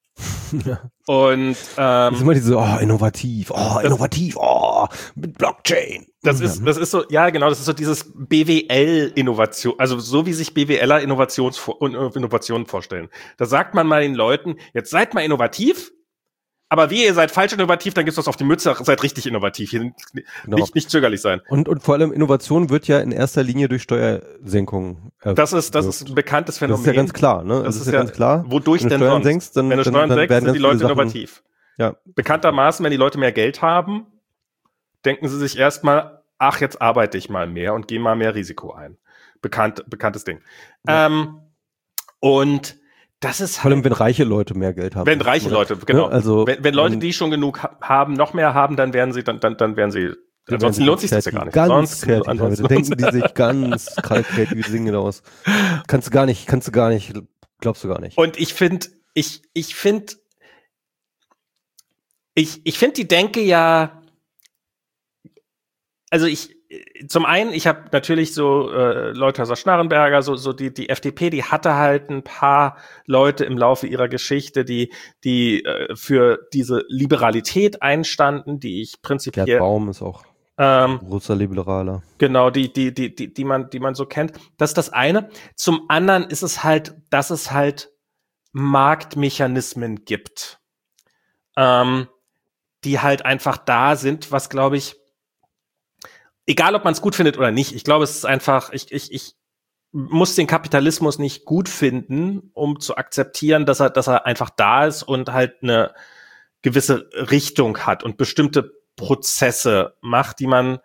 Ja. Und ähm, das ist immer diese, oh, innovativ, oh, das, innovativ, oh, mit Blockchain. Das ist, das ist so, ja, genau, das ist so dieses B W L-Innovation, also so wie sich B W Ler Innovations Innovationen vorstellen. Da sagt man mal den Leuten, jetzt seid mal innovativ, aber wie ihr seid falsch innovativ, dann gibt's was auf die Mütze, seid richtig innovativ, hier genau. nicht, nicht zögerlich sein. Und, und vor allem Innovation wird ja in erster Linie durch Steuersenkungen äh, Das ist, das ist ein bekanntes Phänomen. Das ist ja ganz klar, ne? Das, das ist, ist ja ganz klar. Wodurch denn Steuern sonst? Senkst, dann, wenn du Steuern dann, senkst, dann sind die Leute Sachen, innovativ. Ja. Bekanntermaßen, wenn die Leute mehr Geld haben, denken sie sich erstmal, ach, jetzt arbeite ich mal mehr und gehe mal mehr Risiko ein. Bekannt, bekanntes Ding. Ja. Ähm, und das ist halt, vor allem, wenn reiche Leute mehr Geld haben. Wenn reiche oder, Leute, genau. Ne? Also, wenn, wenn Leute, die schon genug ha- haben, noch mehr haben, dann werden sie, dann, dann, dann werden sie, dann ansonsten werden lohnt sich das ja gar nicht. Ganz Sonst, kreativ. ansonsten Dann denken die sich ganz kreative Dinge aus. Kannst du gar nicht, kannst du gar nicht, glaubst du gar nicht. Und ich finde, ich, ich finde, ich, ich finde die Denke ja, also ich, zum einen, ich habe natürlich so äh, Leuthäuser Schnarrenberger, so so die die F D P, die hatte halt ein paar Leute im Laufe ihrer Geschichte, die die äh, für diese Liberalität einstanden, die ich prinzipiell Der Baum ist auch ähm, großer Liberaler. Genau, die die die die die man die man so kennt. Das ist das eine. Zum anderen ist es halt, dass es halt Marktmechanismen gibt, ähm, die halt einfach da sind, was glaube ich, egal ob man es gut findet oder nicht, ich glaube, es ist einfach, ich, ich, ich muss den Kapitalismus nicht gut finden, um zu akzeptieren, dass er, dass er einfach da ist und halt eine gewisse Richtung hat und bestimmte Prozesse macht, die man,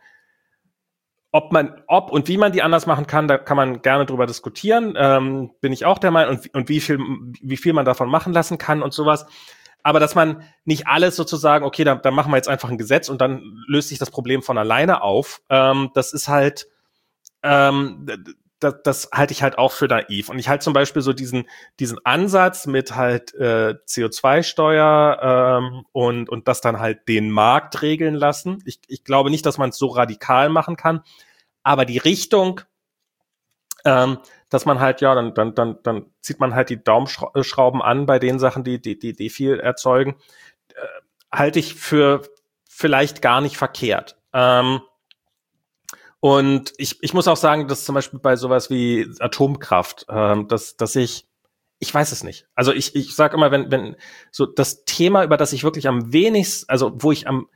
ob man, ob und wie man die anders machen kann, da kann man gerne drüber diskutieren, ähm, bin ich auch der Meinung, und, und wie viel, wie viel man davon machen lassen kann und sowas. Aber dass man nicht alles sozusagen, okay, dann, dann machen wir jetzt einfach ein Gesetz und dann löst sich das Problem von alleine auf. Ähm, das ist halt, ähm, das, das halte ich halt auch für naiv. Und ich halte zum Beispiel so diesen diesen Ansatz mit halt äh, C O zwei Steuer ähm, und und das dann halt den Markt regeln lassen. Ich, ich glaube nicht, dass man es so radikal machen kann, aber die Richtung, ähm, dass man halt, ja, dann, dann, dann, dann zieht man halt die Daumenschrauben an bei den Sachen, die, die, die, die viel erzeugen, äh, halte ich für vielleicht gar nicht verkehrt. Ähm, und ich, ich muss auch sagen, dass zum Beispiel bei sowas wie Atomkraft, ähm, dass, dass ich, ich weiß es nicht. Also ich, ich sage immer, wenn, wenn so das Thema, über das ich wirklich am wenigsten, also wo ich am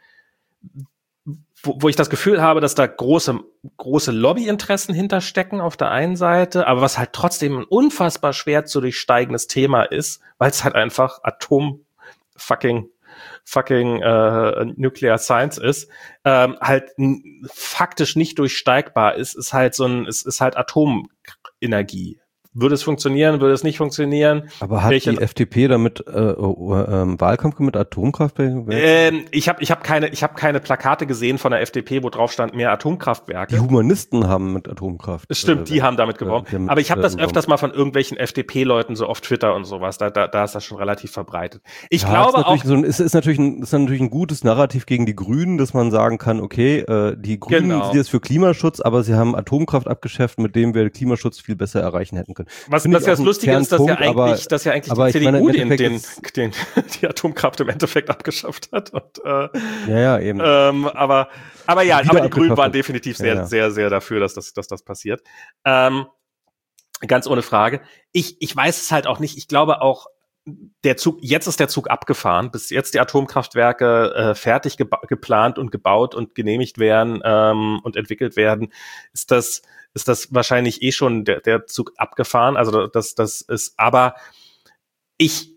Wo, wo ich das Gefühl habe, dass da große, große Lobbyinteressen hinterstecken auf der einen Seite, aber was halt trotzdem ein unfassbar schwer zu durchsteigendes Thema ist, weil es halt einfach Atom fucking fucking äh, Nuclear Science ist, ähm, halt n- faktisch nicht durchsteigbar ist, ist halt so ein, ist, ist halt Atomenergie. Würde es funktionieren, würde es nicht funktionieren? Aber hat Welche, die F D P damit äh, äh, ähm, Wahlkampf mit Atomkraftwerken? ähm, ich habe ich hab keine, ich hab keine Plakate gesehen von der F D P, wo drauf stand, mehr Atomkraftwerke. Die Humanisten haben mit Atomkraft. Stimmt, äh, die haben damit geworben. äh, mit, Aber ich habe das äh, öfters mal von irgendwelchen F D P-Leuten so auf Twitter und sowas. Da, da, da ist das schon relativ verbreitet. Ich ja, glaube ist auch. So ein, ist, ist, natürlich ein, ist natürlich ein gutes Narrativ gegen die Grünen, dass man sagen kann, okay, äh, die Grünen Genau. sind jetzt für Klimaschutz, aber sie haben Atomkraft abgeschafft, mit dem wir Klimaschutz viel besser erreichen hätten können. Was Find das ja das Lustige ist, dass ja eigentlich, aber, dass ja eigentlich aber die C D U meine, den, den, ist, den, die Atomkraft im Endeffekt abgeschafft hat. Und, äh, ja, ja, eben. Ähm, aber, aber ja, aber die Grünen waren abgeschafft. definitiv sehr, Ja, ja. sehr, sehr dafür, dass das, dass das passiert. Ähm, ganz ohne Frage. Ich, ich weiß es halt auch nicht. Ich glaube auch, der Zug, jetzt ist der Zug abgefahren, bis jetzt die Atomkraftwerke äh, fertig geba- geplant und gebaut und genehmigt werden ähm, und entwickelt werden, ist das, ist das wahrscheinlich eh schon der, der Zug abgefahren. Also das, das ist, aber ich,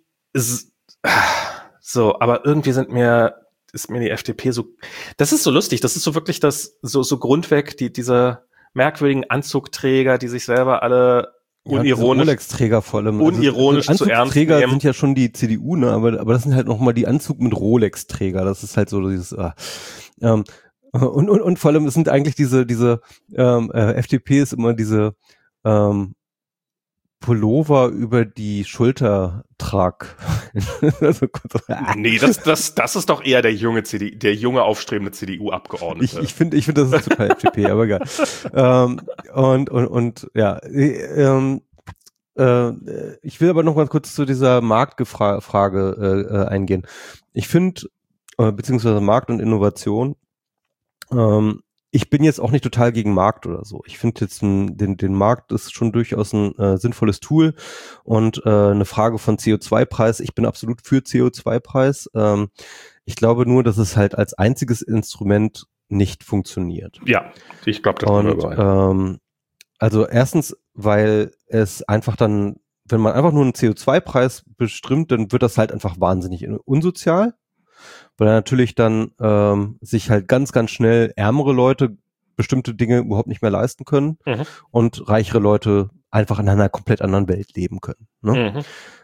so, aber irgendwie sind mir, ist mir die F D P so, das ist so lustig, das ist so wirklich das, so, so grundweg, die, diese merkwürdigen Anzugträger, die sich selber alle unironisch, ja, Rolex-Träger vor allem. unironisch also, zu ernst Anzugträger nehmen. sind ja schon die C D U, ne, aber, aber das sind halt nochmal die Anzug mit Rolex-Träger, das ist halt so dieses, ah. ähm, und, und, und vor allem, es sind eigentlich diese, diese, ähm, äh, F D P ist immer diese, ähm, Pullover über die Schulter trag. also, nee, das, das, das ist doch eher der junge C D U, der junge aufstrebende C D U-Abgeordnete. Ich, ich finde, ich finde, das ist total F D P, aber egal. ähm, und, und, und, ja, ähm, äh, ich will aber noch mal kurz zu dieser Marktfrage äh, eingehen. Ich finde, äh, beziehungsweise Markt und Innovation, ähm, ich bin jetzt auch nicht total gegen Markt oder so. Ich finde jetzt ein, den, den Markt ist schon durchaus ein äh, sinnvolles Tool und äh, eine Frage von C O zwei Preis. Ich bin absolut für C O zwei Preis. Ähm, ich glaube nur, dass es halt als einziges Instrument nicht funktioniert. Ja, ich glaube, das und ähm, also erstens, weil es einfach dann, wenn man einfach nur einen C O zwei Preis bestimmt, dann wird das halt einfach wahnsinnig unsozial. Weil natürlich dann ähm, sich halt ganz, ganz schnell ärmere Leute bestimmte Dinge überhaupt nicht mehr leisten können mhm. und reichere Leute einfach in einer komplett anderen Welt leben können. Ne? Mhm.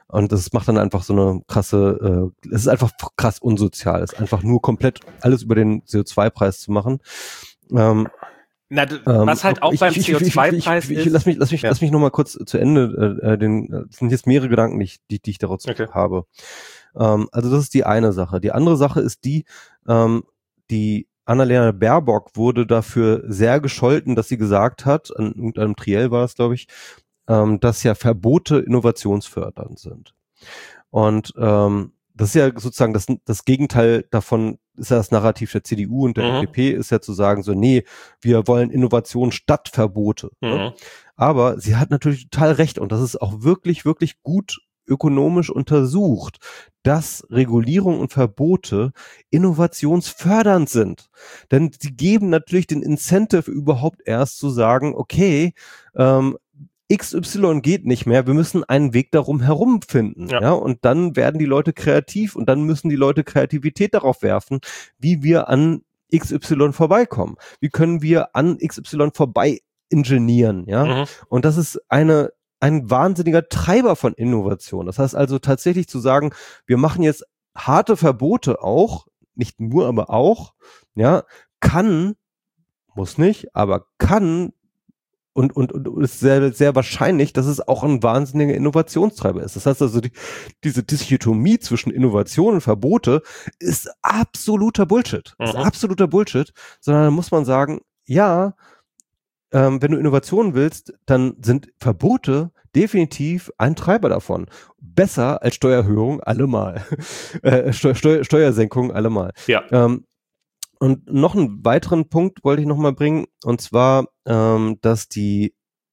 Und das macht dann einfach so eine krasse, äh, es ist einfach krass unsozial. Es ist einfach nur komplett alles über den C O zwei Preis zu machen. Ähm, Na, du, was halt auch ich, beim ich, C O zwei Preis ich, ich, ich, ich, ist. Lass mich, lass mich, ja. lass mich noch mal kurz zu Ende, äh, den, es sind jetzt mehrere Gedanken, die ich, die, die ich daraus Okay. habe. Ähm, also das ist die eine Sache. Die andere Sache ist die, ähm, die Annalena Baerbock wurde dafür sehr gescholten, dass sie gesagt hat, an irgendeinem Triell war es, glaube ich, ähm, dass ja Verbote innovationsfördernd sind. Und ähm, das ist ja sozusagen das, das Gegenteil davon, ist ja das Narrativ der C D U und der Mhm. F D P, ist ja zu sagen so, nee, wir wollen Innovation statt Verbote. Mhm. Ne? Aber sie hat natürlich total recht und das ist auch wirklich, wirklich gut ökonomisch untersucht, dass Regulierung und Verbote innovationsfördernd sind. Denn sie geben natürlich den Incentive überhaupt erst zu sagen, okay, ähm, X Y geht nicht mehr, wir müssen einen Weg darum herum finden. Ja. ja, und dann werden die Leute kreativ und dann müssen die Leute Kreativität darauf werfen, wie wir an X Y vorbeikommen. Wie können wir an X Y vorbei ingenieren, ja? Mhm. Und das ist eine ein wahnsinniger Treiber von Innovation. Das heißt also tatsächlich zu sagen, wir machen jetzt harte Verbote auch, nicht nur, aber auch, ja, kann, muss nicht, aber kann und, und, und ist sehr, sehr wahrscheinlich, dass es auch ein wahnsinniger Innovationstreiber ist. Das heißt also, die, diese Dichotomie zwischen Innovation und Verbote ist absoluter Bullshit. Mhm. Ist absoluter Bullshit, sondern da muss man sagen, ja, ähm, wenn du Innovation willst, dann sind Verbote definitiv ein Treiber davon. Besser als Steuererhöhung allemal. äh, Steu Steu Steuersenkung allemal. Ja. Ähm, und noch einen weiteren Punkt wollte ich noch mal bringen, und zwar, ähm, dass die,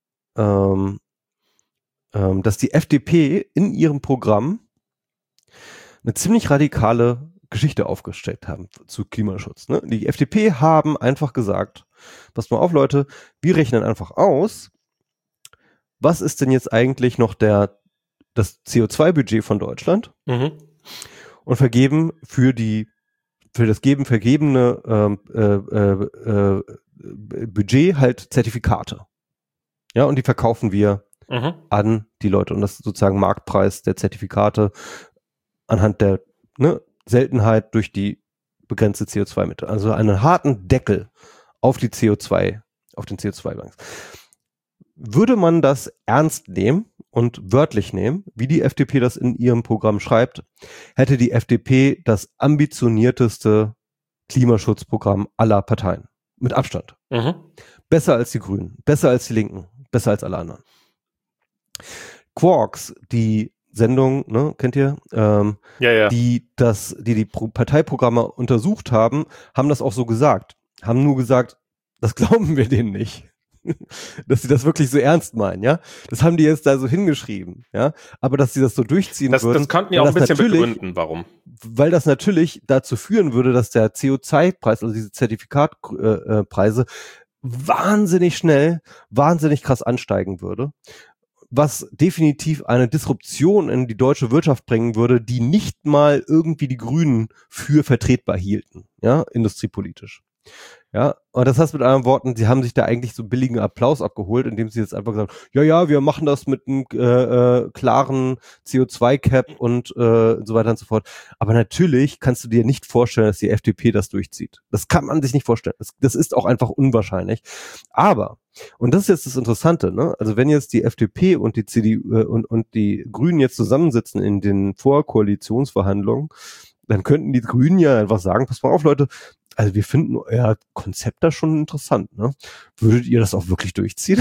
ähm, ähm, dass die F D P in ihrem Programm eine ziemlich radikale Geschichte aufgestellt haben zu Klimaschutz. Ne? Die F D P haben einfach gesagt, passt mal auf, Leute, wir rechnen einfach aus, was ist denn jetzt eigentlich noch der das C O zwei Budget von Deutschland mhm. und vergeben für die für das geben vergebene ähm, äh, äh, äh, Budget halt Zertifikate. Ja, und die verkaufen wir mhm. an die Leute. Und das ist sozusagen Marktpreis der Zertifikate anhand der ne, Seltenheit durch die begrenzte C O zwei Mitte. Also einen harten Deckel auf die C O zwei, auf den C O zwei Banks. Würde man das ernst nehmen und wörtlich nehmen, wie die F D P das in ihrem Programm schreibt, hätte die F D P das ambitionierteste Klimaschutzprogramm aller Parteien. Mit Abstand. Mhm. Besser als die Grünen, besser als die Linken, besser als alle anderen. Quarks, die Sendung, ne, kennt ihr? Ähm, ja, ja. Die das, die die Pro- Parteiprogramme untersucht haben, haben das auch so gesagt. Haben nur gesagt, das glauben wir denen nicht. Dass sie das wirklich so ernst meinen, ja. Das haben die jetzt da so hingeschrieben, ja. Aber dass sie das so durchziehen das, würden. Das konnten die auch ein bisschen begründen, warum. Weil das natürlich dazu führen würde, dass der C O zwei Preis, also diese Zertifikatpreise, äh, wahnsinnig schnell, wahnsinnig krass ansteigen würde. Was definitiv eine Disruption in die deutsche Wirtschaft bringen würde, die nicht mal irgendwie die Grünen für vertretbar hielten, ja, industriepolitisch. Ja, und das heißt mit anderen Worten, sie haben sich da eigentlich so billigen Applaus abgeholt, indem sie jetzt einfach gesagt haben, ja, ja, wir machen das mit einem äh, äh, klaren C O zwei Cap und äh, so weiter und so fort. Aber natürlich kannst du dir nicht vorstellen, dass die F D P das durchzieht. Das kann man sich nicht vorstellen. Das, das ist auch einfach unwahrscheinlich. Aber, und das ist jetzt das Interessante, ne? Also wenn jetzt die F D P und die C D U äh, und, und die Grünen jetzt zusammensitzen in den Vorkoalitionsverhandlungen, dann könnten die Grünen ja einfach sagen, pass mal auf, Leute, also wir finden euer Konzept da schon interessant, ne? Würdet ihr das auch wirklich durchziehen?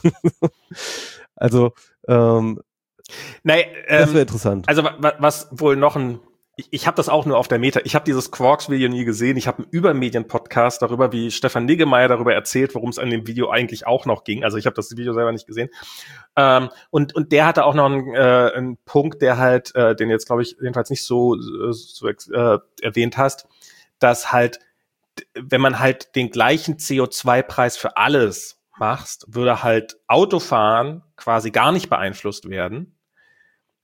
also, ähm, Nein, ähm, das wäre interessant. Also was, was wohl noch ein, ich, ich habe das auch nur auf der Meta, ich habe dieses Quarks-Video nie gesehen, ich habe einen Übermedien-Podcast darüber, wie Stefan Niggemeier darüber erzählt, worum es an dem Video eigentlich auch noch ging. Also ich habe das Video selber nicht gesehen. Ähm, und und der hatte auch noch einen, äh, einen Punkt, der halt, äh, den jetzt glaube ich jedenfalls nicht so, so äh, erwähnt hast, dass halt wenn man halt den gleichen C O zwei Preis für alles machst, würde halt Autofahren quasi gar nicht beeinflusst werden.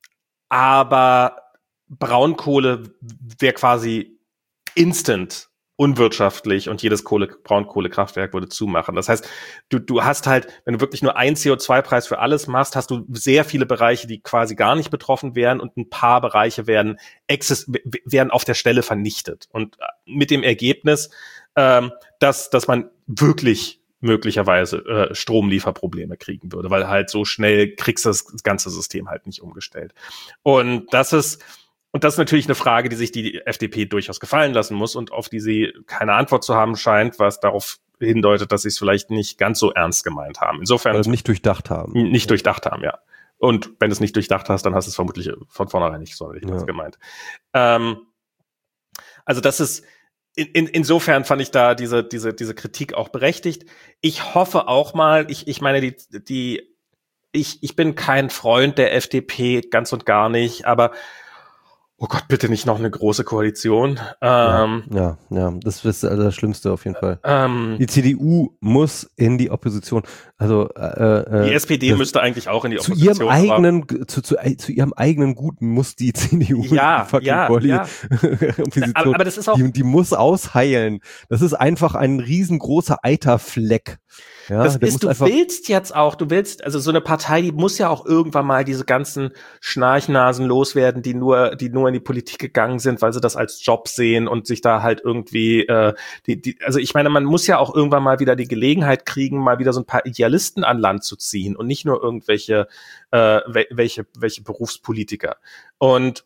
Aber Braunkohle wäre quasi instant unwirtschaftlich und jedes Kohle, Braunkohlekraftwerk würde zumachen. Das heißt, du, du hast halt, wenn du wirklich nur einen C O zwei Preis für alles machst, hast du sehr viele Bereiche, die quasi gar nicht betroffen wären und ein paar Bereiche werden, exist- werden auf der Stelle vernichtet. Und mit dem Ergebnis, ähm, dass, dass man wirklich möglicherweise äh, Stromlieferprobleme kriegen würde, weil halt so schnell kriegst du das ganze System halt nicht umgestellt. Und das ist Und das ist natürlich eine Frage, die sich die F D P durchaus gefallen lassen muss und auf die sie keine Antwort zu haben scheint, was darauf hindeutet, dass sie es vielleicht nicht ganz so ernst gemeint haben. Insofern also nicht durchdacht haben. Nicht ja. durchdacht haben, ja. Und wenn du es nicht durchdacht hast, dann hast du es vermutlich von vornherein nicht sonderlich ja. ernst gemeint. Ähm, also das ist in, in, insofern fand ich da diese diese diese Kritik auch berechtigt. Ich hoffe auch mal, ich ich meine die die ich ich bin kein Freund der F D P, ganz und gar nicht, aber oh Gott, bitte nicht noch eine große Koalition. Ähm, ja, ja, ja, das ist also das Schlimmste auf jeden Fall. Ähm, die C D U muss in die Opposition. Also äh, die S P D müsste eigentlich auch in die zu Opposition. Zu ihrem eigenen, zu, zu, zu ihrem eigenen Guten muss die C D U ja, die fucking ja, Quali- ja. Opposition. Aber, aber das ist auch, die, die muss ausheilen. Das ist einfach ein riesengroßer Eiterfleck. Ja, das ist, du einfach willst jetzt auch, du willst, also so eine Partei, die muss ja auch irgendwann mal diese ganzen Schnarchnasen loswerden, die nur, die nur in die Politik gegangen sind, weil sie das als Job sehen und sich da halt irgendwie, äh, die, die, also ich meine, man muss ja auch irgendwann mal wieder die Gelegenheit kriegen, mal wieder so ein paar Idealisten an Land zu ziehen und nicht nur irgendwelche, äh, welche, welche Berufspolitiker. Und,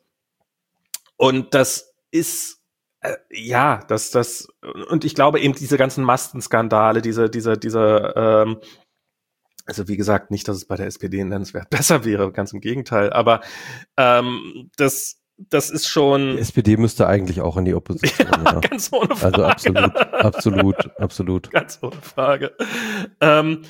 und das ist, Äh, ja, das, das, und ich glaube eben diese ganzen Mastenskandale, diese, diese, diese, ähm, also wie gesagt, nicht, dass es bei der S P D nennenswert besser wäre, ganz im Gegenteil, aber ähm, das, das ist schon. Die S P D müsste eigentlich auch in die Opposition. Ja, ja. Ganz ohne Frage. Also absolut, absolut, absolut. Ganz ohne Frage. Ähm,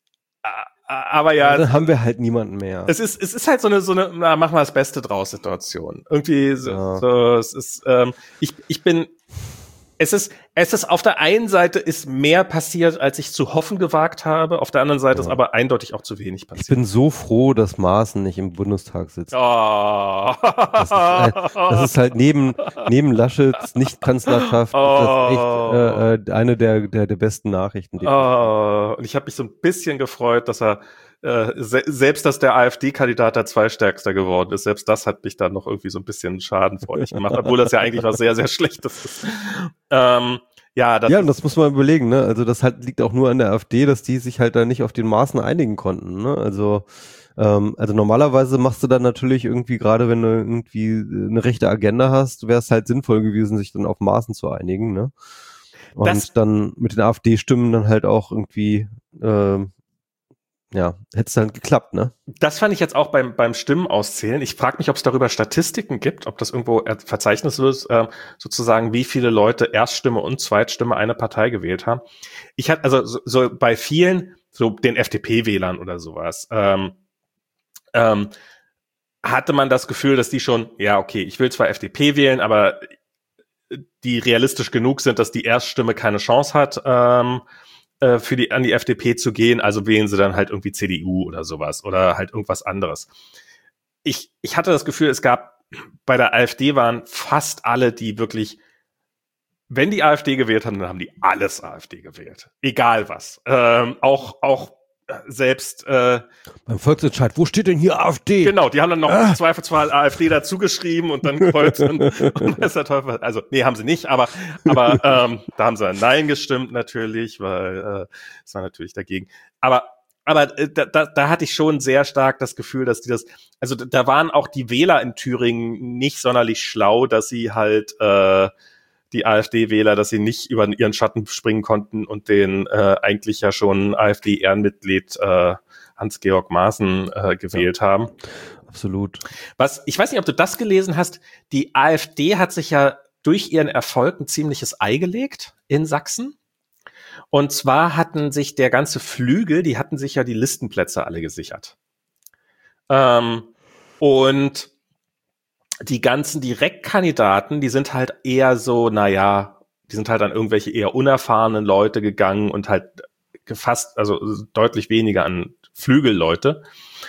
Aber ja, dann haben wir halt niemanden mehr. Es ist, es ist halt so eine, so eine, na, mach mal das Beste draus Situation. Irgendwie so, ja. so es ist, ähm, ich, ich bin, es ist, es ist auf der einen Seite ist mehr passiert, als ich zu hoffen gewagt habe. Auf der anderen Seite ja. ist aber eindeutig auch zu wenig passiert. Ich bin so froh, dass Maaßen nicht im Bundestag sitzt. Oh. Das, ist halt, das ist halt neben, neben Laschets Nicht-Kanzlerschaft oh. das echt äh, eine der, der, der besten Nachrichten. Oh. Und ich habe mich so ein bisschen gefreut, dass er Äh, se- selbst, dass der AfD-Kandidat der Zweistärkster geworden ist, selbst das hat mich dann noch irgendwie so ein bisschen schadenfreudig gemacht, obwohl das ja eigentlich was sehr, sehr Schlechtes ist. Ähm, ja, das, ja, und das muss man überlegen, ne? Also das halt liegt auch nur an der AfD, dass die sich halt da nicht auf den Maßen einigen konnten, ne? Also ähm, also normalerweise machst du dann natürlich irgendwie, gerade wenn du irgendwie eine rechte Agenda hast, wäre es halt sinnvoll gewesen, sich dann auf Maßen zu einigen, ne? Und das, dann mit den AfD-Stimmen dann halt auch irgendwie ähm, ja, hätte es dann geklappt, ne? Das fand ich jetzt auch beim beim Stimmen auszählen. Ich frage mich, ob es darüber Statistiken gibt, ob das irgendwo Verzeichnis ist, äh, sozusagen, wie viele Leute Erststimme und Zweitstimme eine Partei gewählt haben. Ich hatte also so, so bei vielen, so den F D P-Wählern oder sowas, ähm, ähm, hatte man das Gefühl, dass die schon, ja, okay, ich will zwar F D P wählen, aber die realistisch genug sind, dass die Erststimme keine Chance hat, ähm, für die an die F D P zu gehen, also wählen sie dann halt irgendwie C D U oder sowas oder halt irgendwas anderes. Ich ich hatte das Gefühl, es gab bei der AfD waren fast alle, die wirklich, wenn die AfD gewählt haben, dann haben die alles AfD gewählt, egal was. Ähm, auch auch selbst äh, beim Volksentscheid, wo steht denn hier AfD? Genau, die haben dann noch ah. im Zweifelsfall AfD dazu geschrieben und dann Kreuz und, und weiß der Teufel. Also, nee, haben sie nicht, aber aber ähm, da haben sie Nein gestimmt natürlich, weil äh, das war natürlich dagegen. Aber aber äh, da, da, da hatte ich schon sehr stark das Gefühl, dass die das, also da waren auch die Wähler in Thüringen nicht sonderlich schlau, dass sie halt äh, die AfD-Wähler, dass sie nicht über ihren Schatten springen konnten und den äh, eigentlich ja schon AfD-Ehrenmitglied äh, Hans-Georg Maaßen äh, gewählt ja, haben. Absolut. Was, ich weiß nicht, ob du das gelesen hast, die AfD hat sich ja durch ihren Erfolg ein ziemliches Ei gelegt in Sachsen. Und zwar hatten sich der ganze Flügel, die hatten sich ja die Listenplätze alle gesichert. Ähm, und die ganzen Direktkandidaten, die sind halt eher so, naja, die sind halt an irgendwelche eher unerfahrenen Leute gegangen und halt fast, also deutlich weniger an Flügelleute.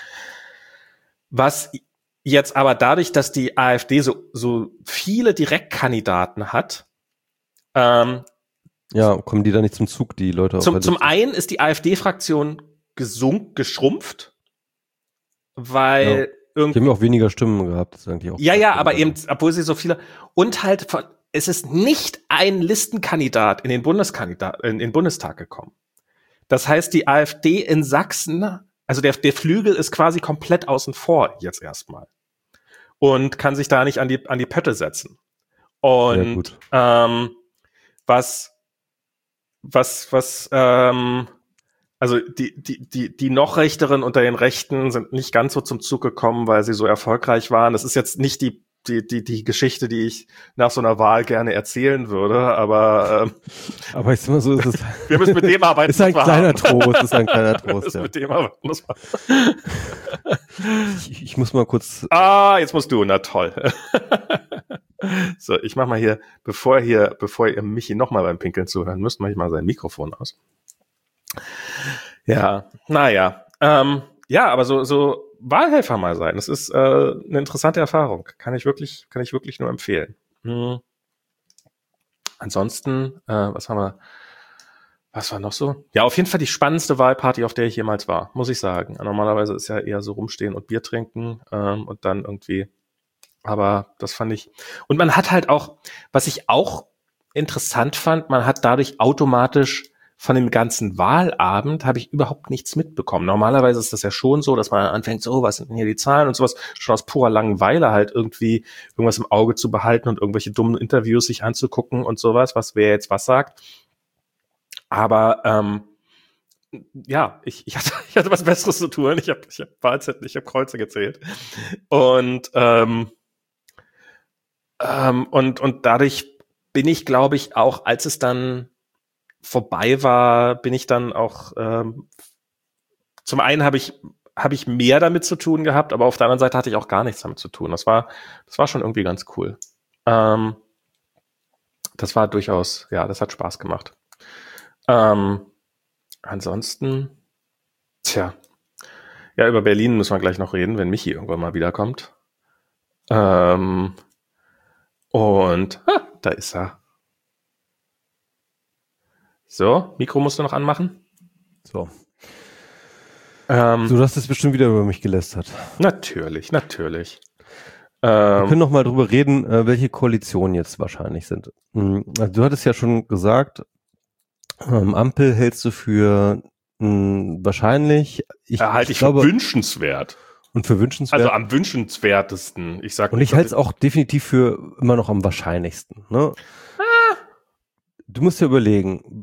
Was jetzt aber dadurch, dass die AfD so, so viele Direktkandidaten hat Ähm, Ja, kommen die da nicht zum Zug, die Leute? Zum, zum einen ist die AfD-Fraktion gesunken, geschrumpft, weil ja. irgendwie. Die haben ja auch weniger Stimmen gehabt, das ist eigentlich auch. Ja, ja, aber eben, obwohl sie so viele. Und halt, von, es ist nicht ein Listenkandidat in den Bundeskandidat, in den Bundestag gekommen. Das heißt, die AfD in Sachsen, also der, der Flügel ist quasi komplett außen vor jetzt erstmal. Und kann sich da nicht an die, an die Pötte setzen. Und ähm, was, was, was, ähm, also die, die, die, die noch Rechteren unter den Rechten sind nicht ganz so zum Zug gekommen, weil sie so erfolgreich waren. Das ist jetzt nicht die, die, die, die Geschichte, die ich nach so einer Wahl gerne erzählen würde, aber ähm, aber ich sag mal so, ist es wir müssen mit dem arbeiten. Ist ein kleiner Trost, ist ein kleiner Trost. Ja. Ja. Mit dem arbeiten muss man. ich, ich muss mal kurz. Ah, jetzt musst du, na toll. So, ich mach mal hier, bevor hier, bevor ihr Michi nochmal beim Pinkeln zuhören müsst, mach ich mal sein Mikrofon aus. Ja, naja. Ähm, ja, aber so, so Wahlhelfer mal sein, das ist äh, eine interessante Erfahrung. Kann ich wirklich, kann ich wirklich nur empfehlen. Hm. Ansonsten, äh, was haben wir, was war noch so? Ja, auf jeden Fall die spannendste Wahlparty, auf der ich jemals war, muss ich sagen. Normalerweise ist ja eher so rumstehen und Bier trinken ähm, und dann irgendwie, aber das fand ich, und man hat halt auch, was ich auch interessant fand, man hat dadurch automatisch von dem ganzen Wahlabend habe ich überhaupt nichts mitbekommen. Normalerweise ist das ja schon so, dass man anfängt, so, was sind denn hier die Zahlen und sowas, schon aus purer Langeweile halt irgendwie irgendwas im Auge zu behalten und irgendwelche dummen Interviews sich anzugucken und sowas, was wer jetzt was sagt. Aber ähm, ja, ich, ich, hatte, ich hatte was Besseres zu tun. Ich habe ich hab Wahlzettel, ich habe Kreuze gezählt. Und ähm, ähm, und und dadurch bin ich, glaube ich, auch, als es dann vorbei war, bin ich dann auch ähm, zum einen habe ich habe ich mehr damit zu tun gehabt, aber auf der anderen Seite hatte ich auch gar nichts damit zu tun. Das war das war schon irgendwie ganz cool. Ähm, das war durchaus, ja, das hat Spaß gemacht. Ähm, ansonsten, tja, ja, über Berlin müssen wir gleich noch reden, wenn Michi irgendwann mal wiederkommt. Ähm, und ah, da ist er. So, Mikro musst du noch anmachen. So. Ähm, so, du hast es bestimmt wieder über mich gelästert. Natürlich, natürlich. Ähm, Wir können noch mal Ähm, drüber reden, äh, welche Koalitionen jetzt wahrscheinlich sind. Mhm. Also du hattest ja schon gesagt, ähm, Ampel hältst du für mh, wahrscheinlich. Ich, halte ich ich glaube, für wünschenswert. Und für wünschenswert. Also am wünschenswertesten. Ich sag Und ich halte es auch definitiv für immer noch am wahrscheinlichsten. Ne? Ah. Du musst dir überlegen.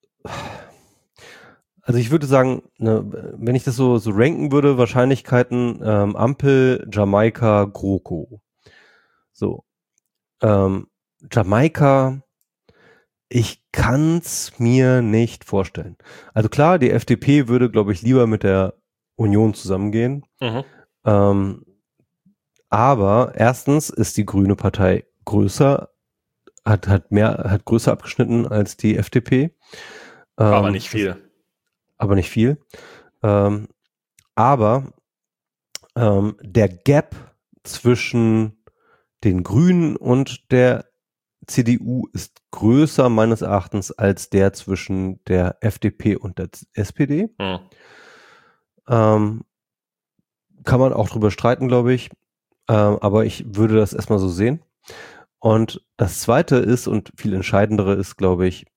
Also ich würde sagen, ne, wenn ich das so, so ranken würde, Wahrscheinlichkeiten ähm, Ampel, Jamaika, GroKo. So. Ähm, Jamaika, ich kann's mir nicht vorstellen. Also klar, die F D P würde, glaube ich, lieber mit der Union zusammengehen. Mhm. Ähm, aber erstens ist die Grüne Partei größer, hat, hat mehr, hat größer abgeschnitten als die F D P. Ähm, aber nicht viel. Das, aber nicht viel. Ähm, aber ähm, der Gap zwischen den Grünen und der C D U ist größer meines Erachtens als der zwischen der F D P und der S P D. Hm. Ähm, kann man auch drüber streiten, glaube ich. Ähm, aber ich würde das erstmal so sehen. Und das Zweite ist, und viel entscheidendere ist, glaube ich,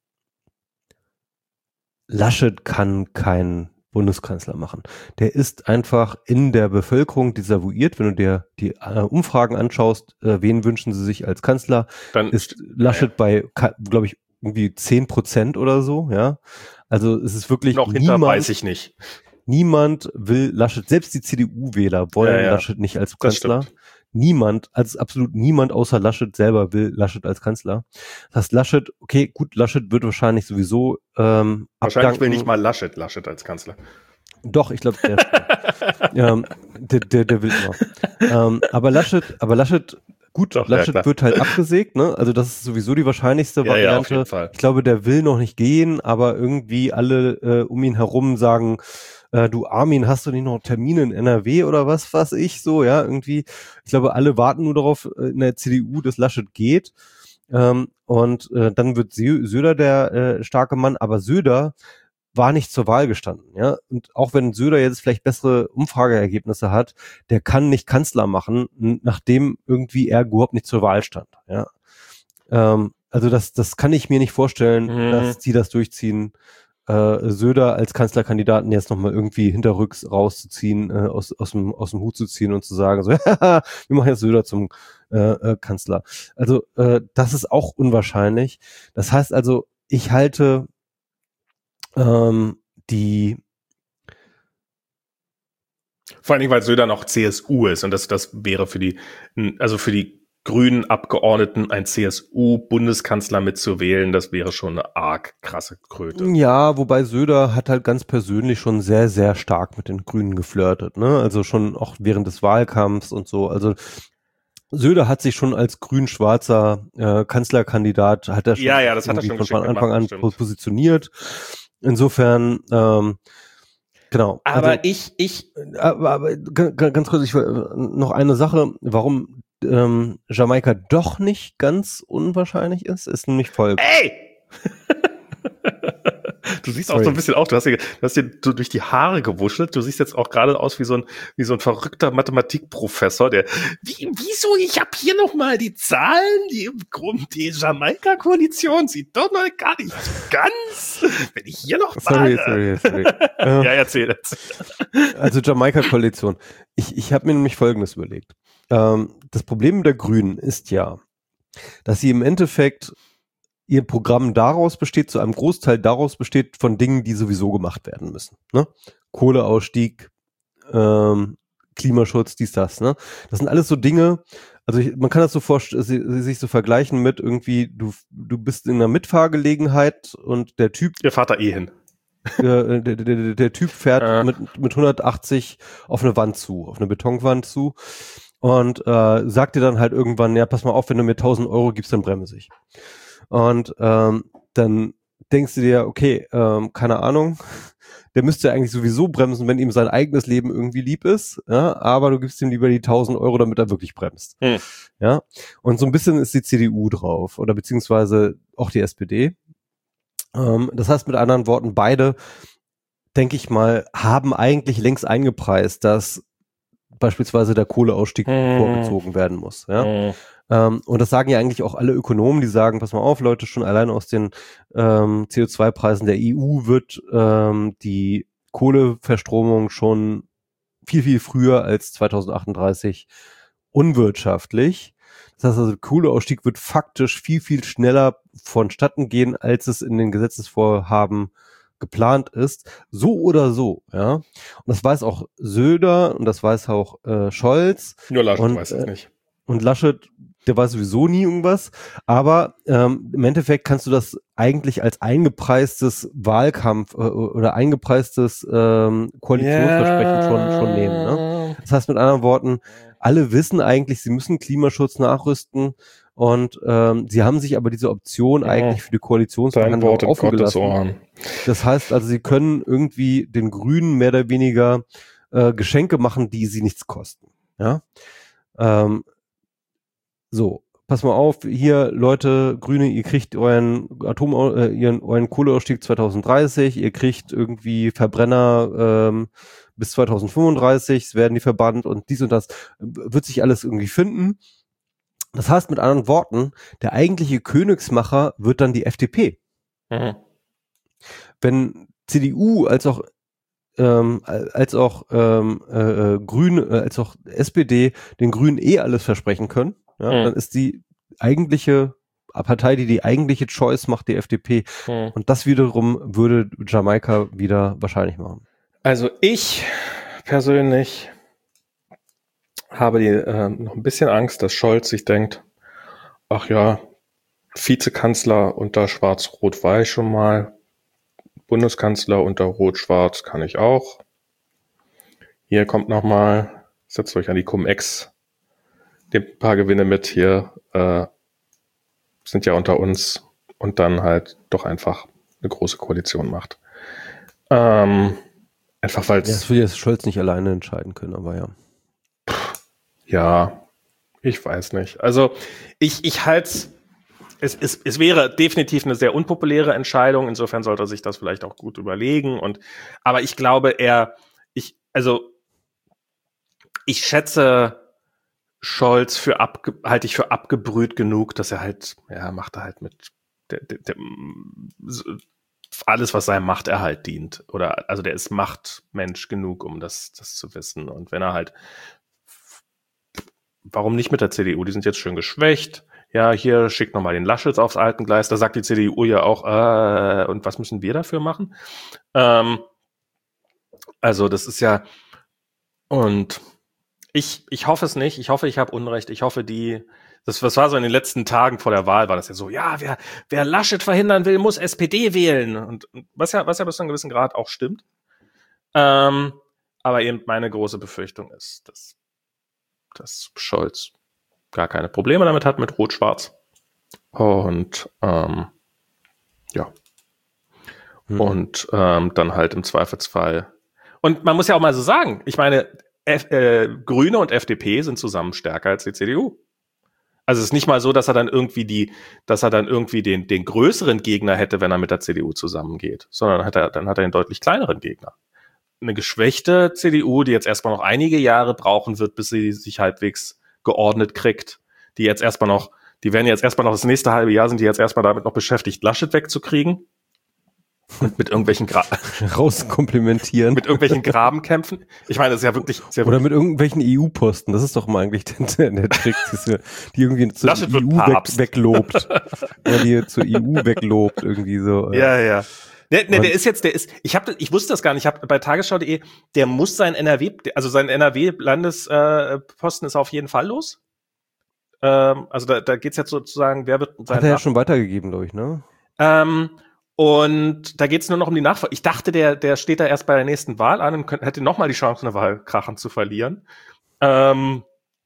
Laschet kann keinen Bundeskanzler machen. Der ist einfach in der Bevölkerung desavouiert. Wenn du dir die äh, Umfragen anschaust, äh, wen wünschen sie sich als Kanzler, Dann ist Laschet bei, glaube ich, irgendwie zehn Prozent oder so, ja. Also es ist wirklich noch hinter, niemand, weiß ich nicht. Niemand will Laschet, selbst die C D U-Wähler wollen Ja, ja. Laschet nicht als Das Kanzler. stimmt. Niemand, also absolut niemand außer Laschet selber will Laschet als Kanzler. Das heißt, Laschet, okay, gut, Laschet wird wahrscheinlich sowieso ähm, Wahrscheinlich abdanken. will nicht mal Laschet, Laschet als Kanzler. Doch, ich glaube, der, ähm, der, der, der will immer. ähm, aber Laschet, aber Laschet, gut, Doch, Laschet ja, wird halt abgesägt, ne? Also das ist sowieso die wahrscheinlichste Ja, ja, auf Variante. jeden Fall. Ich glaube, der will noch nicht gehen, aber irgendwie alle äh, um ihn herum sagen, äh, du Armin, hast du nicht noch Termine in N R W oder was, was ich so, ja, irgendwie. Ich glaube, alle warten nur darauf äh, in der C D U, dass Laschet geht. Ähm, und äh, dann wird Sö- Söder der äh, starke Mann, aber Söder war nicht zur Wahl gestanden, ja. Und auch wenn Söder jetzt vielleicht bessere Umfrageergebnisse hat, der kann nicht Kanzler machen, n- nachdem irgendwie er überhaupt nicht zur Wahl stand, ja. Ähm, also das, das kann ich mir nicht vorstellen, Mhm. dass die das durchziehen, äh, Söder als Kanzlerkandidaten jetzt nochmal irgendwie hinterrücks rauszuziehen, äh, aus, aus, dem, aus dem Hut zu ziehen und zu sagen, so, wir machen jetzt Söder zum äh, äh, Kanzler. Also äh, das ist auch unwahrscheinlich. Das heißt also, ich halte ähm, die Vor allen Dingen, weil Söder noch C S U ist und das, das wäre für die, also für die grünen Abgeordneten ein C S U-Bundeskanzler mitzuwählen, das wäre schon eine arg krasse Kröte. Ja, wobei Söder hat halt ganz persönlich schon sehr, sehr stark mit den Grünen geflirtet, ne? Also schon auch während des Wahlkampfs und so. Also Söder hat sich schon als grün-schwarzer äh, Kanzlerkandidat, hat er schon Ja, ja, das hat er irgendwie schon von, geschickt von Anfang gemacht, an stimmt. positioniert. Insofern, ähm, genau. Aber also, ich, ich, aber, aber g- g- ganz kurz, ich will, noch eine Sache, warum ähm, Jamaika doch nicht ganz unwahrscheinlich ist, ist nämlich folgendes. ey! Du siehst Sorry. auch so ein bisschen auch, du hast dir, du hast dir so durch die Haare gewuschelt. Du siehst jetzt auch gerade aus wie so ein, wie so ein verrückter Mathematikprofessor, der, wie, wieso, ich habe hier nochmal die Zahlen, die im Grund, die Jamaika-Koalition sieht doch noch gar nicht ganz, wenn ich hier noch Sorry, sage. sorry, sorry. äh, Ja, erzähl, erzähl. Also Jamaika-Koalition. Ich, ich habe mir nämlich Folgendes überlegt. Ähm, das Problem der Grünen ist ja, dass sie im Endeffekt ihr Programm daraus besteht, zu einem Großteil daraus besteht von Dingen, die sowieso gemacht werden müssen. Ne? Kohleausstieg, ähm, Klimaschutz, dies, das. Ne? Das sind alles so Dinge, also ich, man kann das so vorstellen, sich so vergleichen mit irgendwie, du, du bist in einer Mitfahrgelegenheit und der Typ Ihr Vater eh hin. der, der, der, der Typ fährt Äh. mit, mit hundertachtzig auf eine Wand zu, auf eine Betonwand zu und äh, sagt dir dann halt irgendwann, ja, pass mal auf, wenn du mir tausend Euro gibst, dann bremse ich. Und ähm, dann denkst du dir, okay, ähm, keine Ahnung, der müsste eigentlich sowieso bremsen, wenn ihm sein eigenes Leben irgendwie lieb ist, ja, aber du gibst ihm lieber die tausend Euro, damit er wirklich bremst. Hm. Ja, und so ein bisschen ist die C D U drauf oder beziehungsweise auch die S P D. Ähm, das heißt mit anderen Worten, beide, denke ich mal, haben eigentlich längst eingepreist, dass beispielsweise der Kohleausstieg Hm. vorgezogen werden muss. Ja? Hm. Ähm, und das sagen ja eigentlich auch alle Ökonomen, die sagen, pass mal auf, Leute, schon allein aus den ähm, C O zwei Preisen der E U wird ähm, die Kohleverstromung schon viel, viel früher als zweitausendachtunddreißig unwirtschaftlich. Das heißt also, der Kohleausstieg wird faktisch viel, viel schneller vonstatten gehen, als es in den Gesetzesvorhaben geplant ist. So oder so, ja. Und das weiß auch Söder und das weiß auch äh, Scholz. Nur Laschet und, weiß das äh, nicht. Und Laschet, der weiß sowieso nie irgendwas. Aber ähm, im Endeffekt kannst du das eigentlich als eingepreistes Wahlkampf äh, oder eingepreistes ähm, Koalitionsversprechen Ja. schon, schon nehmen. Ne? Das heißt mit anderen Worten, alle wissen eigentlich, sie müssen Klimaschutz nachrüsten und ähm, sie haben sich aber diese Option Ja. eigentlich für die Dein Koalitionsverhandlungen Wort in offen Gottes gelassen. Ohren. Das heißt also, sie können irgendwie den Grünen mehr oder weniger äh, Geschenke machen, die sie nichts kosten. Ja. Ähm, so, pass mal auf, hier Leute, Grüne, ihr kriegt euren Atom, äh, ihren, euren Kohleausstieg zweitausenddreißig, ihr kriegt irgendwie Verbrenner ähm, bis zweitausendfünfunddreißig, es werden die verbannt und dies und das, wird sich alles irgendwie finden. Das heißt mit anderen Worten, der eigentliche Königsmacher wird dann die F D P. Mhm. Wenn C D U als auch ähm, als auch ähm, äh, Grün, äh, als auch S P D den Grünen eh alles versprechen können, ja, Mhm. dann ist die eigentliche Partei, die die eigentliche Choice macht, die F D P. Mhm. Und das wiederum würde Jamaika wieder wahrscheinlich machen. Also ich persönlich habe die äh, noch ein bisschen Angst, dass Scholz sich denkt, ach ja, Vizekanzler unter Schwarz-Rot war ich schon mal, Bundeskanzler unter Rot-Schwarz kann ich auch. Hier kommt nochmal, setzt euch an die Cum-Ex, nehmt ein paar Gewinne mit hier, äh, sind ja unter uns und dann halt doch einfach eine große Koalition macht. Ähm, einfach weil Ja, das würde jetzt Scholz nicht alleine entscheiden können, aber ja. Ja, ich weiß nicht. Also ich, ich halte es, es, es wäre definitiv eine sehr unpopuläre Entscheidung. Insofern sollte er sich das vielleicht auch gut überlegen. Und, aber ich glaube, er, ich, also, ich schätze Scholz für abge, halte ich für abgebrüht genug, dass er halt, ja, macht er halt mit der, der, der, alles, was seinem Machterhalt dient. Oder, also der ist Machtmensch genug, um das, das zu wissen. Und wenn er halt, warum nicht mit der C D U? Die sind jetzt schön geschwächt. Ja, hier schickt nochmal den Laschet aufs Altengleis. Da sagt die C D U ja auch, äh, und was müssen wir dafür machen? Ähm, also das ist ja, und ich, ich hoffe es nicht. Ich hoffe, ich habe Unrecht. Ich hoffe, die, das, was war so in den letzten Tagen vor der Wahl, war das ja so, ja, wer, wer Laschet verhindern will, muss S P D wählen. Und was ja, was ja bis zu einem gewissen Grad auch stimmt. Ähm, aber eben meine große Befürchtung ist, dass, dass Scholz gar keine Probleme damit hat mit Rot-Schwarz. Und ähm, ja. Hm. Und ähm, dann halt im Zweifelsfall. Und man muss ja auch mal so sagen, ich meine, F- äh, Grüne und F D P sind zusammen stärker als die C D U. Also es ist nicht mal so, dass er dann irgendwie die, dass er dann irgendwie den, den größeren Gegner hätte, wenn er mit der C D U zusammengeht, sondern hat er, dann hat er einen deutlich kleineren Gegner. Eine geschwächte C D U, die jetzt erstmal noch einige Jahre brauchen wird, bis sie sich halbwegs geordnet kriegt, die jetzt erstmal noch, die werden jetzt erstmal noch das nächste halbe Jahr sind die jetzt erstmal damit noch beschäftigt, Laschet wegzukriegen. Und mit irgendwelchen Gra- rauskomplimentieren. mit irgendwelchen Grabenkämpfen. Ich meine, das ist ja wirklich... Ist ja Oder wirklich mit irgendwelchen E U-Posten. Das ist doch mal eigentlich der, der Trick, die irgendwie zur Laschet E U weg, weglobt. Ja, die zur E U weglobt irgendwie so. Ja, ja. Der, der, der ist jetzt, der ist, ich habe, ich wusste das gar nicht, ich habe bei tagesschau punkt de, der muss sein N R W, also sein N R W-Landesposten äh, ist auf jeden Fall los. Ähm, also da, da geht's jetzt sozusagen, wer wird sein Hat er ja schon weitergegeben, glaube ich, ne? Ähm, und da geht's nur noch um die Nachfolge. Ich dachte, der, der steht da erst bei der nächsten Wahl an und könnte, hätte nochmal die Chance, eine Wahl krachen zu verlieren. Ähm,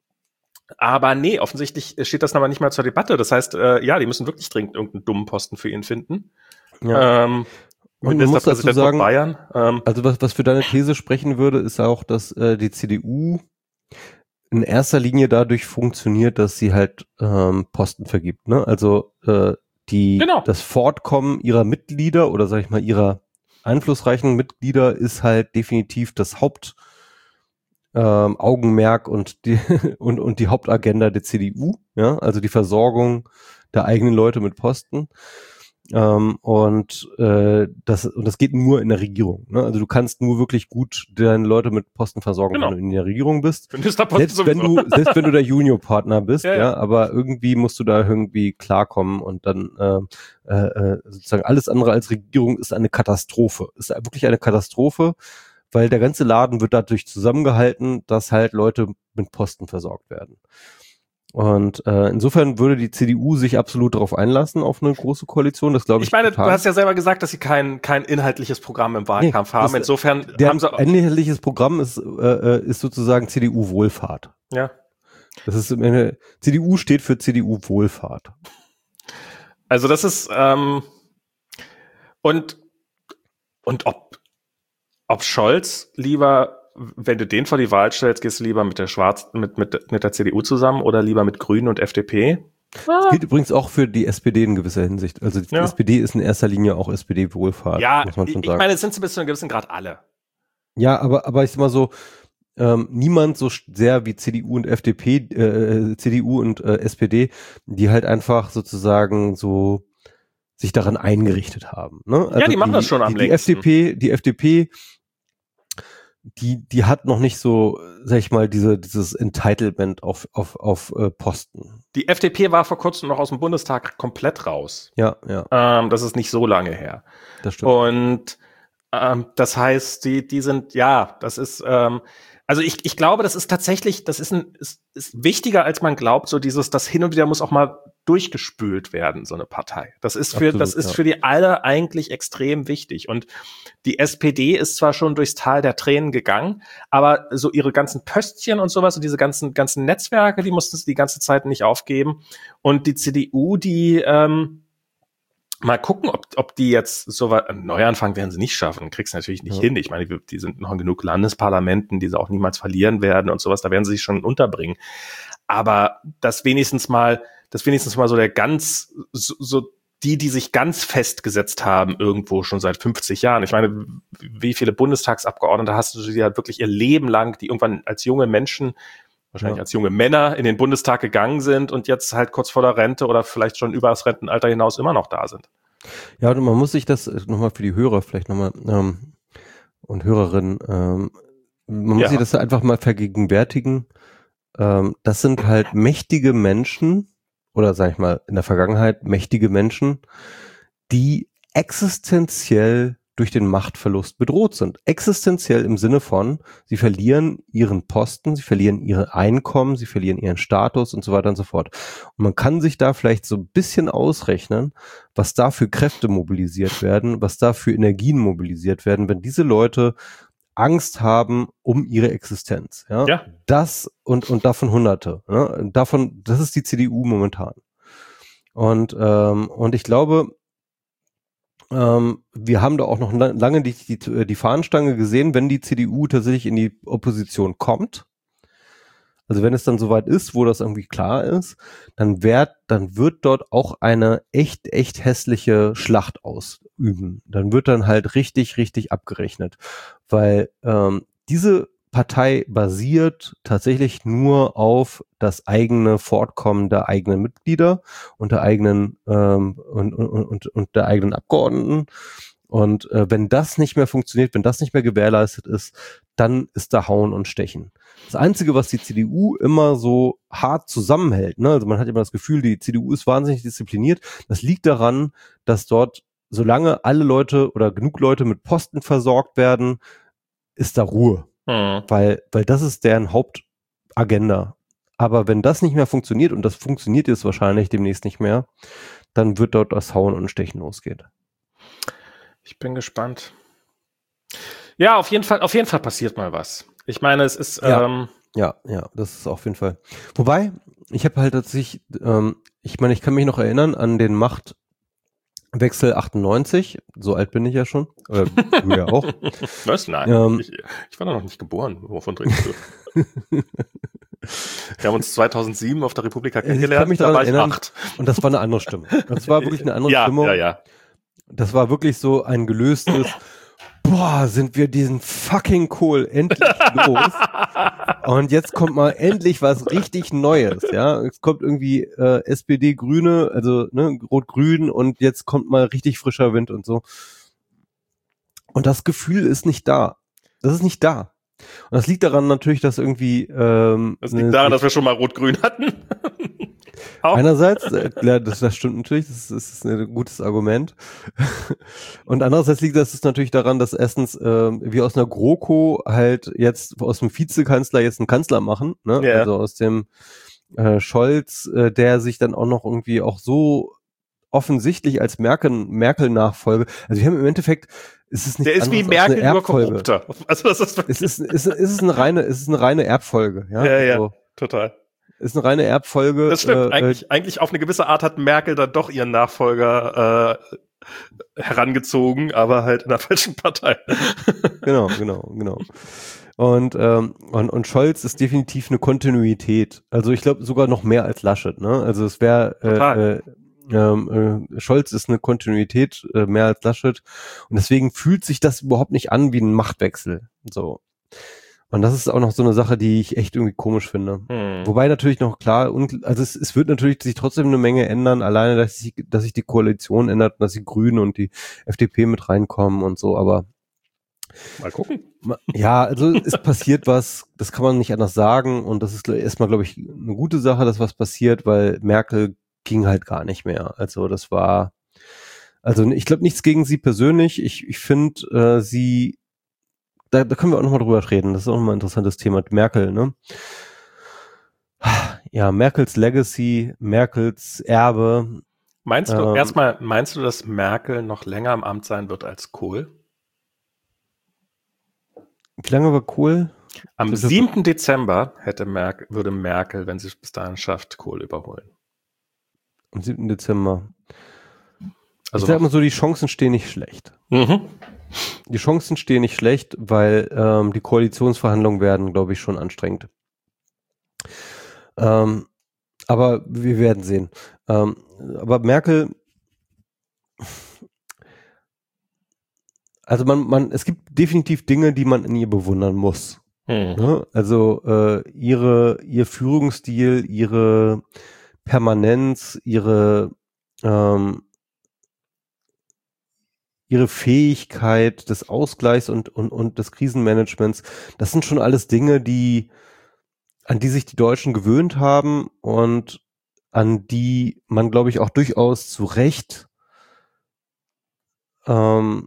aber nee, offensichtlich steht das aber nicht mal zur Debatte. Das heißt, äh, ja, die müssen wirklich dringend irgendeinen dummen Posten für ihn finden. Ja. Ähm, Und man muss dazu sagen, Bayern, ähm, also was, was für deine These sprechen würde, ist auch, dass äh, die C D U in erster Linie dadurch funktioniert, dass sie halt ähm, Posten vergibt. Ne? Also äh, die genau. das Fortkommen ihrer Mitglieder oder sag ich mal ihrer einflussreichen Mitglieder ist halt definitiv das Haupt ähm, Augenmerk und die und und die Hauptagenda der C D U. Ja, also die Versorgung der eigenen Leute mit Posten. Ähm, und äh, das und das geht nur in der Regierung. Ne? Also du kannst nur wirklich gut deine Leute mit Posten versorgen, genau. wenn du in der Regierung bist. Ministerposten selbst wenn du selbst wenn du der Juniorpartner bist, ja, ja, ja. ja, aber irgendwie musst du da irgendwie klarkommen und dann äh, äh, sozusagen alles andere als Regierung ist eine Katastrophe. Ist wirklich eine Katastrophe, weil der ganze Laden wird dadurch zusammengehalten, dass halt Leute mit Posten versorgt werden. Und äh, insofern würde die C D U sich absolut darauf einlassen, auf eine große Koalition. Das glaube ich. Ich meine, total. Du hast ja selber gesagt, dass sie kein kein inhaltliches Programm im Wahlkampf nee, haben. Insofern der haben sie ein inhaltliches Programm ist äh, ist sozusagen C D U Wohlfahrt. Ja. Das ist eine, C D U steht für C D U Wohlfahrt. Also das ist ähm, und und ob ob Scholz lieber, wenn du den vor die Wahl stellst, gehst du lieber mit der Schwarz, mit, mit, mit der C D U zusammen oder lieber mit Grünen und F D P? Das gilt übrigens auch für die S P D in gewisser Hinsicht. Also die ja. S P D ist in erster Linie auch S P D-Wohlfahrt, ja, muss man schon ich sagen. Ich meine, es sind bis zu einem gewissen Grad alle. Ja, aber, aber ich sag mal so, ähm, niemand so sehr wie C D U und F D P, äh, C D U und äh, S P D, die halt einfach sozusagen so sich daran eingerichtet haben. Ne? Also ja, die machen die, das schon am die, die längsten. F D P, die F D P Die, die hat noch nicht so, sag ich mal, diese, dieses Entitlement auf, auf, auf äh, Posten. Die F D P war vor kurzem noch aus dem Bundestag komplett raus. Ja, ja. Ähm, das ist nicht so lange her. Das stimmt. Und ähm, das heißt, die, die sind, ja, das ist, ähm, also ich, ich glaube, das ist tatsächlich, das ist ein, ist, ist wichtiger, als man glaubt, so dieses, das hin und wieder muss auch mal durchgespült werden, so eine Partei. Das ist für, Absolut, das ist ja. für die alle eigentlich extrem wichtig. Und die S P D ist zwar schon durchs Tal der Tränen gegangen, aber so ihre ganzen Pöstchen und sowas und diese ganzen, ganzen Netzwerke, die mussten sie die ganze Zeit nicht aufgeben. Und die C D U, die, ähm, mal gucken, ob, ob die jetzt so weit, einen Neuanfang werden sie nicht schaffen, kriegst du natürlich nicht ja. hin. Ich meine, die, die sind noch in genug Landesparlamenten, die sie auch niemals verlieren werden und sowas, da werden sie sich schon unterbringen. Aber das wenigstens mal, dass wenigstens mal so der ganz, so, so die, die sich ganz festgesetzt haben irgendwo schon seit fünfzig Jahren. Ich meine, wie viele Bundestagsabgeordnete hast du, die halt wirklich ihr Leben lang, die irgendwann als junge Menschen, wahrscheinlich ja. als junge Männer in den Bundestag gegangen sind und jetzt halt kurz vor der Rente oder vielleicht schon über das Rentenalter hinaus immer noch da sind. Ja, und man muss sich das nochmal für die Hörer vielleicht nochmal ähm, und Hörerinnen, ähm, man muss ja. sich das einfach mal vergegenwärtigen. Ähm, das sind halt mächtige Menschen oder sag ich mal in der Vergangenheit mächtige Menschen, die existenziell durch den Machtverlust bedroht sind. Existenziell im Sinne von, sie verlieren ihren Posten, sie verlieren ihre Einkommen, sie verlieren ihren Status und so weiter und so fort. Und man kann sich da vielleicht so ein bisschen ausrechnen, was da für Kräfte mobilisiert werden, was da für Energien mobilisiert werden, wenn diese Leute Angst haben um ihre Existenz. Ja, ja. Das und, und davon Hunderte. Ne? Davon, das ist die C D U momentan. Und, ähm, und ich glaube, Ähm, wir haben da auch noch lange die, die, die Fahnenstange gesehen, wenn die C D U tatsächlich in die Opposition kommt. Also wenn es dann soweit ist, wo das irgendwie klar ist, dann wird, dann wird dort auch eine echt, echt hässliche Schlacht ausüben. Dann wird dann halt richtig, richtig abgerechnet. Weil ähm, diese Partei basiert tatsächlich nur auf das eigene Fortkommen der eigenen Mitglieder und der eigenen ähm, und, und, und, und der eigenen Abgeordneten. Und äh, wenn das nicht mehr funktioniert, wenn das nicht mehr gewährleistet ist, dann ist da Hauen und Stechen. Das Einzige, was die C D U immer so hart zusammenhält, ne, also man hat immer das Gefühl, die C D U ist wahnsinnig diszipliniert. Das liegt daran, dass dort, solange alle Leute oder genug Leute mit Posten versorgt werden, ist da Ruhe. Mhm. Weil, weil das ist deren Hauptagenda. Aber wenn das nicht mehr funktioniert, und das funktioniert jetzt wahrscheinlich demnächst nicht mehr, dann wird dort das Hauen und Stechen losgehen. Ich bin gespannt. Ja, auf jeden Fall, auf jeden Fall passiert mal was. Ich meine, es ist, ja, ähm, ja, ja, das ist auf jeden Fall. Wobei, ich habe halt tatsächlich, ähm, ich meine, ich kann mich noch erinnern an den Machtwechsel achtundneunzig, so alt bin ich ja schon, oder du ja auch. Was? Nein, ähm, ich, ich war da noch nicht geboren, wovon redest du? Wir haben uns zweitausendsieben auf der Republika kennengelernt, ich kann mich daran da war ich erinnern, acht. Und das war eine andere Stimme. Das war wirklich eine andere ja, Stimmung. Ja, ja, Das war wirklich so ein gelöstes, boah, sind wir diesen fucking Kohl endlich los. Und jetzt kommt mal endlich was richtig Neues, ja. Es kommt irgendwie äh, S P D, Grüne, also ne, Rot-Grün und jetzt kommt mal richtig frischer Wind und so. Und das Gefühl ist nicht da. Das ist nicht da. Und das liegt daran natürlich, dass irgendwie ähm, Das liegt daran, dass wir schon mal Rot-Grün hatten. Einerseits, äh, ja, das, das stimmt natürlich, das, das ist ein gutes Argument. Und andererseits liegt das natürlich daran, dass erstens äh, wir aus einer GroKo halt jetzt aus dem Vizekanzler jetzt einen Kanzler machen, ne? Ja. Also aus dem äh, Scholz, äh, der sich dann auch noch irgendwie auch so offensichtlich als Merkel, Merkel-Nachfolge, also wir haben im Endeffekt, es ist nicht der ist wie Merkel nur korrupter. Also das ist es ist, es ist, es ist eine reine, es ist eine reine Erbfolge, ja. Ja, ja, also, total. Ist eine reine Erbfolge. Das stimmt. Äh, eigentlich, eigentlich auf eine gewisse Art hat Merkel dann doch ihren Nachfolger äh, herangezogen, aber halt in der falschen Partei. Genau, genau, genau. Und, ähm, und, und Scholz ist definitiv eine Kontinuität. Also ich glaube sogar noch mehr als Laschet. Ne? Also es wäre äh, äh, ähm, äh, Scholz ist eine Kontinuität äh, mehr als Laschet. Und deswegen fühlt sich das überhaupt nicht an wie ein Machtwechsel. So. Und das ist auch noch so eine Sache, die ich echt irgendwie komisch finde. Hm. Wobei natürlich noch klar, also es, es wird natürlich sich trotzdem eine Menge ändern, alleine, dass sich, dass sich die Koalition ändert, dass die Grünen und die F D P mit reinkommen und so, aber mal gucken. Ja, also es passiert was, das kann man nicht anders sagen und das ist erstmal, glaube ich, eine gute Sache, dass was passiert, weil Merkel ging halt gar nicht mehr. Also das war, also ich glaube nichts gegen sie persönlich. Ich, ich finde, äh, sie Da, da können wir auch nochmal drüber reden. Das ist auch nochmal ein interessantes Thema. Merkel, ne? Ja, Merkels Legacy, Merkels Erbe. Meinst du, ähm, erstmal, meinst du, dass Merkel noch länger im Amt sein wird als Kohl? Wie lange war Kohl? Am siebten Dezember hätte Merkel, würde Merkel, wenn sie es bis dahin schafft, Kohl überholen. Am siebten Dezember. Also ich sag mal so, die Chancen stehen nicht schlecht. Mhm. Die Chancen stehen nicht schlecht, weil ähm, die Koalitionsverhandlungen werden, glaube ich, schon anstrengend. Ähm, aber wir werden sehen. Ähm, aber Merkel, also man, man, es gibt definitiv Dinge, die man in ihr bewundern muss. Mhm. Ne? Also äh, ihre, ihr Führungsstil, ihre Permanenz, ihre ähm, ihre Fähigkeit des Ausgleichs und, und, und des Krisenmanagements, das sind schon alles Dinge, die, an die sich die Deutschen gewöhnt haben und an die man, glaube ich, auch durchaus zu Recht ähm,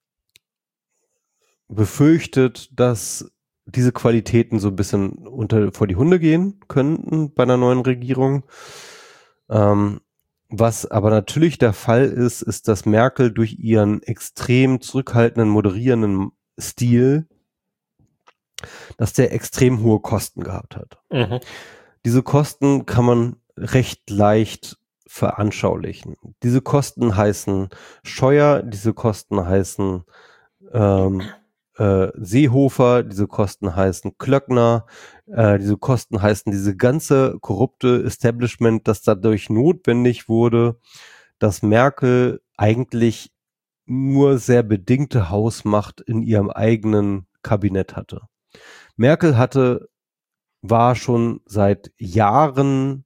befürchtet, dass diese Qualitäten so ein bisschen unter vor die Hunde gehen könnten bei einer neuen Regierung. Ähm, was aber natürlich der Fall ist, ist, dass Merkel durch ihren extrem zurückhaltenden, moderierenden Stil, dass der extrem hohe Kosten gehabt hat. Mhm. Diese Kosten kann man recht leicht veranschaulichen. Diese Kosten heißen Scheuer, diese Kosten heißen ähm, äh, Seehofer, diese Kosten heißen Klöckner, äh, diese Kosten heißen diese ganze korrupte Establishment, das dadurch notwendig wurde, dass Merkel eigentlich nur sehr bedingte Hausmacht in ihrem eigenen Kabinett hatte. Merkel hatte, war schon seit Jahren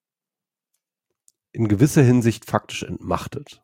in gewisser Hinsicht faktisch entmachtet.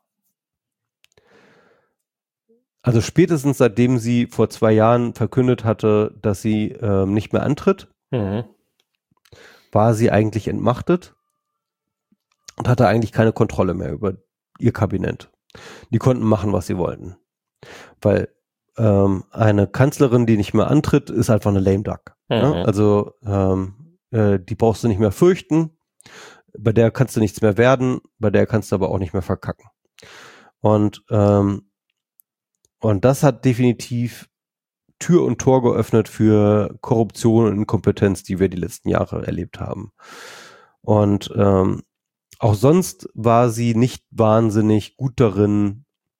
Also spätestens seitdem sie vor zwei Jahren verkündet hatte, dass sie ähm, nicht mehr antritt, Mhm. war sie eigentlich entmachtet und hatte eigentlich keine Kontrolle mehr über ihr Kabinett. Die konnten machen, was sie wollten. Weil ähm, eine Kanzlerin, die nicht mehr antritt, ist einfach eine lame duck. Mhm. Ne? Also ähm, äh, die brauchst du nicht mehr fürchten, bei der kannst du nichts mehr werden, bei der kannst du aber auch nicht mehr verkacken. Und ähm, und das hat definitiv Tür und Tor geöffnet für Korruption und Inkompetenz, die wir die letzten Jahre erlebt haben. Und ähm, auch sonst war sie nicht wahnsinnig gut darin,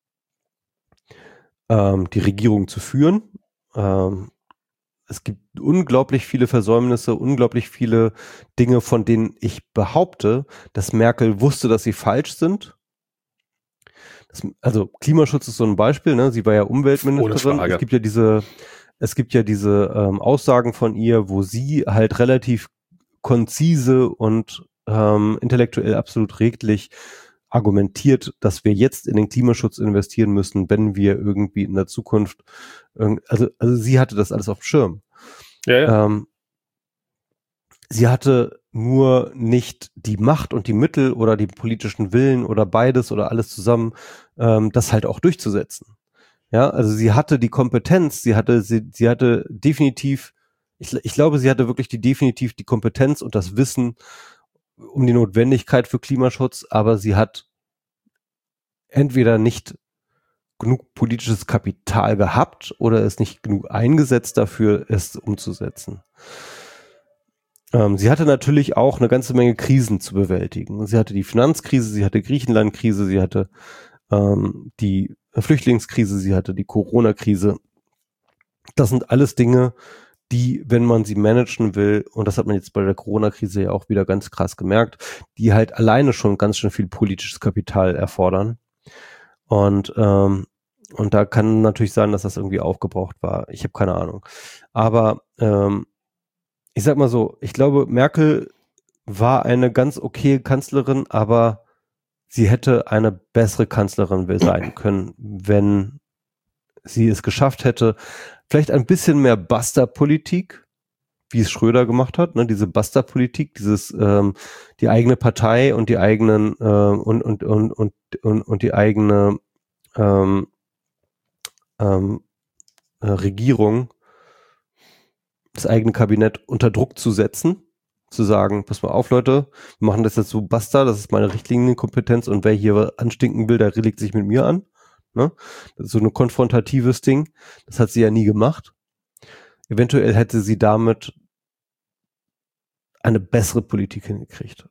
ähm, die Regierung zu führen. Ähm, es gibt unglaublich viele Versäumnisse, unglaublich viele Dinge, von denen ich behaupte, dass Merkel wusste, dass sie falsch sind. Das, also Klimaschutz ist so ein Beispiel, ne? Sie war ja Umweltministerin. Es gibt ja diese, es gibt ja diese ähm, Aussagen von ihr, wo sie halt relativ konzise und ähm, intellektuell absolut redlich argumentiert, dass wir jetzt in den Klimaschutz investieren müssen, wenn wir irgendwie in der Zukunft, also, also sie hatte das alles auf dem Schirm. Ja, ja. Ähm, sie hatte nur nicht die Macht und die Mittel oder den politischen Willen oder beides oder alles zusammen, ähm, das halt auch durchzusetzen. Ja, also sie hatte die Kompetenz, sie hatte, sie, sie hatte definitiv, ich, ich glaube, sie hatte wirklich die definitiv die Kompetenz und das Wissen um die Notwendigkeit für Klimaschutz, aber sie hat entweder nicht genug politisches Kapital gehabt oder es nicht genug eingesetzt dafür, es umzusetzen. Ähm, sie hatte natürlich auch eine ganze Menge Krisen zu bewältigen. Sie hatte die Finanzkrise, sie hatte Griechenland-Krise, sie hatte ähm, die Flüchtlingskrise, sie hatte die Corona-Krise. Das sind alles Dinge, die, wenn man sie managen will, und das hat man jetzt bei der Corona-Krise ja auch wieder ganz krass gemerkt, die halt alleine schon ganz schön viel politisches Kapital erfordern. Und ähm, und da kann natürlich sein, dass das irgendwie aufgebraucht war. Ich habe keine Ahnung. Aber ähm, ich sag mal so, ich glaube, Merkel war eine ganz okay Kanzlerin, aber sie hätte eine bessere Kanzlerin sein können, wenn sie es geschafft hätte, vielleicht ein bisschen mehr Basta-Politik, wie es Schröder gemacht hat, ne, diese Basta-Politik, dieses ähm, die eigene Partei und die eigenen äh, und, und, und, und, und, und die eigene ähm, ähm, äh, Regierung, das eigene Kabinett unter Druck zu setzen, zu sagen, pass mal auf, Leute, wir machen das jetzt so basta, das ist meine Richtlinienkompetenz und wer hier anstinken will, der legt sich mit mir an. Ne? Das ist so ein konfrontatives Ding. Das hat sie ja nie gemacht. Eventuell hätte sie damit eine bessere Politik hingekriegt.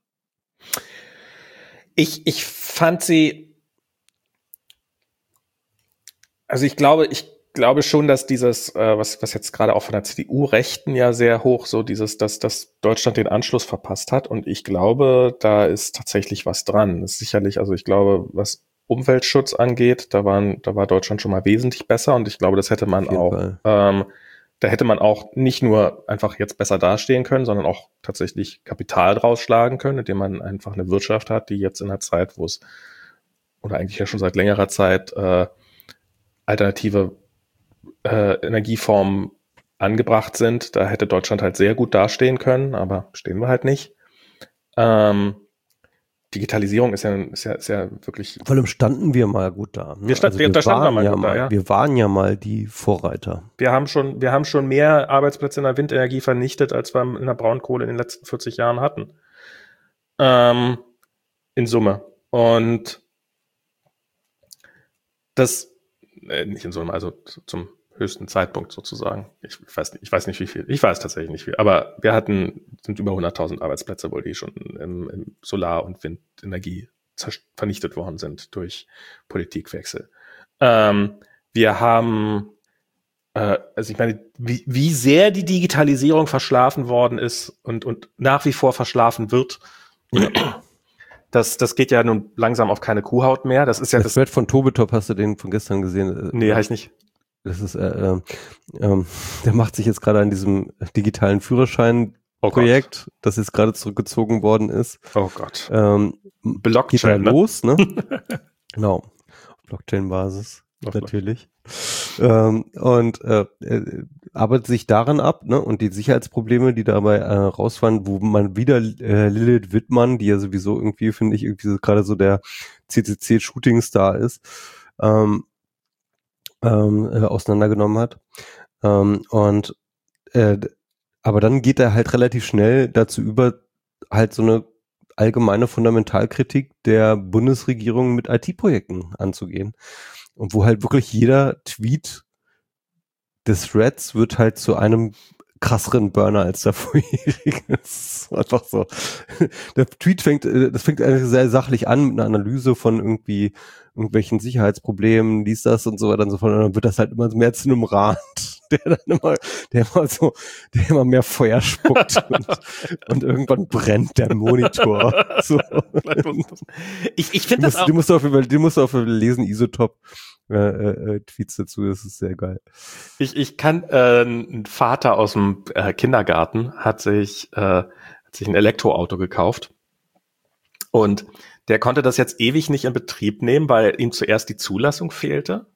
Ich, ich fand sie, also ich glaube, ich glaube schon, dass dieses, äh, was, was jetzt gerade auch von der C D U-Rechten ja sehr hoch, so dieses, dass, dass Deutschland den Anschluss verpasst hat. Und ich glaube, da ist tatsächlich was dran. Das ist sicherlich, also ich glaube, was Umweltschutz angeht, da waren, da war Deutschland schon mal wesentlich besser. Und ich glaube, das hätte man auch, ähm, da hätte man auch nicht nur einfach jetzt besser dastehen können, sondern auch tatsächlich Kapital draus schlagen können, indem man einfach eine Wirtschaft hat, die jetzt in einer Zeit, wo es, oder eigentlich ja schon seit längerer Zeit, äh, alternative äh, Energieformen angebracht sind. Da hätte Deutschland halt sehr gut dastehen können, aber stehen wir halt nicht. Ähm, Digitalisierung ist ja, ist ja, ist ja wirklich... Vor allem standen wir mal gut da. Ne? Wir, stand, also wir, wir da standen wir mal ja gut mal, da, ja. Wir waren ja mal die Vorreiter. Wir haben schon, wir haben schon mehr Arbeitsplätze in der Windenergie vernichtet, als wir in der Braunkohle in den letzten vierzig Jahren hatten. Ähm, in Summe. Und das, äh, nicht in Summe, also zum höchsten Zeitpunkt sozusagen. Ich weiß nicht, ich weiß nicht wie viel. Ich weiß tatsächlich nicht viel. Aber wir hatten, sind über hunderttausend Arbeitsplätze wohl, die schon im, im Solar- und Windenergie vernichtet worden sind durch Politikwechsel. Ähm, wir haben, äh, also ich meine, wie, wie sehr die Digitalisierung verschlafen worden ist und, und nach wie vor verschlafen wird, ja. Das, das geht ja nun langsam auf keine Kuhhaut mehr. Das ist ja das. Das Thread von Tobetop, hast du den von gestern gesehen? Nee, habe ich nicht. Das ist, äh, äh, ähm, der macht sich jetzt gerade an diesem digitalen Führerschein-Projekt, oh das jetzt gerade zurückgezogen worden ist. Oh Gott. Ähm, Blockchain, geht da ne? los, ne? Genau. Blockchain-Basis, Auf natürlich. Ähm, und äh, äh, arbeitet sich daran ab, ne? Und die Sicherheitsprobleme, die dabei äh, rausfallen, wo man wieder äh, Lilith Wittmann, die ja sowieso irgendwie, finde ich, irgendwie so, gerade so der C C C-Shooting-Star ist, ähm, ähm, äh, auseinandergenommen hat. Ähm, und äh, aber dann geht er halt relativ schnell dazu über, halt so eine allgemeine Fundamentalkritik der Bundesregierung mit I T-Projekten anzugehen. Und wo halt wirklich jeder Tweet des Threads wird halt zu einem krasseren Burner als der vorherige. Das ist einfach so. Der Tweet fängt, das fängt eigentlich sehr sachlich an mit einer Analyse von irgendwie irgendwelchen Sicherheitsproblemen, dies, das und so weiter und so fort. Und dann wird das halt immer mehr zu einem Rand, der dann immer, der immer so, der immer mehr Feuer spuckt und, und irgendwann brennt der Monitor. So. Ich, ich finde das auch. Die musst du auf, die musst du auf lesen, Isotop. Äh, äh, Tweets dazu, das ist sehr geil. Ich, ich kann, äh, ein Vater aus dem äh, Kindergarten hat sich, äh, hat sich ein Elektroauto gekauft und der konnte das jetzt ewig nicht in Betrieb nehmen, weil ihm zuerst die Zulassung fehlte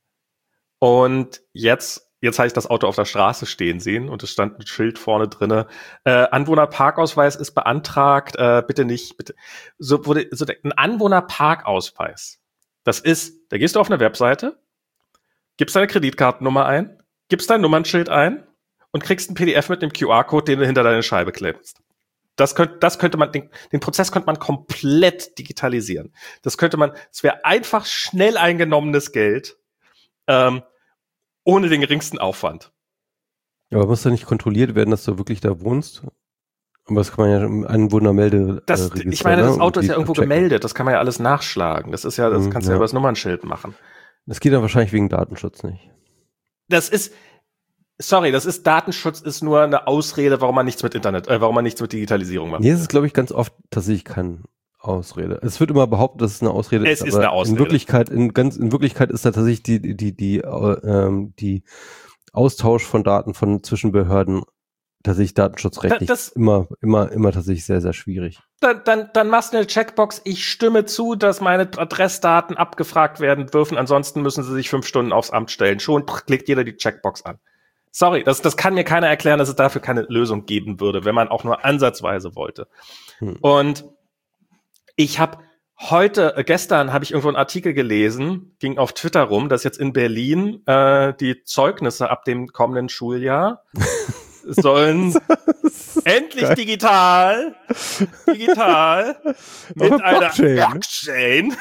und jetzt, jetzt habe ich das Auto auf der Straße stehen sehen und es stand ein Schild vorne drinne, äh, Anwohnerparkausweis ist beantragt, äh, bitte nicht, bitte, so wurde, so der, ein Anwohnerparkausweis. Das ist, da gehst du auf eine Webseite, gibst deine Kreditkartennummer ein, gibst dein Nummernschild ein und kriegst ein P D F mit dem Q R-Code, den du hinter deine Scheibe klebst. Das könnte, das könnte man, den, den Prozess könnte man komplett digitalisieren. Das könnte man, es wäre einfach schnell eingenommenes Geld, ähm, ohne den geringsten Aufwand. Ja, aber muss da nicht kontrolliert werden, dass du wirklich da wohnst? Aber das kann man ja im Einwohnermelde. Das, äh, ich meine, das ne? Auto ist ja irgendwo checken. gemeldet, das kann man ja alles nachschlagen. Das ist ja, das Mhm, kannst du ja ja über das Nummernschild machen. Das geht dann wahrscheinlich wegen Datenschutz nicht. Das ist, sorry, das ist, Datenschutz ist nur eine Ausrede, warum man nichts mit Internet, äh, warum man nichts mit Digitalisierung macht. Nee, es ist, glaube ich, ganz oft tatsächlich keine Ausrede. Es wird immer behauptet, dass es eine Ausrede es ist. ist aber eine Ausrede. In Wirklichkeit, in ganz, in Wirklichkeit ist da tatsächlich die, die, die, die, ähm, die Austausch von Daten von zwischen Behörden tatsächlich datenschutzrechtlich das, immer, immer, immer tatsächlich sehr, sehr schwierig. Dann, dann, dann machst du eine Checkbox, ich stimme zu, dass meine Adressdaten abgefragt werden dürfen, ansonsten müssen sie sich fünf Stunden aufs Amt stellen. Schon klickt jeder die Checkbox an. Sorry, das, das kann mir keiner erklären, dass es dafür keine Lösung geben würde, wenn man auch nur ansatzweise wollte. Hm. Und ich habe heute, äh, gestern habe ich irgendwo einen Artikel gelesen, ging auf Twitter rum, dass jetzt in Berlin äh, die Zeugnisse ab dem kommenden Schuljahr sollen endlich geil. digital, digital mit einer Blockchain, Blockchain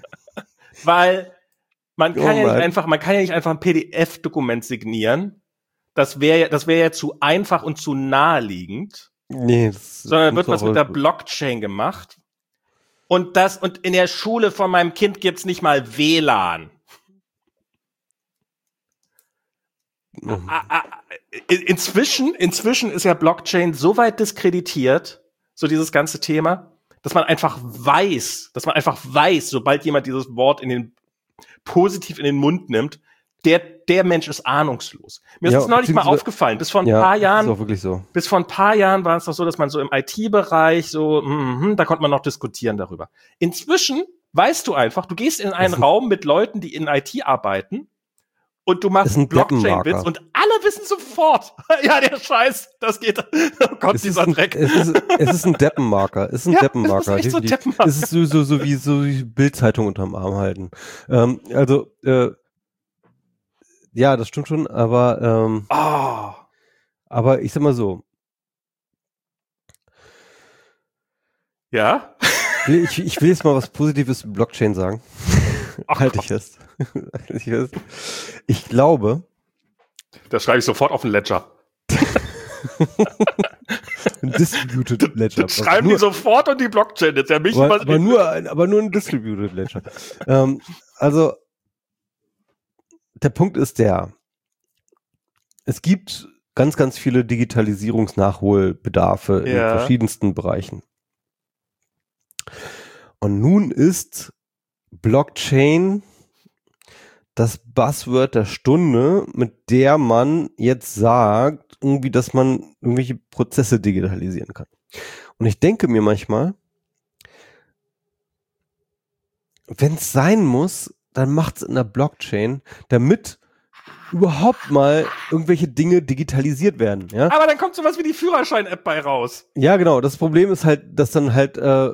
weil man kann oh ja nicht einfach, man kann ja nicht einfach ein P D F-Dokument signieren. Das wäre, das wäre ja zu einfach und zu naheliegend. Nee, sondern wird was mit der Blockchain gemacht. Und das, und in der Schule von meinem Kind gibt's nicht mal W L A N. Inzwischen, inzwischen ist ja Blockchain so weit diskreditiert, so dieses ganze Thema, dass man einfach weiß, dass man einfach weiß, sobald jemand dieses Wort in den, positiv in den Mund nimmt, der, der Mensch ist ahnungslos. Mir ist Ja, das neulich mal aufgefallen. Bis vor ein ja, paar Jahren, ist auch wirklich so. bis vor ein paar Jahren war es doch so, dass man so im I T-Bereich so, mm, da konnte man noch diskutieren darüber. Inzwischen weißt du einfach, du gehst in einen Raum mit Leuten, die in I T arbeiten, und du machst einen Blockchain-Witz und alle wissen sofort, ja, der Scheiß, das geht, oh Gott, es dieser ein, Dreck. Es ist, es ist ein Deppenmarker, es ist ein ja, Deppenmarker. Es ist, so Deppenmarker. Es ist so, so, so wie so wie Bildzeitung unterm Arm halten. Ähm, also, äh, ja, das stimmt schon, aber ähm, oh. aber ich sag mal so. Ja? Ich, ich will jetzt mal was Positives über Blockchain sagen. Halte ich fest. Halt ich fest. Ich glaube. Das schreibe ich sofort auf den Ledger. Ein Distributed Ledger. Das schreiben nur, die sofort und die Blockchain jetzt. Ja, mich aber, aber, nur ein, aber nur ein Distributed Ledger. ähm, also, der Punkt ist der, es gibt ganz, ganz viele Digitalisierungsnachholbedarfe ja. in verschiedensten Bereichen. Und nun ist Blockchain das Buzzword der Stunde, mit der man jetzt sagt, irgendwie, dass man irgendwelche Prozesse digitalisieren kann. Und ich denke mir manchmal, wenn es sein muss, dann macht es in der Blockchain, damit überhaupt mal irgendwelche Dinge digitalisiert werden. Ja? Aber dann kommt sowas wie die Führerschein-App bei raus. Ja, genau. Das Problem ist halt, dass dann halt äh,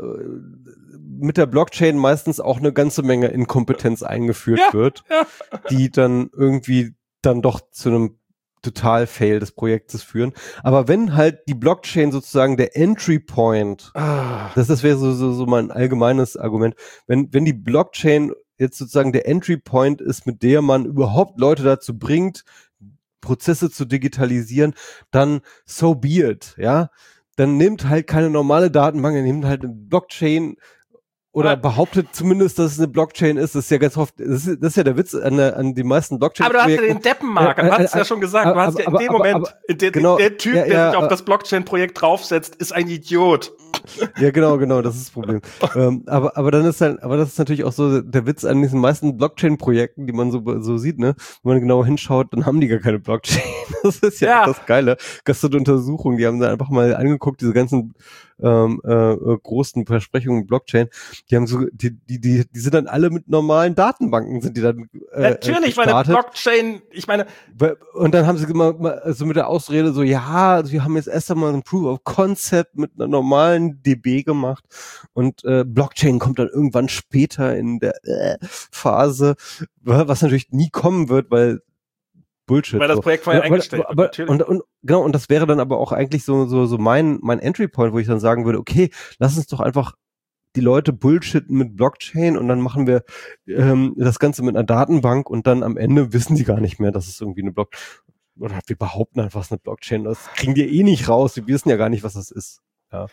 mit der Blockchain meistens auch eine ganze Menge Inkompetenz eingeführt ja, wird, ja. die dann irgendwie dann doch zu einem Total-Fail des Projektes führen. Aber wenn halt die Blockchain sozusagen der Entry Point, ah. das, das wäre so, so, so mein allgemeines Argument, wenn, wenn die Blockchain jetzt sozusagen der Entry Point ist, mit der man überhaupt Leute dazu bringt, Prozesse zu digitalisieren, dann so be it, ja. Dann nimmt halt keine normale Datenbank, er nimmt halt eine Blockchain oder aber behauptet zumindest, dass es eine Blockchain ist. Das ist ja ganz oft, das ist, das ist ja der Witz an, der, an den meisten Blockchain. Aber du hast ja den Deppenmarker, du hast es ja schon gesagt, du hast ja in dem Moment, der, genau, der Typ, ja, der ja, sich auf das Blockchain-Projekt draufsetzt, ist ein Idiot. Ja, genau, genau, das ist das Problem. ähm, aber, aber dann ist halt, aber das ist natürlich auch so der Witz an diesen meisten Blockchain-Projekten, die man so, so sieht, ne? Wenn man genau hinschaut, dann haben die gar keine Blockchain. Das ist ja, ja. das Geile. Gestern Untersuchung, die haben da einfach mal angeguckt, diese ganzen ähm, äh, großen Versprechungen Blockchain, die haben so, die, die, die, die sind dann alle mit normalen Datenbanken, sind die dann äh, Natürlich, weil eine Blockchain, ich meine. Und dann haben sie immer so mit der Ausrede so, ja, also wir haben jetzt erst einmal ein Proof of Concept mit einer normalen D B gemacht und äh, Blockchain kommt dann irgendwann später in der äh, Phase, was natürlich nie kommen wird, weil Bullshit. Weil das Projekt vorher ja, eingestellt aber, wird, natürlich. Und, und, genau, und das wäre dann aber auch eigentlich so, so, so mein, mein Entry Point, wo ich dann sagen würde, okay, lass uns doch einfach die Leute bullshitten mit Blockchain und dann machen wir ähm, das Ganze mit einer Datenbank und dann am Ende wissen die gar nicht mehr, dass es irgendwie eine Blockchain, oder wir behaupten einfach, es ist eine Blockchain, das kriegen die eh nicht raus, die wissen ja gar nicht, was das ist. Ja,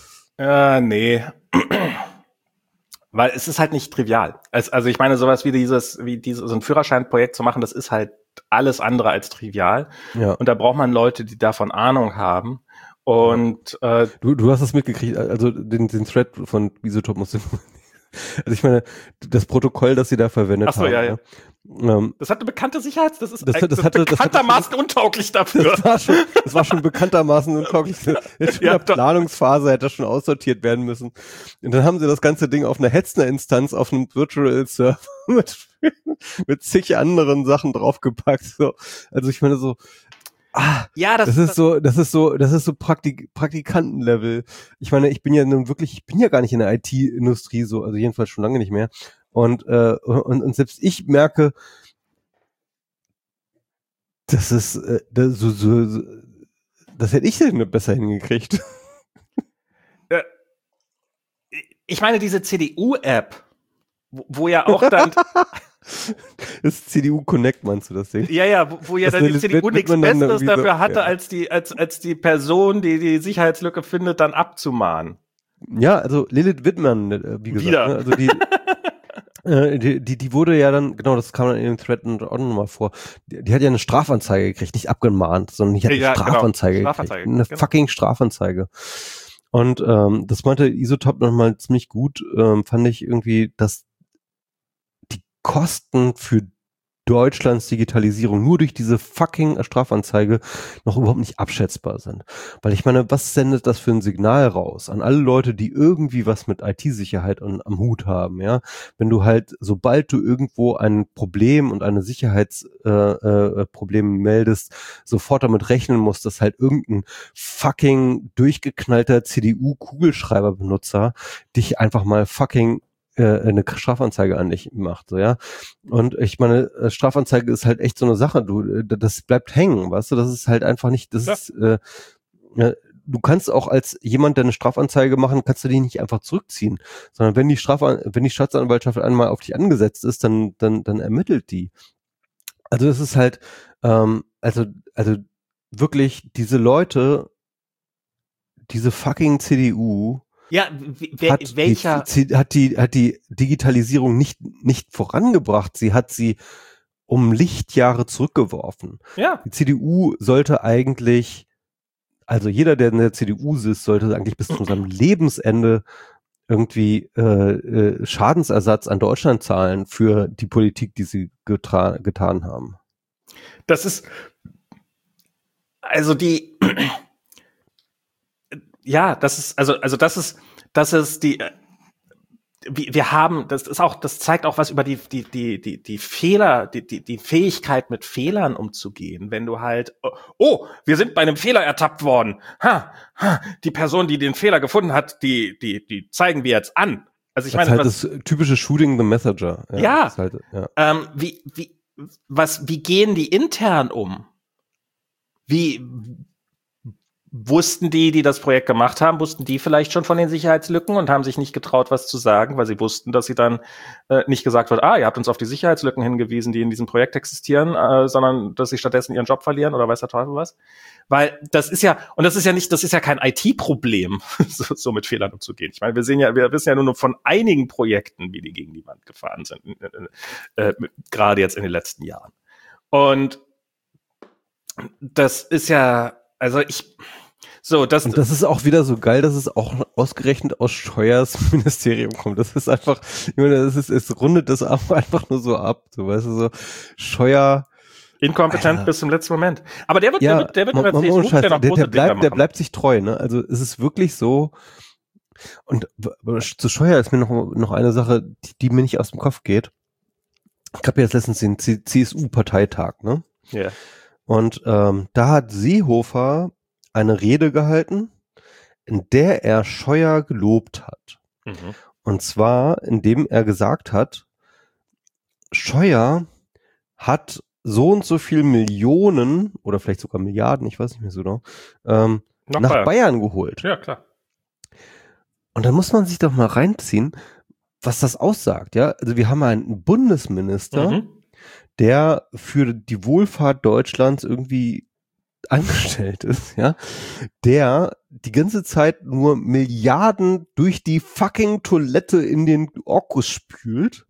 äh, nee. Weil es ist halt nicht trivial. Es, also ich meine, sowas wie dieses, wie dieses, so ein Führerscheinprojekt zu machen, das ist halt alles andere als trivial. Ja. Und da braucht man Leute, die davon Ahnung haben. Und äh, du, du hast das mitgekriegt, also den, den Thread von Isotop musst du. Also ich meine, das Protokoll, das sie da verwendet Ach so, haben. Ja, ja. Ähm, das hat eine bekannte Sicherheits, das ist das, das, das hatte, bekanntermaßen das hatte, untauglich dafür. Das war schon, das war schon bekanntermaßen untauglich. Jetzt ja, in der Planungsphase hätte das schon aussortiert werden müssen. Und dann haben sie das ganze Ding auf einer Hetzner-Instanz, auf einem Virtual Server mit, mit zig anderen Sachen draufgepackt. So. Also ich meine so, Ah, ja, das, das ist das so, das ist so, das ist so Praktik, Praktikantenlevel. Ich meine, ich bin ja nun wirklich, ich bin ja gar nicht in der I T-Industrie so, also jedenfalls schon lange nicht mehr. Und äh, und, und selbst ich merke, das ist, äh, das, so, so, so, das hätte ich denn besser hingekriegt. Äh, ich meine, diese C D U-App, wo, wo ja auch dann das ist C D U Connect, meinst du das Ding? Ja, ja, wo, wo ja dann die C D U nichts Besseres dafür hatte, ja. als die als als die Person, die die Sicherheitslücke findet, dann abzumahnen. Ja, also Lilith Wittmann, wie gesagt. Wieder. Ne? Also die, Äh, die, die, die wurde ja dann, genau, das kam dann in dem Thread auch nochmal vor, die, die hat ja eine Strafanzeige gekriegt, nicht abgemahnt, sondern die hat eine Ja, Strafanzeige genau. gekriegt. Strafanzeige, Eine genau. fucking Strafanzeige. Und ähm, das meinte Isotop nochmal ziemlich gut, ähm, fand ich irgendwie, dass die Kosten für Deutschlands Digitalisierung nur durch diese fucking Strafanzeige noch überhaupt nicht abschätzbar sind. Weil ich meine, was sendet das für ein Signal raus an alle Leute, die irgendwie was mit I T-Sicherheit an, am Hut haben, ja? Wenn du halt, sobald du irgendwo ein Problem und eine Sicherheitsproblem äh, äh, Problem meldest, sofort damit rechnen musst, dass halt irgendein fucking durchgeknallter C D U-Kugelschreiberbenutzer dich einfach mal fucking eine Strafanzeige an dich macht, so, ja. Und ich meine, Strafanzeige ist halt echt so eine Sache, du, das bleibt hängen, weißt du, das ist halt einfach nicht, das Ja. ist, äh, du kannst auch als jemand, der eine Strafanzeige machen, kannst du die nicht einfach zurückziehen, sondern wenn die Straf, wenn die Staatsanwaltschaft einmal auf dich angesetzt ist, dann, dann, dann ermittelt die. Also es ist halt, ähm, also, also wirklich diese Leute, diese fucking C D U, Ja, wer, hat welcher die, hat die hat die Digitalisierung nicht nicht vorangebracht, sie hat sie um Lichtjahre zurückgeworfen. Ja. Die C D U sollte eigentlich, also jeder, der in der C D U sitzt, sollte eigentlich bis zu seinem Lebensende irgendwie äh, äh, Schadensersatz an Deutschland zahlen für die Politik, die sie getra- getan haben. Das ist also die ja, das ist also also das ist das ist die wir haben, das ist auch, das zeigt auch was über die, die, die, die, die Fehler, die, die, die Fähigkeit mit Fehlern umzugehen. Wenn du halt, oh, wir sind bei einem Fehler ertappt worden. Ha, ha, die Person, die den Fehler gefunden hat, die, die, die zeigen wir jetzt an. Also ich das meine, ist halt was, das typische Shooting the Messenger. Ja, ja, das ist halt, ja. Ähm, wie, wie, was, wie gehen die intern um? Wie, wussten die, die das Projekt gemacht haben, wussten die vielleicht schon von den Sicherheitslücken und haben sich nicht getraut, was zu sagen, weil sie wussten, dass sie dann äh, nicht gesagt wird, ah, ihr habt uns auf die Sicherheitslücken hingewiesen, die in diesem Projekt existieren, äh, sondern dass sie stattdessen ihren Job verlieren oder weiß der Teufel was. Weil das ist ja, und das ist ja nicht, das ist ja kein I T-Problem, so, so mit Fehlern umzugehen. Ich meine, wir sehen ja, wir wissen ja nur noch von einigen Projekten, wie die gegen die Wand gefahren sind, äh, äh, gerade jetzt in den letzten Jahren. Und das ist ja, also ich, so, das. Und das ist auch wieder so geil, dass es auch ausgerechnet aus Scheuers Ministerium kommt. Das ist einfach, ich meine, das ist, es rundet das auch einfach nur so ab, so, weißt du, so, Scheuer. Inkompetent Alter. Bis zum letzten Moment. Aber der wird, ja, der wird, der wird man, über man, C S U, Scheiß, der, noch der, der bleibt, der machen. bleibt sich treu, ne? Also, es ist wirklich so, und zu Scheuer ist mir noch, noch eine Sache, die, die mir nicht aus dem Kopf geht. Ich habe jetzt letztens den C S U-Parteitag, ne? Ja. Yeah. Und ähm, da hat Seehofer eine Rede gehalten, in der er Scheuer gelobt hat. Mhm. Und zwar, indem er gesagt hat, Scheuer hat so und so viel Millionen oder vielleicht sogar Milliarden, ich weiß nicht mehr so genau, ähm, nach, nach Bayern. Bayern geholt. Ja, klar. Und dann muss man sich doch mal reinziehen, was das aussagt, ja. Also wir haben einen Bundesminister, mhm. der für die Wohlfahrt Deutschlands irgendwie angestellt ist, ja, der die ganze Zeit nur Milliarden durch die fucking Toilette in den Orkus spült,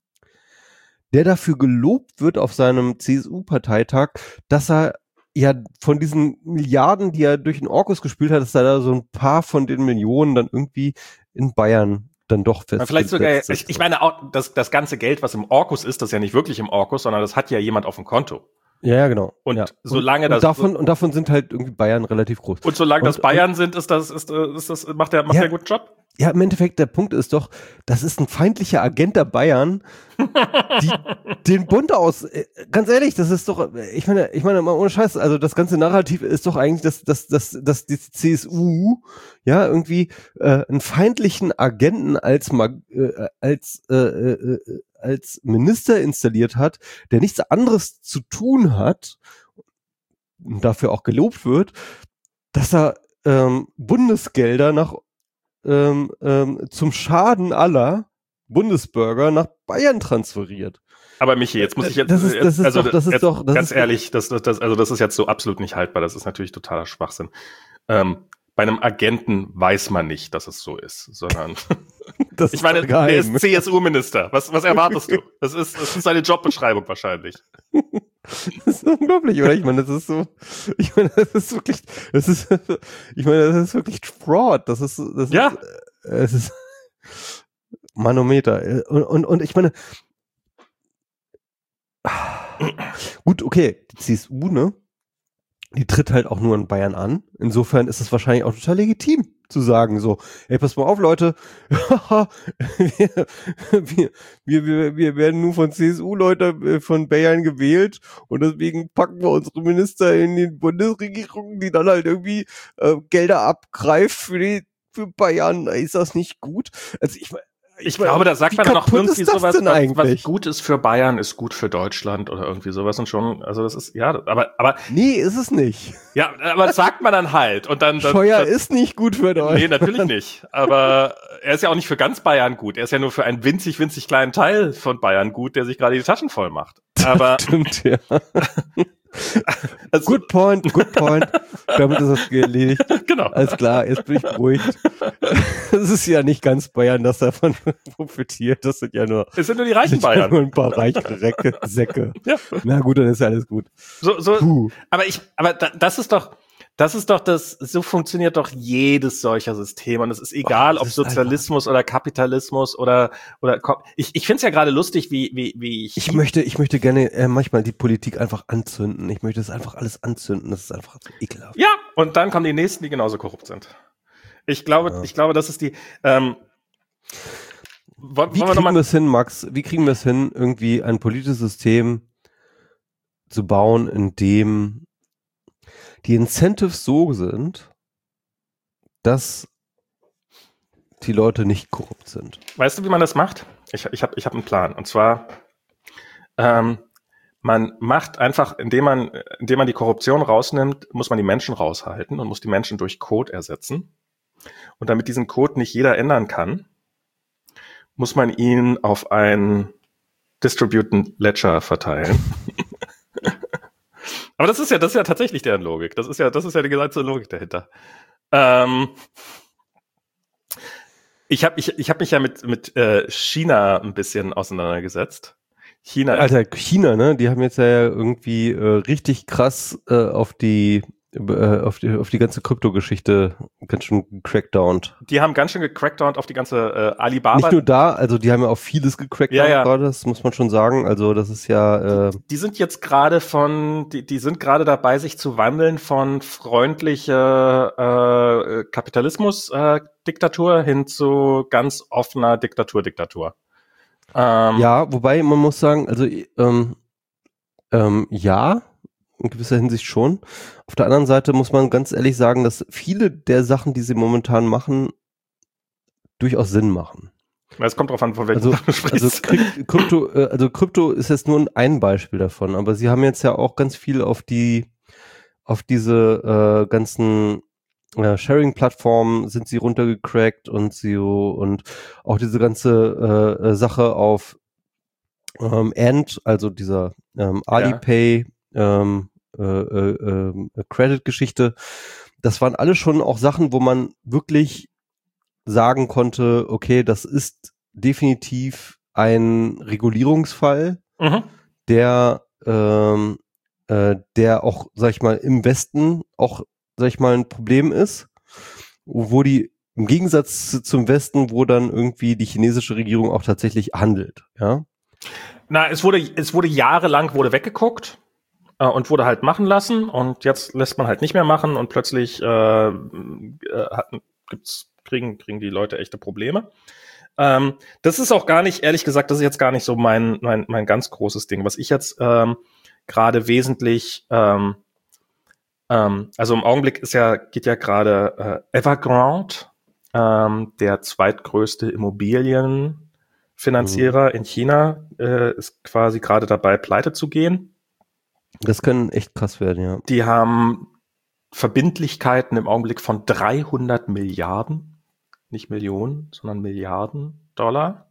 der dafür gelobt wird auf seinem C S U-Parteitag, dass er ja von diesen Milliarden, die er durch den Orkus gespült hat, dass er da so ein paar von den Millionen dann irgendwie in Bayern dann doch fest. Vielleicht sogar, ich, ich meine, auch das, das ganze Geld, was im Orkus ist, das ist ja nicht wirklich im Orkus, sondern das hat ja jemand auf dem Konto. Ja, ja, genau. Und ja. solange und, das und davon und davon sind halt irgendwie Bayern relativ groß. Und solange und, das Bayern und, sind, ist das ist, ist das macht der macht ja, der einen guten Job. Ja, im Endeffekt der Punkt ist doch, das ist ein feindlicher Agent der Bayern, die den Bund aus. Ganz ehrlich, das ist doch. Ich meine, ich meine, ohne Scheiß. Also das ganze Narrativ ist doch eigentlich, dass dass dass dass die C S U ja irgendwie äh, einen feindlichen Agenten als äh, als äh, äh, als Minister installiert hat, der nichts anderes zu tun hat und dafür auch gelobt wird, dass er ähm, Bundesgelder nach ähm, ähm, zum Schaden aller Bundesbürger nach Bayern transferiert. Aber Michi, jetzt muss ich jetzt, das ist, das ist also doch, das ist jetzt, doch, das ganz ist ehrlich, das, das, also das ist jetzt so absolut nicht haltbar. Das ist natürlich totaler Schwachsinn. Ähm, bei einem Agenten weiß man nicht, dass es so ist, sondern Das ich meine, der ist C S U-Minister. Was, was erwartest du? Das ist, das ist seine Jobbeschreibung wahrscheinlich. Das ist unglaublich, oder? Ich meine, das ist so, ich meine, das ist wirklich, das ist, ich meine, das ist wirklich Fraud. Das ist, das ja. ist, es ist Manometer. Und, und, und ich meine, gut, okay, die C S U, ne? Die tritt halt auch nur in Bayern an. Insofern ist es wahrscheinlich auch total legitim zu sagen so, ey, pass mal auf, Leute, wir, wir, wir, wir werden nur von C S U-Leuten von Bayern gewählt und deswegen packen wir unsere Minister in die Bundesregierung, die dann halt irgendwie äh, Gelder abgreift für die für Bayern. Ist das nicht gut? Also ich meine, Ich, ich glaube, da sagt man dann noch irgendwie sowas, was, was gut ist für Bayern, ist gut für Deutschland oder irgendwie sowas und schon, also das ist, ja, aber, aber. Nee, ist es nicht. Ja, aber das sagt man dann halt und dann. dann Scheuer dann, ist nicht gut für Deutschland. Nee, natürlich nicht. Aber er ist ja auch nicht für ganz Bayern gut. Er ist ja nur für einen winzig, winzig kleinen Teil von Bayern gut, der sich gerade die Taschen voll macht. Aber. Stimmt, ja. Also, good point, good point. Damit ist das erledigt. Genau. Alles klar, jetzt bin ich beruhigt. Es ist ja nicht ganz Bayern, das davon profitiert. Das sind ja nur, es sind nur die reichen Bayern. Ja nur ein paar reiche Recke, Säcke. Ja. Na gut, dann ist ja alles gut. So, so, Puh. aber ich, aber da, das ist doch, das ist doch das, so funktioniert doch jedes solcher System und es ist egal, oh, ob Sozialismus oder Kapitalismus oder, oder, ich, ich finde es ja gerade lustig, wie, wie, wie ich. Ich möchte, ich möchte gerne äh, manchmal die Politik einfach anzünden. Ich möchte es einfach alles anzünden. Das ist einfach so ekelhaft. Ja, und dann kommen die Nächsten, die genauso korrupt sind. Ich glaube, ja. ich glaube, das ist die, ähm, wollen, wie wollen kriegen wir es hin, Max? Wie kriegen wir es hin, irgendwie ein politisches System zu bauen, in dem die Incentives so sind, dass die Leute nicht korrupt sind? Weißt du, wie man das macht? Ich, ich habe ich hab einen Plan. Und zwar, ähm, man macht einfach, indem man, indem man die Korruption rausnimmt, muss man die Menschen raushalten und muss die Menschen durch Code ersetzen. Und damit diesen Code nicht jeder ändern kann, muss man ihn auf ein Distributed Ledger verteilen. Aber das ist ja, das ist ja tatsächlich deren Logik. Das ist ja, das ist ja die gesamte Logik dahinter. Ähm, ich habe ich, ich hab mich ja mit, mit äh, China ein bisschen auseinandergesetzt. China. Alter, China, ne? Die haben jetzt ja irgendwie äh, richtig krass äh, auf die äh, auf die auf die ganze Krypto-Geschichte ganz schön gecrackdownt. Die haben ganz schön gecrackdownt auf die ganze äh, Alibaba. Nicht nur da, also die haben ja auch vieles gecrackdownt ja, ja. gerade, das muss man schon sagen. Also das ist ja. Äh die, die sind jetzt gerade von, die, die sind gerade dabei, sich zu wandeln von freundlicher äh, Kapitalismus-Diktatur äh, hin zu ganz offener Diktatur-Diktatur. Ähm, ja, wobei man muss sagen, also ähm, ähm, ja, in gewisser Hinsicht schon. Auf der anderen Seite muss man ganz ehrlich sagen, dass viele der Sachen, die sie momentan machen, durchaus Sinn machen. Es kommt drauf an, von welchem also, du sprichst. Also Krypto, also Krypto ist jetzt nur ein Beispiel davon, aber sie haben jetzt ja auch ganz viel auf die, auf diese äh, ganzen äh, Sharing-Plattformen sind sie runtergecrackt und sie und auch diese ganze äh, Sache auf ähm, Ant, also dieser ähm, Alipay ja. ähm, äh, äh, äh, Credit-Geschichte, das waren alle schon auch Sachen, wo man wirklich sagen konnte, okay, das ist definitiv ein Regulierungsfall, mhm. der ähm, äh, der auch, sag ich mal, im Westen auch, sag ich mal, ein Problem ist, wo die im Gegensatz zu, zum Westen, wo dann irgendwie die chinesische Regierung auch tatsächlich handelt, ja. Na, es wurde, es wurde jahrelang wurde weggeguckt äh, und wurde halt machen lassen und jetzt lässt man halt nicht mehr machen und plötzlich äh, äh, hat, gibt's, kriegen, kriegen die Leute echte Probleme. Ähm, das ist auch gar nicht, ehrlich gesagt, das ist jetzt gar nicht so mein, mein, mein ganz großes Ding. Was ich jetzt ähm, gerade wesentlich, ähm, ähm, also im Augenblick ist ja, geht ja gerade äh, Evergrande, ähm, der zweitgrößte Immobilien Finanzierer mhm. in China äh, ist quasi gerade dabei, pleite zu gehen. Das können echt krass werden, ja. Die haben Verbindlichkeiten im Augenblick von dreihundert Milliarden, nicht Millionen, sondern Milliarden Dollar.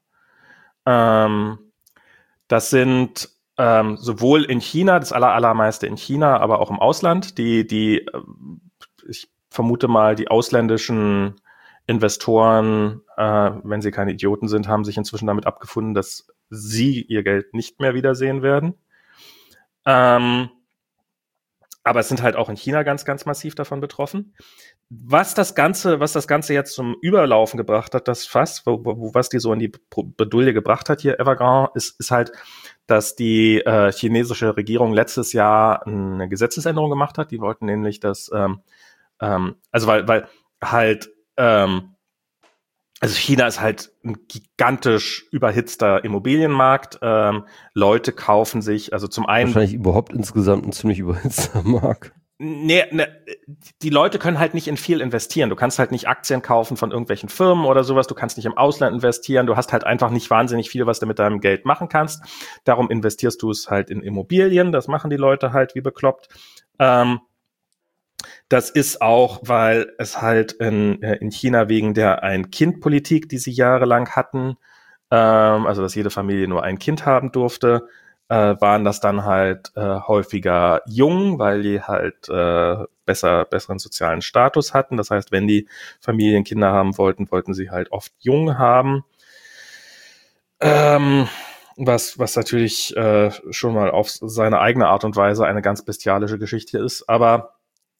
Ähm, das sind ähm, sowohl in China, das aller, allermeiste in China, aber auch im Ausland. Die, die, ich vermute mal, die ausländischen Investoren, äh, wenn sie keine Idioten sind, haben sich inzwischen damit abgefunden, dass sie ihr Geld nicht mehr wiedersehen werden. Ähm, aber es sind halt auch in China ganz, ganz massiv davon betroffen. Was das Ganze, was das Ganze jetzt zum Überlaufen gebracht hat, das Fass, wo, wo, was die so in die Bredouille gebracht hat hier, Evergrande, ist, ist halt, dass die äh, chinesische Regierung letztes Jahr eine Gesetzesänderung gemacht hat. Die wollten nämlich, dass, ähm, ähm, also weil, weil halt, ähm, also China ist halt ein gigantisch überhitzter Immobilienmarkt. Ähm, Leute kaufen sich, also zum einen wahrscheinlich überhaupt insgesamt ein ziemlich überhitzter Markt. Nee, ne, die Leute können halt nicht in viel investieren. Du kannst halt nicht Aktien kaufen von irgendwelchen Firmen oder sowas. Du kannst nicht im Ausland investieren. Du hast halt einfach nicht wahnsinnig viel, was du mit deinem Geld machen kannst. Darum investierst du es halt in Immobilien. Das machen die Leute halt wie bekloppt. Ähm, das ist auch, weil es halt in, in China wegen der Ein-Kind-Politik, die sie jahrelang hatten, ähm, also dass jede Familie nur ein Kind haben durfte, äh, waren das dann halt äh, häufiger jung, weil die halt äh, besser besseren sozialen Status hatten. Das heißt, wenn die Familien Kinder haben wollten, wollten sie halt oft jung haben. Ähm, was, was natürlich äh, schon mal auf seine eigene Art und Weise eine ganz bestialische Geschichte ist. Aber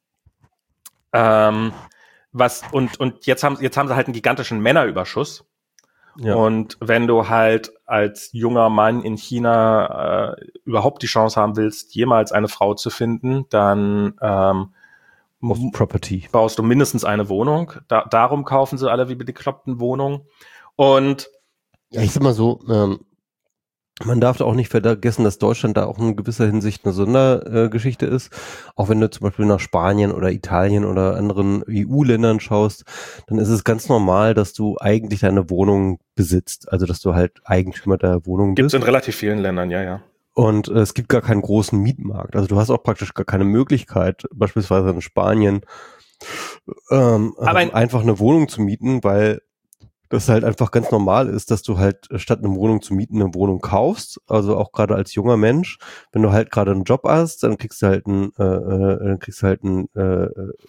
ähm, was, und, und jetzt haben, jetzt haben sie halt einen gigantischen Männerüberschuss. Ja. Und wenn du halt als junger Mann in China äh, überhaupt die Chance haben willst, jemals eine Frau zu finden, dann ähm, Property. baust du mindestens eine Wohnung. Da, darum kaufen sie alle wie bekloppten Wohnungen. Und ja, ich sag mal so, ähm, man darf auch nicht vergessen, dass Deutschland da auch in gewisser Hinsicht eine Sondergeschichte äh, ist. Auch wenn du zum Beispiel nach Spanien oder Italien oder anderen E U-Ländern schaust, dann ist es ganz normal, dass du eigentlich deine Wohnung besitzt. Also, dass du halt Eigentümer der Wohnung Gibt's bist. Gibt es in relativ vielen Ländern, ja, ja. Und äh, es gibt gar keinen großen Mietmarkt. Also, du hast auch praktisch gar keine Möglichkeit, beispielsweise in Spanien, ähm, Aber ein einfach eine Wohnung zu mieten, weil das halt einfach ganz normal ist, dass du halt statt eine Wohnung zu mieten eine Wohnung kaufst, also auch gerade als junger Mensch, wenn du halt gerade einen Job hast, dann kriegst du halt einen, äh, äh, dann kriegst du halt einen, äh,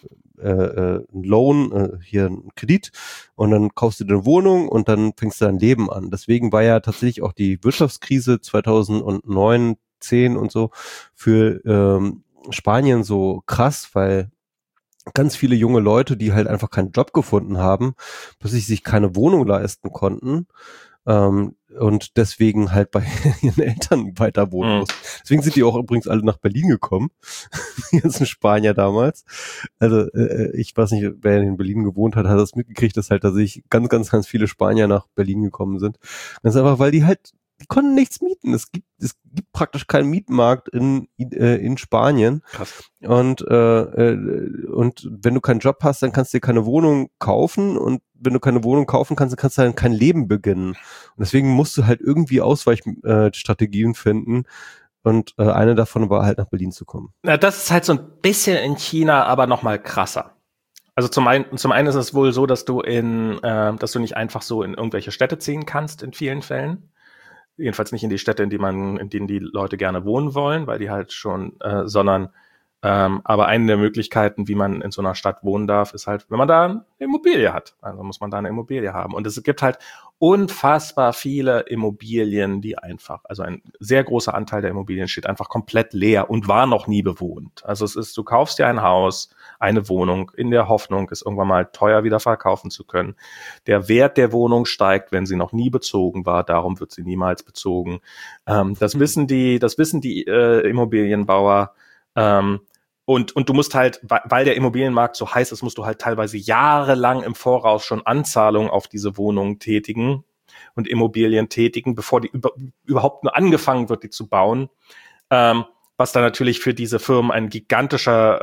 äh, einen Loan, äh, hier einen Kredit und dann kaufst du dir eine Wohnung und dann fängst du dein Leben an. Deswegen war ja tatsächlich auch die Wirtschaftskrise zweitausendneun, zehn und so für ähm, Spanien so krass, weil ganz viele junge Leute, die halt einfach keinen Job gefunden haben, plötzlich sich keine Wohnung leisten konnten ähm, und deswegen halt bei ihren Eltern weiter wohnen Mhm. mussten. Deswegen sind die auch übrigens alle nach Berlin gekommen, die ganzen Spanier damals. Also äh, ich weiß nicht, wer in Berlin gewohnt hat, hat das mitgekriegt, dass halt tatsächlich ganz, ganz, ganz viele Spanier nach Berlin gekommen sind. Das ist einfach, weil die halt die konnten nichts mieten. Es gibt, es gibt praktisch keinen Mietmarkt in, äh, in Spanien. Krass. Und, äh, äh, und wenn du keinen Job hast, dann kannst du dir keine Wohnung kaufen. Und wenn du keine Wohnung kaufen kannst, dann kannst du dann kein Leben beginnen. Und deswegen musst du halt irgendwie Ausweichstrategien äh, finden. Und äh, eine davon war halt nach Berlin zu kommen. Na, das ist halt so ein bisschen in China, aber noch mal krasser. Also zum einen, zum einen ist es wohl so, dass du in, äh, dass du nicht einfach so in irgendwelche Städte ziehen kannst in vielen Fällen. Jedenfalls nicht in die Städte, in die man, in denen die Leute gerne wohnen wollen, weil die halt schon, äh, sondern ähm, aber eine der Möglichkeiten, wie man in so einer Stadt wohnen darf, ist halt, wenn man da eine Immobilie hat. Also muss man da eine Immobilie haben. Und es gibt halt unfassbar viele Immobilien, die einfach, also ein sehr großer Anteil der Immobilien steht einfach komplett leer und war noch nie bewohnt. Also es ist, du kaufst dir ein Haus, eine Wohnung, in der Hoffnung, es irgendwann mal teuer wieder verkaufen zu können. Der Wert der Wohnung steigt, wenn sie noch nie bezogen war, darum wird sie niemals bezogen. Ähm, das wissen die, das wissen die äh, Immobilienbauer. Ähm, und, und du musst halt, weil der Immobilienmarkt so heiß ist, musst du halt teilweise jahrelang im Voraus schon Anzahlungen auf diese Wohnungen tätigen und Immobilien tätigen, bevor die über, überhaupt nur angefangen wird, die zu bauen. Ähm, was dann natürlich für diese Firmen ein gigantischer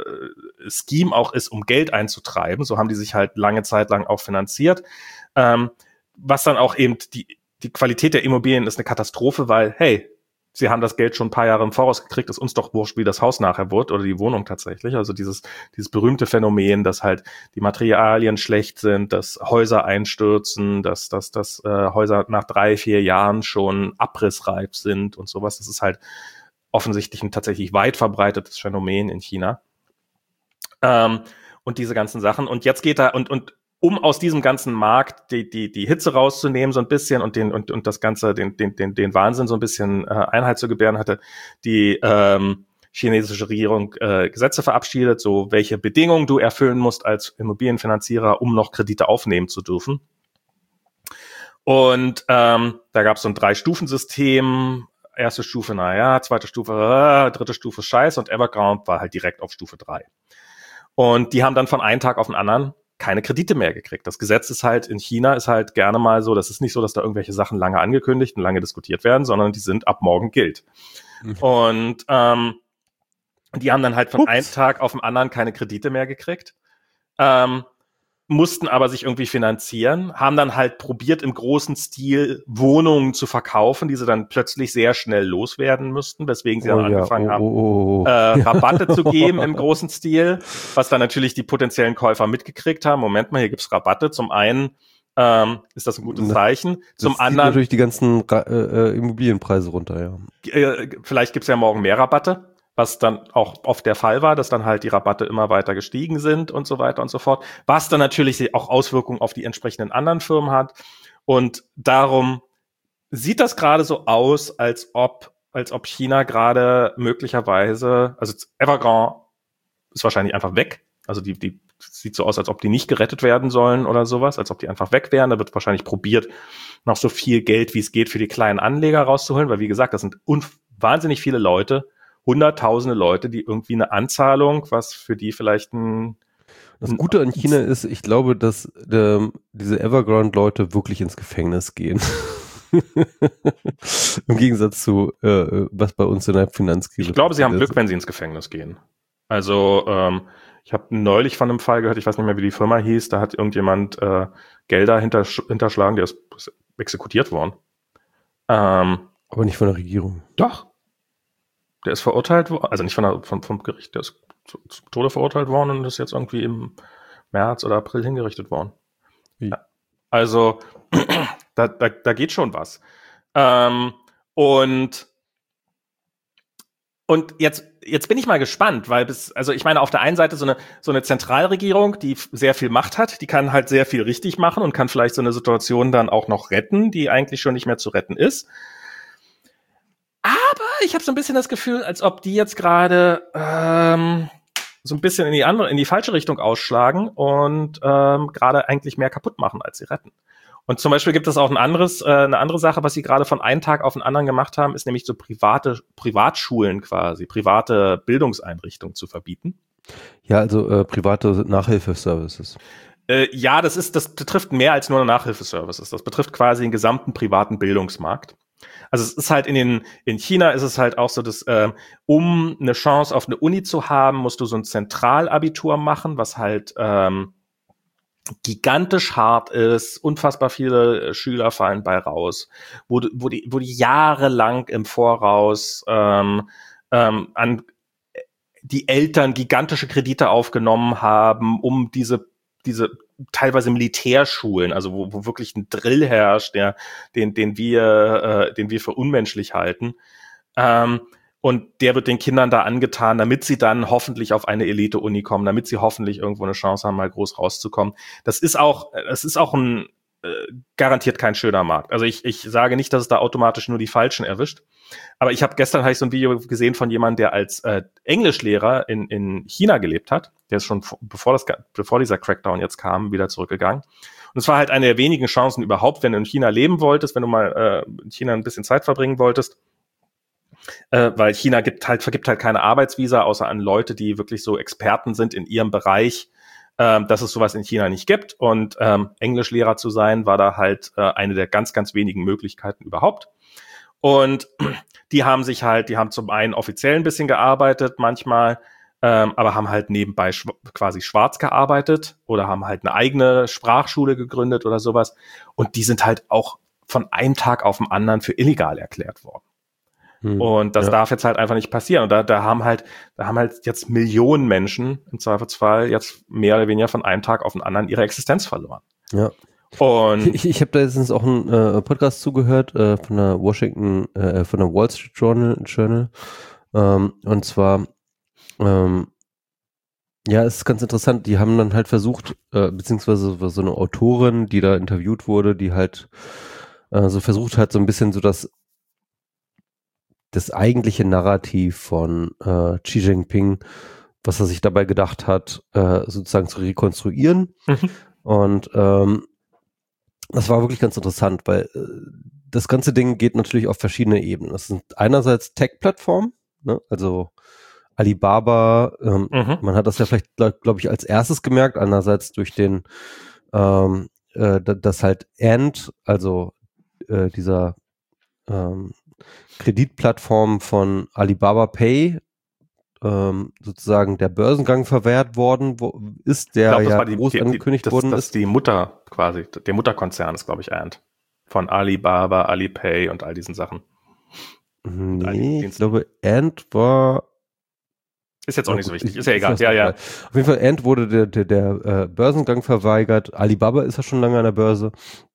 äh, Scheme auch ist, um Geld einzutreiben. So haben die sich halt lange Zeit lang auch finanziert. Ähm, was dann auch eben, die, die Qualität der Immobilien ist eine Katastrophe, weil, hey, sie haben das Geld schon ein paar Jahre im Voraus gekriegt, ist uns doch wurscht, wie das Haus nachher wird oder die Wohnung tatsächlich. Also dieses, dieses berühmte Phänomen, dass halt die Materialien schlecht sind, dass Häuser einstürzen, dass, dass, dass äh, Häuser nach drei, vier Jahren schon abrissreif sind und sowas. Das ist halt offensichtlich ein tatsächlich weit verbreitetes Phänomen in China. Ähm, und diese ganzen Sachen. Und jetzt geht da, und, und um aus diesem ganzen Markt die, die, die Hitze rauszunehmen, so ein bisschen und den, und, und das Ganze, den, den, den, den Wahnsinn so ein bisschen äh, Einhalt zu gebären, hatte die ähm, chinesische Regierung äh, Gesetze verabschiedet, so welche Bedingungen du erfüllen musst als Immobilienfinanzierer, um noch Kredite aufnehmen zu dürfen. Und ähm, da gab es so ein Drei-Stufen-System. Erste Stufe, naja, zweite Stufe, äh, dritte Stufe, scheiße. Und Evergrande war halt direkt auf Stufe drei. Und die haben dann von einem Tag auf den anderen keine Kredite mehr gekriegt. Das Gesetz ist halt in China ist halt gerne mal so, das ist nicht so, dass da irgendwelche Sachen lange angekündigt und lange diskutiert werden, sondern die sind ab morgen gilt. Mhm. Und ähm, die haben dann halt von Ups. einem Tag auf den anderen keine Kredite mehr gekriegt, ähm, mussten aber sich irgendwie finanzieren, haben dann halt probiert, im großen Stil Wohnungen zu verkaufen, die sie dann plötzlich sehr schnell loswerden müssten, weswegen sie oh, dann ja. angefangen oh, haben, oh, oh. Äh, Rabatte zu geben im großen Stil, was dann natürlich die potenziellen Käufer mitgekriegt haben. Moment mal, hier gibt's Rabatte. Zum einen ähm, ist das ein gutes Zeichen. Das Zum zieht anderen natürlich die ganzen äh, Immobilienpreise runter, ja. Äh, vielleicht gibt's ja morgen mehr Rabatte, was dann auch oft der Fall war, dass dann halt die Rabatte immer weiter gestiegen sind und so weiter und so fort, was dann natürlich auch Auswirkungen auf die entsprechenden anderen Firmen hat. Und darum sieht das gerade so aus, als ob als ob China gerade möglicherweise, also Evergrande ist wahrscheinlich einfach weg, also die die sieht so aus, als ob die nicht gerettet werden sollen oder sowas, als ob die einfach weg wären. Da wird wahrscheinlich probiert, noch so viel Geld, wie es geht, für die kleinen Anleger rauszuholen, weil wie gesagt, das sind un- wahnsinnig viele Leute, hunderttausende Leute, die irgendwie eine Anzahlung, was für die vielleicht ein... Das Gute an China ist, ich glaube, dass ähm, diese Evergrande-Leute wirklich ins Gefängnis gehen. Im Gegensatz zu, äh, was bei uns in der Finanzkrise. Ich glaube, sie haben Glück, wenn sie ins Gefängnis gehen. Also, ähm, ich habe neulich von einem Fall gehört, ich weiß nicht mehr, wie die Firma hieß, da hat irgendjemand äh, Gelder hintersch- hinterschlagen, der ist exekutiert worden. Ähm, Aber nicht von der Regierung. Doch. Der ist verurteilt worden, also nicht von der, vom, vom Gericht, der ist zu, zu Tode verurteilt worden und ist jetzt irgendwie im März oder April hingerichtet worden. Wie? Ja. Also, da, da, da geht schon was. Ähm, und Und jetzt, jetzt bin ich mal gespannt, weil bis, also ich meine, auf der einen Seite so eine, so eine Zentralregierung, die sehr viel Macht hat, die kann halt sehr viel richtig machen und kann vielleicht so eine Situation dann auch noch retten, die eigentlich schon nicht mehr zu retten ist. Aber ich habe so ein bisschen das Gefühl, als ob die jetzt gerade ähm, so ein bisschen in die andere, in die falsche Richtung ausschlagen und ähm, gerade eigentlich mehr kaputt machen, als sie retten. Und zum Beispiel gibt es auch ein anderes, äh, eine andere Sache, was sie gerade von einem Tag auf den anderen gemacht haben, ist nämlich so private Privatschulen quasi, private Bildungseinrichtungen zu verbieten. Ja, also äh, private Nachhilfeservices. Äh, ja, das ist, das betrifft mehr als nur Nachhilfeservices. Das betrifft quasi den gesamten privaten Bildungsmarkt. Also es ist halt in den, in China ist es halt auch so, dass äh, um eine Chance auf eine Uni zu haben, musst du so ein Zentralabitur machen, was halt ähm, gigantisch hart ist, unfassbar viele Schüler fallen bei raus, wo, wo die, wo die jahrelang im Voraus ähm, ähm, an die Eltern gigantische Kredite aufgenommen haben, um diese diese teilweise Militärschulen, also wo, wo wirklich ein Drill herrscht, der den den wir äh, den wir für unmenschlich halten. Ähm, Und der wird den Kindern da angetan, damit sie dann hoffentlich auf eine Elite-Uni kommen, damit sie hoffentlich irgendwo eine Chance haben, mal groß rauszukommen. Das ist auch, das ist auch ein äh, garantiert kein schöner Markt. Also ich, ich sage nicht, dass es da automatisch nur die Falschen erwischt. Aber ich habe gestern hab ich so ein Video gesehen von jemandem, der als äh, Englischlehrer in, in China gelebt hat. Der ist schon bevor das, bevor dieser Crackdown jetzt kam, wieder zurückgegangen. Und es war halt eine der wenigen Chancen überhaupt, wenn du in China leben wolltest, wenn du mal äh, in China ein bisschen Zeit verbringen wolltest. Äh, weil China gibt halt, vergibt halt keine Arbeitsvisa, außer an Leute, die wirklich so Experten sind in ihrem Bereich, ähm, dass es sowas in China nicht gibt. Und ähm, Englischlehrer zu sein, war da halt äh, eine der ganz, ganz wenigen Möglichkeiten überhaupt. Und die haben sich halt, die haben zum einen offiziell ein bisschen gearbeitet manchmal, ähm, aber haben halt nebenbei schw- quasi schwarz gearbeitet oder haben halt eine eigene Sprachschule gegründet oder sowas. Und die sind halt auch von einem Tag auf den anderen für illegal erklärt worden. Und das ja. darf jetzt halt einfach nicht passieren. Und da, da haben halt, da haben halt jetzt Millionen Menschen im Zweifelsfall jetzt mehr oder weniger von einem Tag auf den anderen ihre Existenz verloren. Ja. Und ich ich habe da letztens auch einen äh, Podcast zugehört äh, von der Washington, äh, von der Wall Street Journal, Journal ähm, und zwar ähm, Ja, es ist ganz interessant. Die haben dann halt versucht, äh, beziehungsweise so eine Autorin, die da interviewt wurde, die halt äh, so versucht hat, so ein bisschen so das das eigentliche Narrativ von äh, Xi Jinping, was er sich dabei gedacht hat, äh, sozusagen zu rekonstruieren. Mhm. Und ähm, das war wirklich ganz interessant, weil äh, das ganze Ding geht natürlich auf verschiedene Ebenen. Das sind einerseits Tech-Plattformen, ne? Also Alibaba, ähm, Mhm. man hat das ja vielleicht, glaube glaub ich, als erstes gemerkt, einerseits durch den, ähm, äh, dass halt Ant, also äh, dieser ähm, Kreditplattform von Alibaba Pay, ähm, sozusagen der Börsengang verwehrt worden wo, ist, Ich der glaube, das ja war die, groß die, die angekündigt das, worden das ist. die Mutter quasi, der Mutterkonzern ist, glaube ich, Ant. Von Alibaba, Alipay und all diesen Sachen. Und all diesen Nee, ich Diensten. glaube, Ant war Ist jetzt auch Na nicht so gut, wichtig, ich, ist ja ist egal. das Ja, egal. ja. Auf jeden Fall, Ant wurde der, der, der äh, Börsengang verweigert. Alibaba ist ja schon lange an der Börse.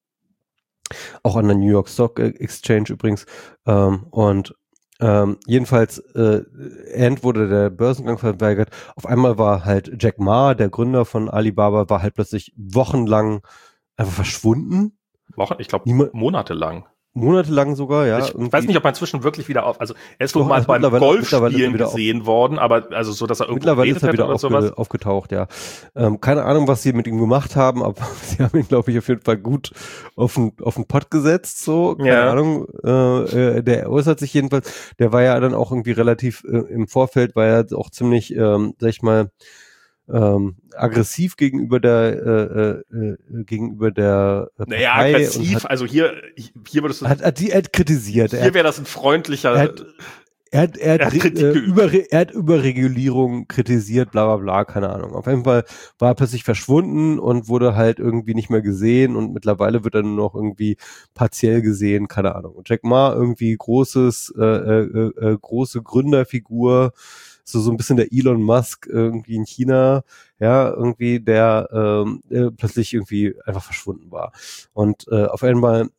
Auch an der New York Stock Exchange übrigens. Ähm, und ähm, jedenfalls, äh, Ant wurde der Börsengang verweigert. Auf einmal war halt Jack Ma, der Gründer von Alibaba, war halt plötzlich wochenlang einfach verschwunden. Wochen, ich glaube, Niemand, monatelang. monatelang sogar, ja. Ich, ich weiß Irgendwie. nicht, ob er inzwischen wirklich wieder auf, also er ist wohl Doch, mal also beim mittlerweile, mittlerweile ist er Golfspielen wieder auf, gesehen worden, aber also so, dass er irgendwo Mittlerweile ist geredet er hätte wieder oder sowas. aufge, aufgetaucht, ja. Ähm, keine Ahnung, was sie mit ihm gemacht haben, aber sie haben ihn, glaube ich, auf jeden Fall gut auf den, auf den Pott gesetzt, so. Keine Ja. Ahnung. Äh, äh, der äußert sich jedenfalls. Der war ja dann auch irgendwie relativ äh, im Vorfeld, war er auch ziemlich, ähm, sag ich mal, ähm, aggressiv gegenüber der äh, äh, gegenüber der äh, Naja, Partei und aggressiv, hat, also hier, hier würdest du, hat, hat die er hat kritisiert. Er hier hat, wäre das ein er freundlicher, hat er hat, er er hat, hat Kritik äh, geübt. über, er hat Überregulierung kritisiert, bla bla bla, keine Ahnung. Auf jeden Fall war er plötzlich verschwunden und wurde halt irgendwie nicht mehr gesehen und mittlerweile wird er nur noch irgendwie partiell gesehen, keine Ahnung. Und Jack Ma irgendwie großes, äh, äh, äh, große Gründerfigur, so so ein bisschen der Elon Musk irgendwie in China, ja, irgendwie der ähm, äh, plötzlich irgendwie einfach verschwunden war. Und äh, auf einmal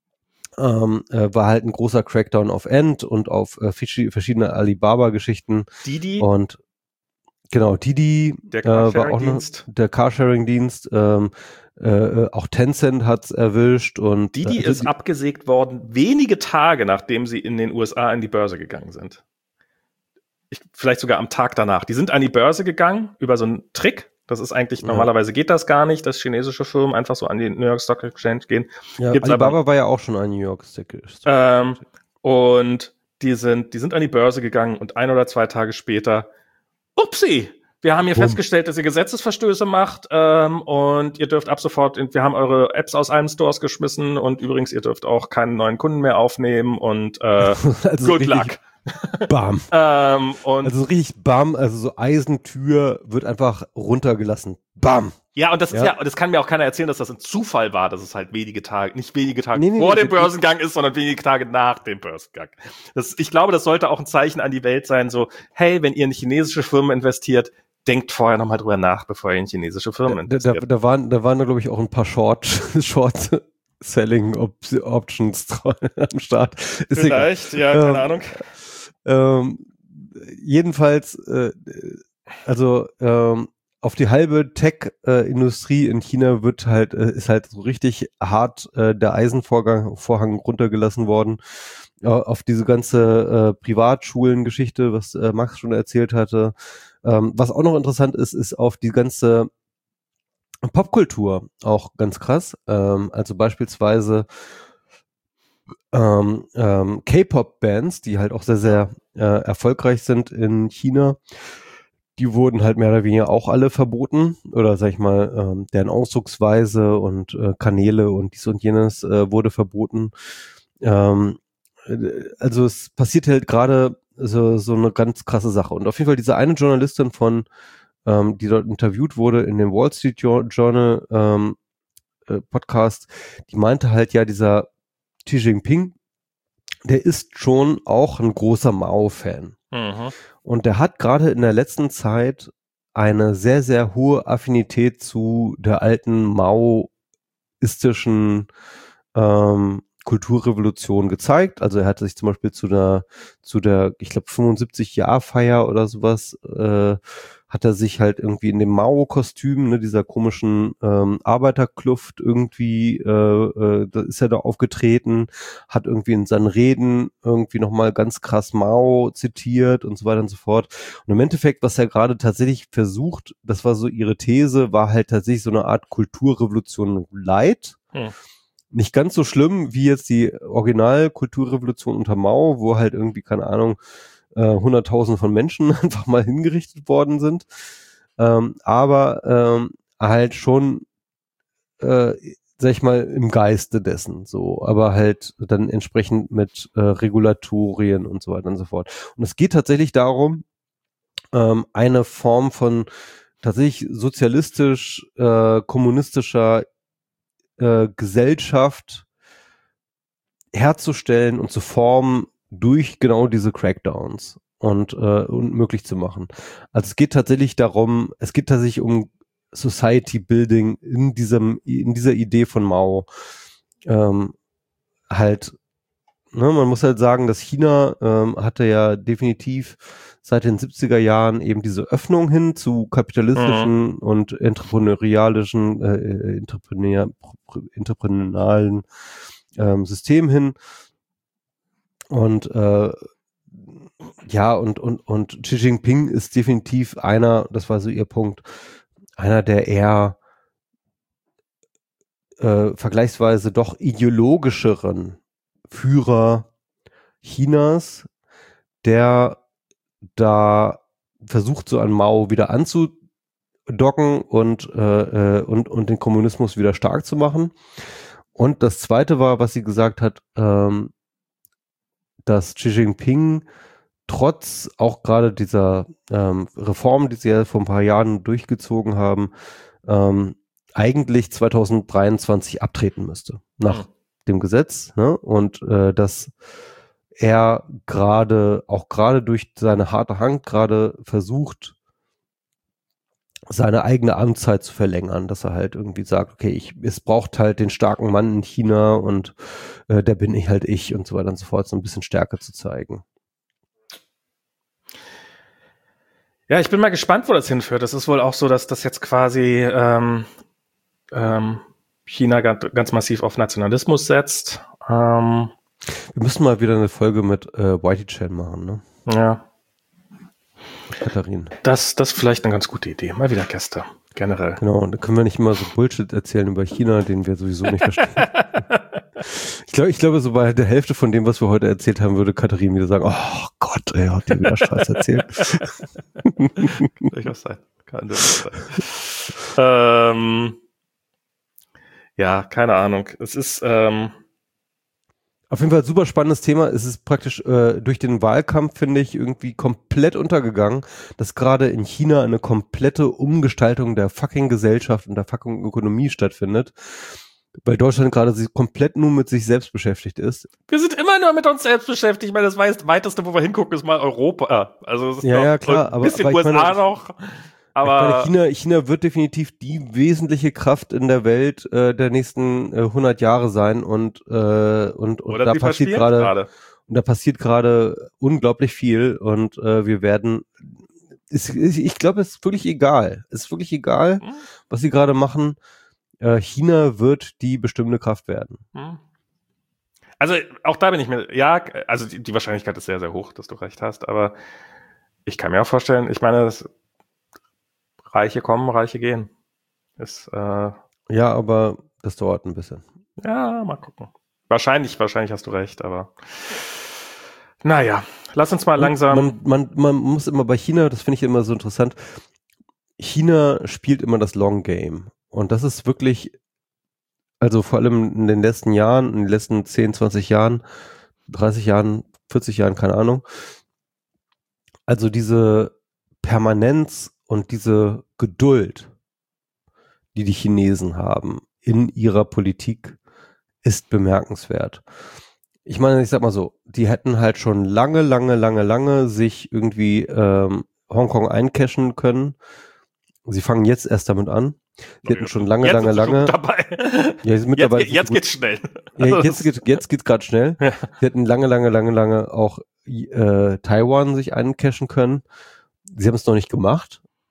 ähm, äh, war halt ein großer Crackdown auf Ant und auf äh, verschiedene Alibaba-Geschichten Didi, und genau, Didi der äh, war auch noch Carsharing-Dienst. der Carsharing-Dienst, ähm, äh, auch Tencent hat's erwischt und äh, Didi also ist die, abgesägt worden, wenige Tage nachdem sie in den U S A in die Börse gegangen sind. Ich, vielleicht sogar am Tag danach. Die sind an die Börse gegangen über so einen Trick. Das ist eigentlich, ja, normalerweise geht das gar nicht, dass chinesische Firmen einfach so an die New York Stock Exchange gehen. ja, Gibt's aber, Alibaba war ja auch schon ein New York Stock. ähm, und die sind, die sind an die Börse gegangen und ein oder zwei Tage später, upsi, wir haben hier Bumm. festgestellt, dass ihr Gesetzesverstöße macht ähm, und ihr dürft ab sofort, wir haben eure Apps aus allen Stores geschmissen und übrigens, ihr dürft auch keinen neuen Kunden mehr aufnehmen und äh, also good richtig, luck. Bam. ähm, und Also so richtig bam, also so Eisentür wird einfach runtergelassen. Bam. ja, und das ist Ja. ja, und das kann mir auch keiner erzählen, dass das ein Zufall war, dass es halt wenige Tage, nicht wenige Tage Nee, nee, vor nee, dem Börsengang ist, sondern wenige Tage nach dem Börsengang. Das, ich glaube, das sollte auch ein Zeichen an die Welt sein, so, hey, wenn ihr in chinesische Firmen investiert, denkt vorher nochmal drüber nach, bevor ihr in chinesische Firmen Da, da, investiert. da waren, da waren da, glaube ich, auch ein paar Short, Short Selling Op Options am Start. Ist Vielleicht, egal. ja, keine ähm, Ahnung. Ähm, jedenfalls, äh, also ähm, auf die halbe Tech-Industrie in China wird halt, äh, ist halt so richtig hart äh, der Eisenvorgang, Vorhang runtergelassen worden. Äh, auf diese ganze äh, Privatschulen-Geschichte, was äh, Max schon erzählt hatte. Ähm, was auch noch interessant ist, ist auf die ganze Popkultur auch ganz krass. Ähm, also beispielsweise ähm, ähm, K-Pop-Bands, die halt auch sehr, sehr äh, erfolgreich sind in China, die wurden halt mehr oder weniger auch alle verboten oder sag ich mal, ähm, deren Ausdrucksweise und äh, Kanäle und dies und jenes äh, wurde verboten. Ähm, äh, also es passiert halt gerade so, so eine ganz krasse Sache. Und auf jeden Fall diese eine Journalistin von, ähm, die dort interviewt wurde in dem Wall Street Journal ähm, äh, Podcast, die meinte halt, ja, dieser Xi Jinping, der ist schon auch ein großer Mao-Fan. Mhm. Und der hat gerade in der letzten Zeit eine sehr, sehr hohe Affinität zu der alten maoistischen ähm, Kulturrevolution gezeigt. Also er hat sich zum Beispiel zu der, zu der, ich glaube, fünfundsiebzig Jahr Feier oder sowas, äh, hat er sich halt irgendwie in dem Mao-Kostüm, ne, dieser komischen ähm, Arbeiterkluft irgendwie, äh, äh, da ist er da aufgetreten, hat irgendwie in seinen Reden irgendwie nochmal ganz krass Mao zitiert und so weiter und so fort. Und im Endeffekt, was er gerade tatsächlich versucht, das war so ihre These, war halt tatsächlich so eine Art Kulturrevolution light. Hm. Nicht ganz so schlimm wie jetzt die Original-Kulturrevolution unter Mao, wo halt irgendwie, keine Ahnung, äh, Hunderttausende von Menschen einfach mal hingerichtet worden sind. Ähm, aber ähm, halt schon, äh, sag ich mal, im Geiste dessen, so, aber halt dann entsprechend mit äh, Regulatorien und so weiter und so fort. Und es geht tatsächlich darum, ähm, eine Form von tatsächlich sozialistisch, äh, kommunistischer äh, Gesellschaft herzustellen und zu formen durch genau diese Crackdowns und, äh, und möglich zu machen. Also es geht tatsächlich darum, es geht tatsächlich um Society Building in diesem, in dieser Idee von Mao. Ähm, halt, ne, man muss halt sagen, dass China ähm, hatte ja definitiv seit den siebziger Jahren eben diese Öffnung hin zu kapitalistischen mhm. und entrepreneurialischen, äh, entrepreneur, entrepreneurialen ähm, System hin. Und äh, ja, und, und, und Xi Jinping ist definitiv einer, das war so ihr Punkt, einer der eher äh, vergleichsweise doch ideologischeren Führer Chinas, der da versucht, so an Mao wieder anzudocken und, äh, äh, und, und den Kommunismus wieder stark zu machen. Und das Zweite war, was sie gesagt hat, ähm, dass Xi Jinping trotz auch gerade dieser ähm, Reformen, die sie ja vor ein paar Jahren durchgezogen haben, ähm, eigentlich zwanzig dreiundzwanzig abtreten müsste nach mhm. dem Gesetz, ne? Und äh, dass er gerade, auch gerade durch seine harte Hand gerade versucht, seine eigene Amtszeit zu verlängern, dass er halt irgendwie sagt, okay, ich, es braucht halt den starken Mann in China und äh, der bin ich halt ich und so weiter und so fort, so ein bisschen Stärke zu zeigen. Ja, ich bin mal gespannt, wo das hinführt. Es ist wohl auch so, dass das jetzt quasi ähm, ähm, China ganz, ganz massiv auf Nationalismus setzt. Ähm, Wir müssen mal wieder eine Folge mit äh, Whitey Chan machen, ne? Ja. Katharin. Das, das ist vielleicht eine ganz gute Idee. Mal wieder Gäste, generell. Genau, und da können wir nicht immer so Bullshit erzählen über China, den wir sowieso nicht verstehen. ich glaube, ich glaube, so bei der Hälfte von dem, was wir heute erzählt haben, würde Katharin wieder sagen, oh Gott, ey, hat die wieder Scheiß erzählt. Kann durchaus sein. Kann durchaus sein. ähm, ja, keine Ahnung. Es ist, ähm, auf jeden Fall super spannendes Thema. Es ist praktisch äh, durch den Wahlkampf, finde ich, irgendwie komplett untergegangen, dass gerade in China eine komplette Umgestaltung der fucking Gesellschaft und der fucking Ökonomie stattfindet, weil Deutschland gerade sich komplett nur mit sich selbst beschäftigt ist. Wir sind immer nur mit uns selbst beschäftigt. Ich meine, das weiteste, wo wir hingucken, ist mal Europa. Also es ist ja, ja, klar, ein bisschen aber, aber U S A meine, noch. Aber ich meine, China, China wird definitiv die wesentliche Kraft in der Welt äh, der nächsten äh, hundert Jahre sein und äh, und, und da passiert gerade und da passiert gerade unglaublich viel und äh, wir werden ist, ist, ich glaube, es ist wirklich egal. Es ist wirklich egal, hm. was sie gerade machen. Äh, China wird die bestimmende Kraft werden. Hm. Also auch da bin ich mir, ja, also die, die Wahrscheinlichkeit ist sehr, sehr hoch, dass du recht hast, aber ich kann mir auch vorstellen, ich meine, das Reiche kommen, Reiche gehen. Ist, äh, ja, aber das dauert ein bisschen. Ja, mal gucken. Wahrscheinlich, wahrscheinlich hast du recht, aber naja, lass uns mal langsam. Man, man, man muss immer bei China, das finde ich immer so interessant, China spielt immer das Long Game. Und das ist wirklich, also vor allem in den letzten Jahren, in den letzten zehn, zwanzig Jahren, dreißig Jahren, vierzig Jahren, keine Ahnung. Also diese Permanenz und diese Geduld, die die Chinesen haben in ihrer Politik, ist bemerkenswert. Ich meine, ich sag mal so, die hätten halt schon lange, lange, lange, lange sich irgendwie ähm, Hongkong eincashen können. Sie fangen jetzt erst damit an. Sie hätten schon lange, jetzt lange, lange. Dabei. Ja, jetzt mittlerweile jetzt, jetzt geht's schnell. Ja, jetzt geht jetzt geht's gerade schnell. Ja. Sie hätten lange, lange, lange, lange auch äh, Taiwan sich eincashen können. Sie haben es noch nicht gemacht,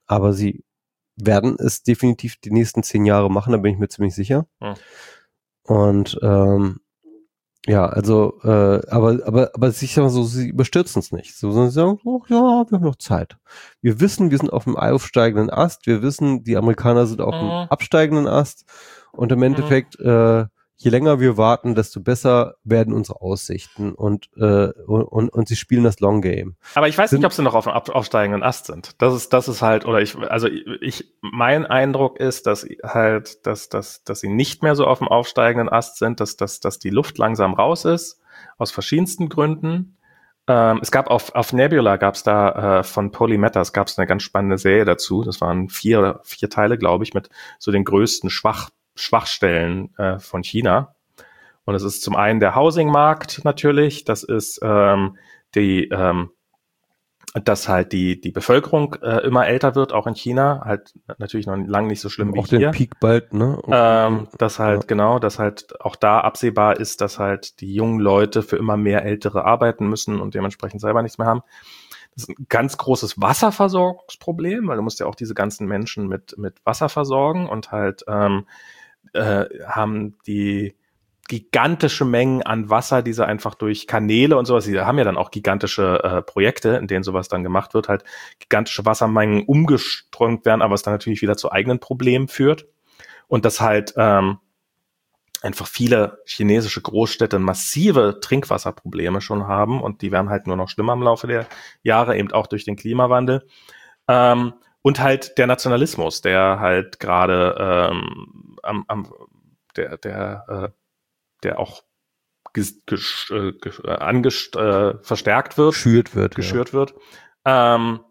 aber sie werden es definitiv die nächsten zehn Jahre machen, da bin ich mir ziemlich sicher. Hm. Und ähm, ja, also, äh, aber, aber, aber ich sag mal so, sie überstürzen es nicht. So, sondern sie sagen, oh, ja, wir haben noch Zeit. Wir wissen, wir sind auf dem aufsteigenden Ast. Wir wissen, die Amerikaner sind auf dem Mhm. absteigenden Ast. Und im Endeffekt, mhm. äh, je länger wir warten, desto besser werden unsere Aussichten und, äh, und, und, und sie spielen das Long Game. Aber ich weiß sind, nicht, ob sie noch auf dem aufsteigenden Ast sind. Das ist, das ist halt, oder ich, also ich, mein Eindruck ist, dass halt, dass, dass, dass sie nicht mehr so auf dem aufsteigenden Ast sind, dass, dass, dass die Luft langsam raus ist, aus verschiedensten Gründen. Ähm, es gab auf, auf Nebula gab es da äh, von Polymetas gab es eine ganz spannende Serie dazu. Das waren vier, vier Teile, glaube ich, mit so den größten Schwach Schwachstellen äh, von China. Und es ist zum einen der Housing-Markt natürlich, das ist ähm, die, ähm, dass halt die die Bevölkerung äh, immer älter wird, auch in China, halt natürlich noch lange nicht so schlimm wie auch hier. Auch den Peak bald, ne? Ähm, dass halt, ja. genau, dass halt auch da absehbar ist, dass halt die jungen Leute für immer mehr Ältere arbeiten müssen und dementsprechend selber nichts mehr haben. Das ist ein ganz großes Wasserversorgungsproblem, weil du musst ja auch diese ganzen Menschen mit mit Wasser versorgen und halt ähm, äh, haben die gigantische Mengen an Wasser, die sie einfach durch Kanäle und sowas, die haben ja dann auch gigantische äh, Projekte, in denen sowas dann gemacht wird, halt gigantische Wassermengen umgeströmt werden, aber es dann natürlich wieder zu eigenen Problemen führt. Und dass halt ähm, einfach viele chinesische Großstädte massive Trinkwasserprobleme schon haben und die werden halt nur noch schlimmer im Laufe der Jahre, eben auch durch den Klimawandel. Ähm, und halt der Nationalismus, der halt gerade ähm, am, am der, der, äh, der auch ges, ges, äh, ges, äh, angest, äh, verstärkt wird, geschürt wird, geschürt ja. wird. Ähm,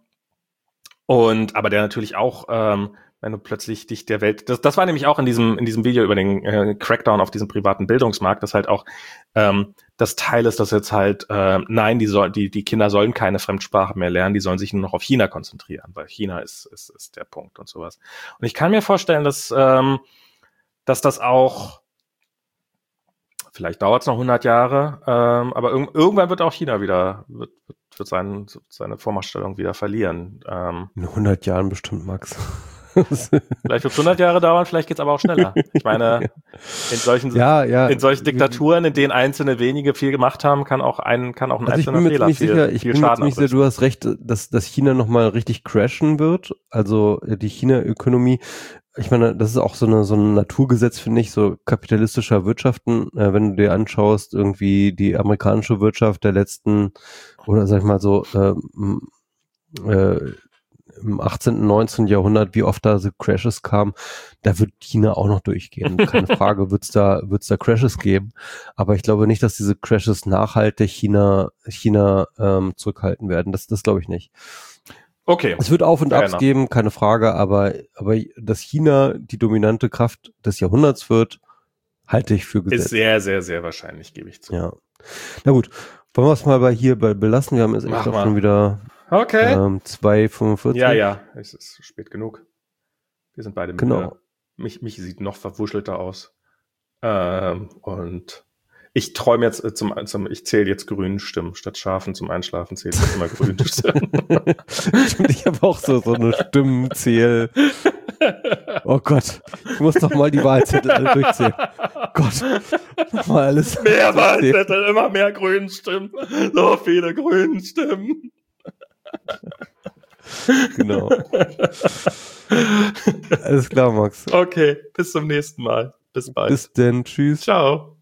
und aber der natürlich auch, ähm, wenn du plötzlich dich der Welt, das, das war nämlich auch in diesem in diesem Video über den äh, Crackdown auf diesem privaten Bildungsmarkt, dass halt auch ähm, das Teil ist, dass jetzt halt äh, nein, die soll, die die Kinder sollen keine Fremdsprache mehr lernen, die sollen sich nur noch auf China konzentrieren, weil China ist ist ist der Punkt und sowas. Und ich kann mir vorstellen, dass ähm, dass das auch vielleicht dauert es noch hundert Jahre, ähm, aber irg- irgendwann wird auch China wieder, wird, wird, wird sein, seine Vormachtstellung wieder verlieren. Ähm, In hundert Jahren bestimmt, Max. Vielleicht wird es hundert Jahre dauern, vielleicht geht es aber auch schneller. Ich meine, in solchen, ja, ja. in solchen Diktaturen, in denen einzelne wenige viel gemacht haben, kann auch ein, kann auch ein also einzelner ich bin mir Fehler ziemlich viel, sicher, ich viel bin mir Schaden ziemlich sicher, du hast recht, dass, dass China nochmal richtig crashen wird. Also die China-Ökonomie, ich meine, das ist auch so eine so ein Naturgesetz, finde ich, so kapitalistischer Wirtschaften. Äh, wenn du dir anschaust, irgendwie die amerikanische Wirtschaft der letzten, oder sag ich mal so, ähm, äh, im achtzehnten, neunzehnten Jahrhundert, wie oft da so Crashes kamen, da wird China auch noch durchgehen. Keine Frage, wird's da, wird's da Crashes geben. Aber ich glaube nicht, dass diese Crashes nachhaltig China, China ähm, zurückhalten werden. Das, das glaube ich nicht. Okay. Es wird Auf und Abs geben, keine Frage, aber, aber dass China die dominante Kraft des Jahrhunderts wird, halte ich für gesetzt. Ist sehr, sehr, sehr wahrscheinlich, gebe ich zu. Ja. Na gut, wollen wir es mal bei hier bei belassen? Wir haben jetzt echt auch schon wieder okay. ähm, zwei fünfundvierzig. Ja, ja, es ist spät genug. Wir sind beide müde. Genau. Mich, mich sieht noch verwuschelter aus. Ähm, und ich träume jetzt äh, zum, zum ich zähle jetzt grünen Stimmen. Statt Schafen zum Einschlafen zähle ich jetzt immer grüne Stimmen. Stimmt, ich habe auch so, so eine Stimmenzähl. Oh Gott, ich muss noch mal die Wahlzettel alle durchzählen. Gott, noch mal alles. Mehr Wahlzettel, immer mehr grünen Stimmen. So viele grünen Stimmen. Genau. Alles klar, Max. Okay, bis zum nächsten Mal. Bis bald. Bis denn, tschüss. Ciao.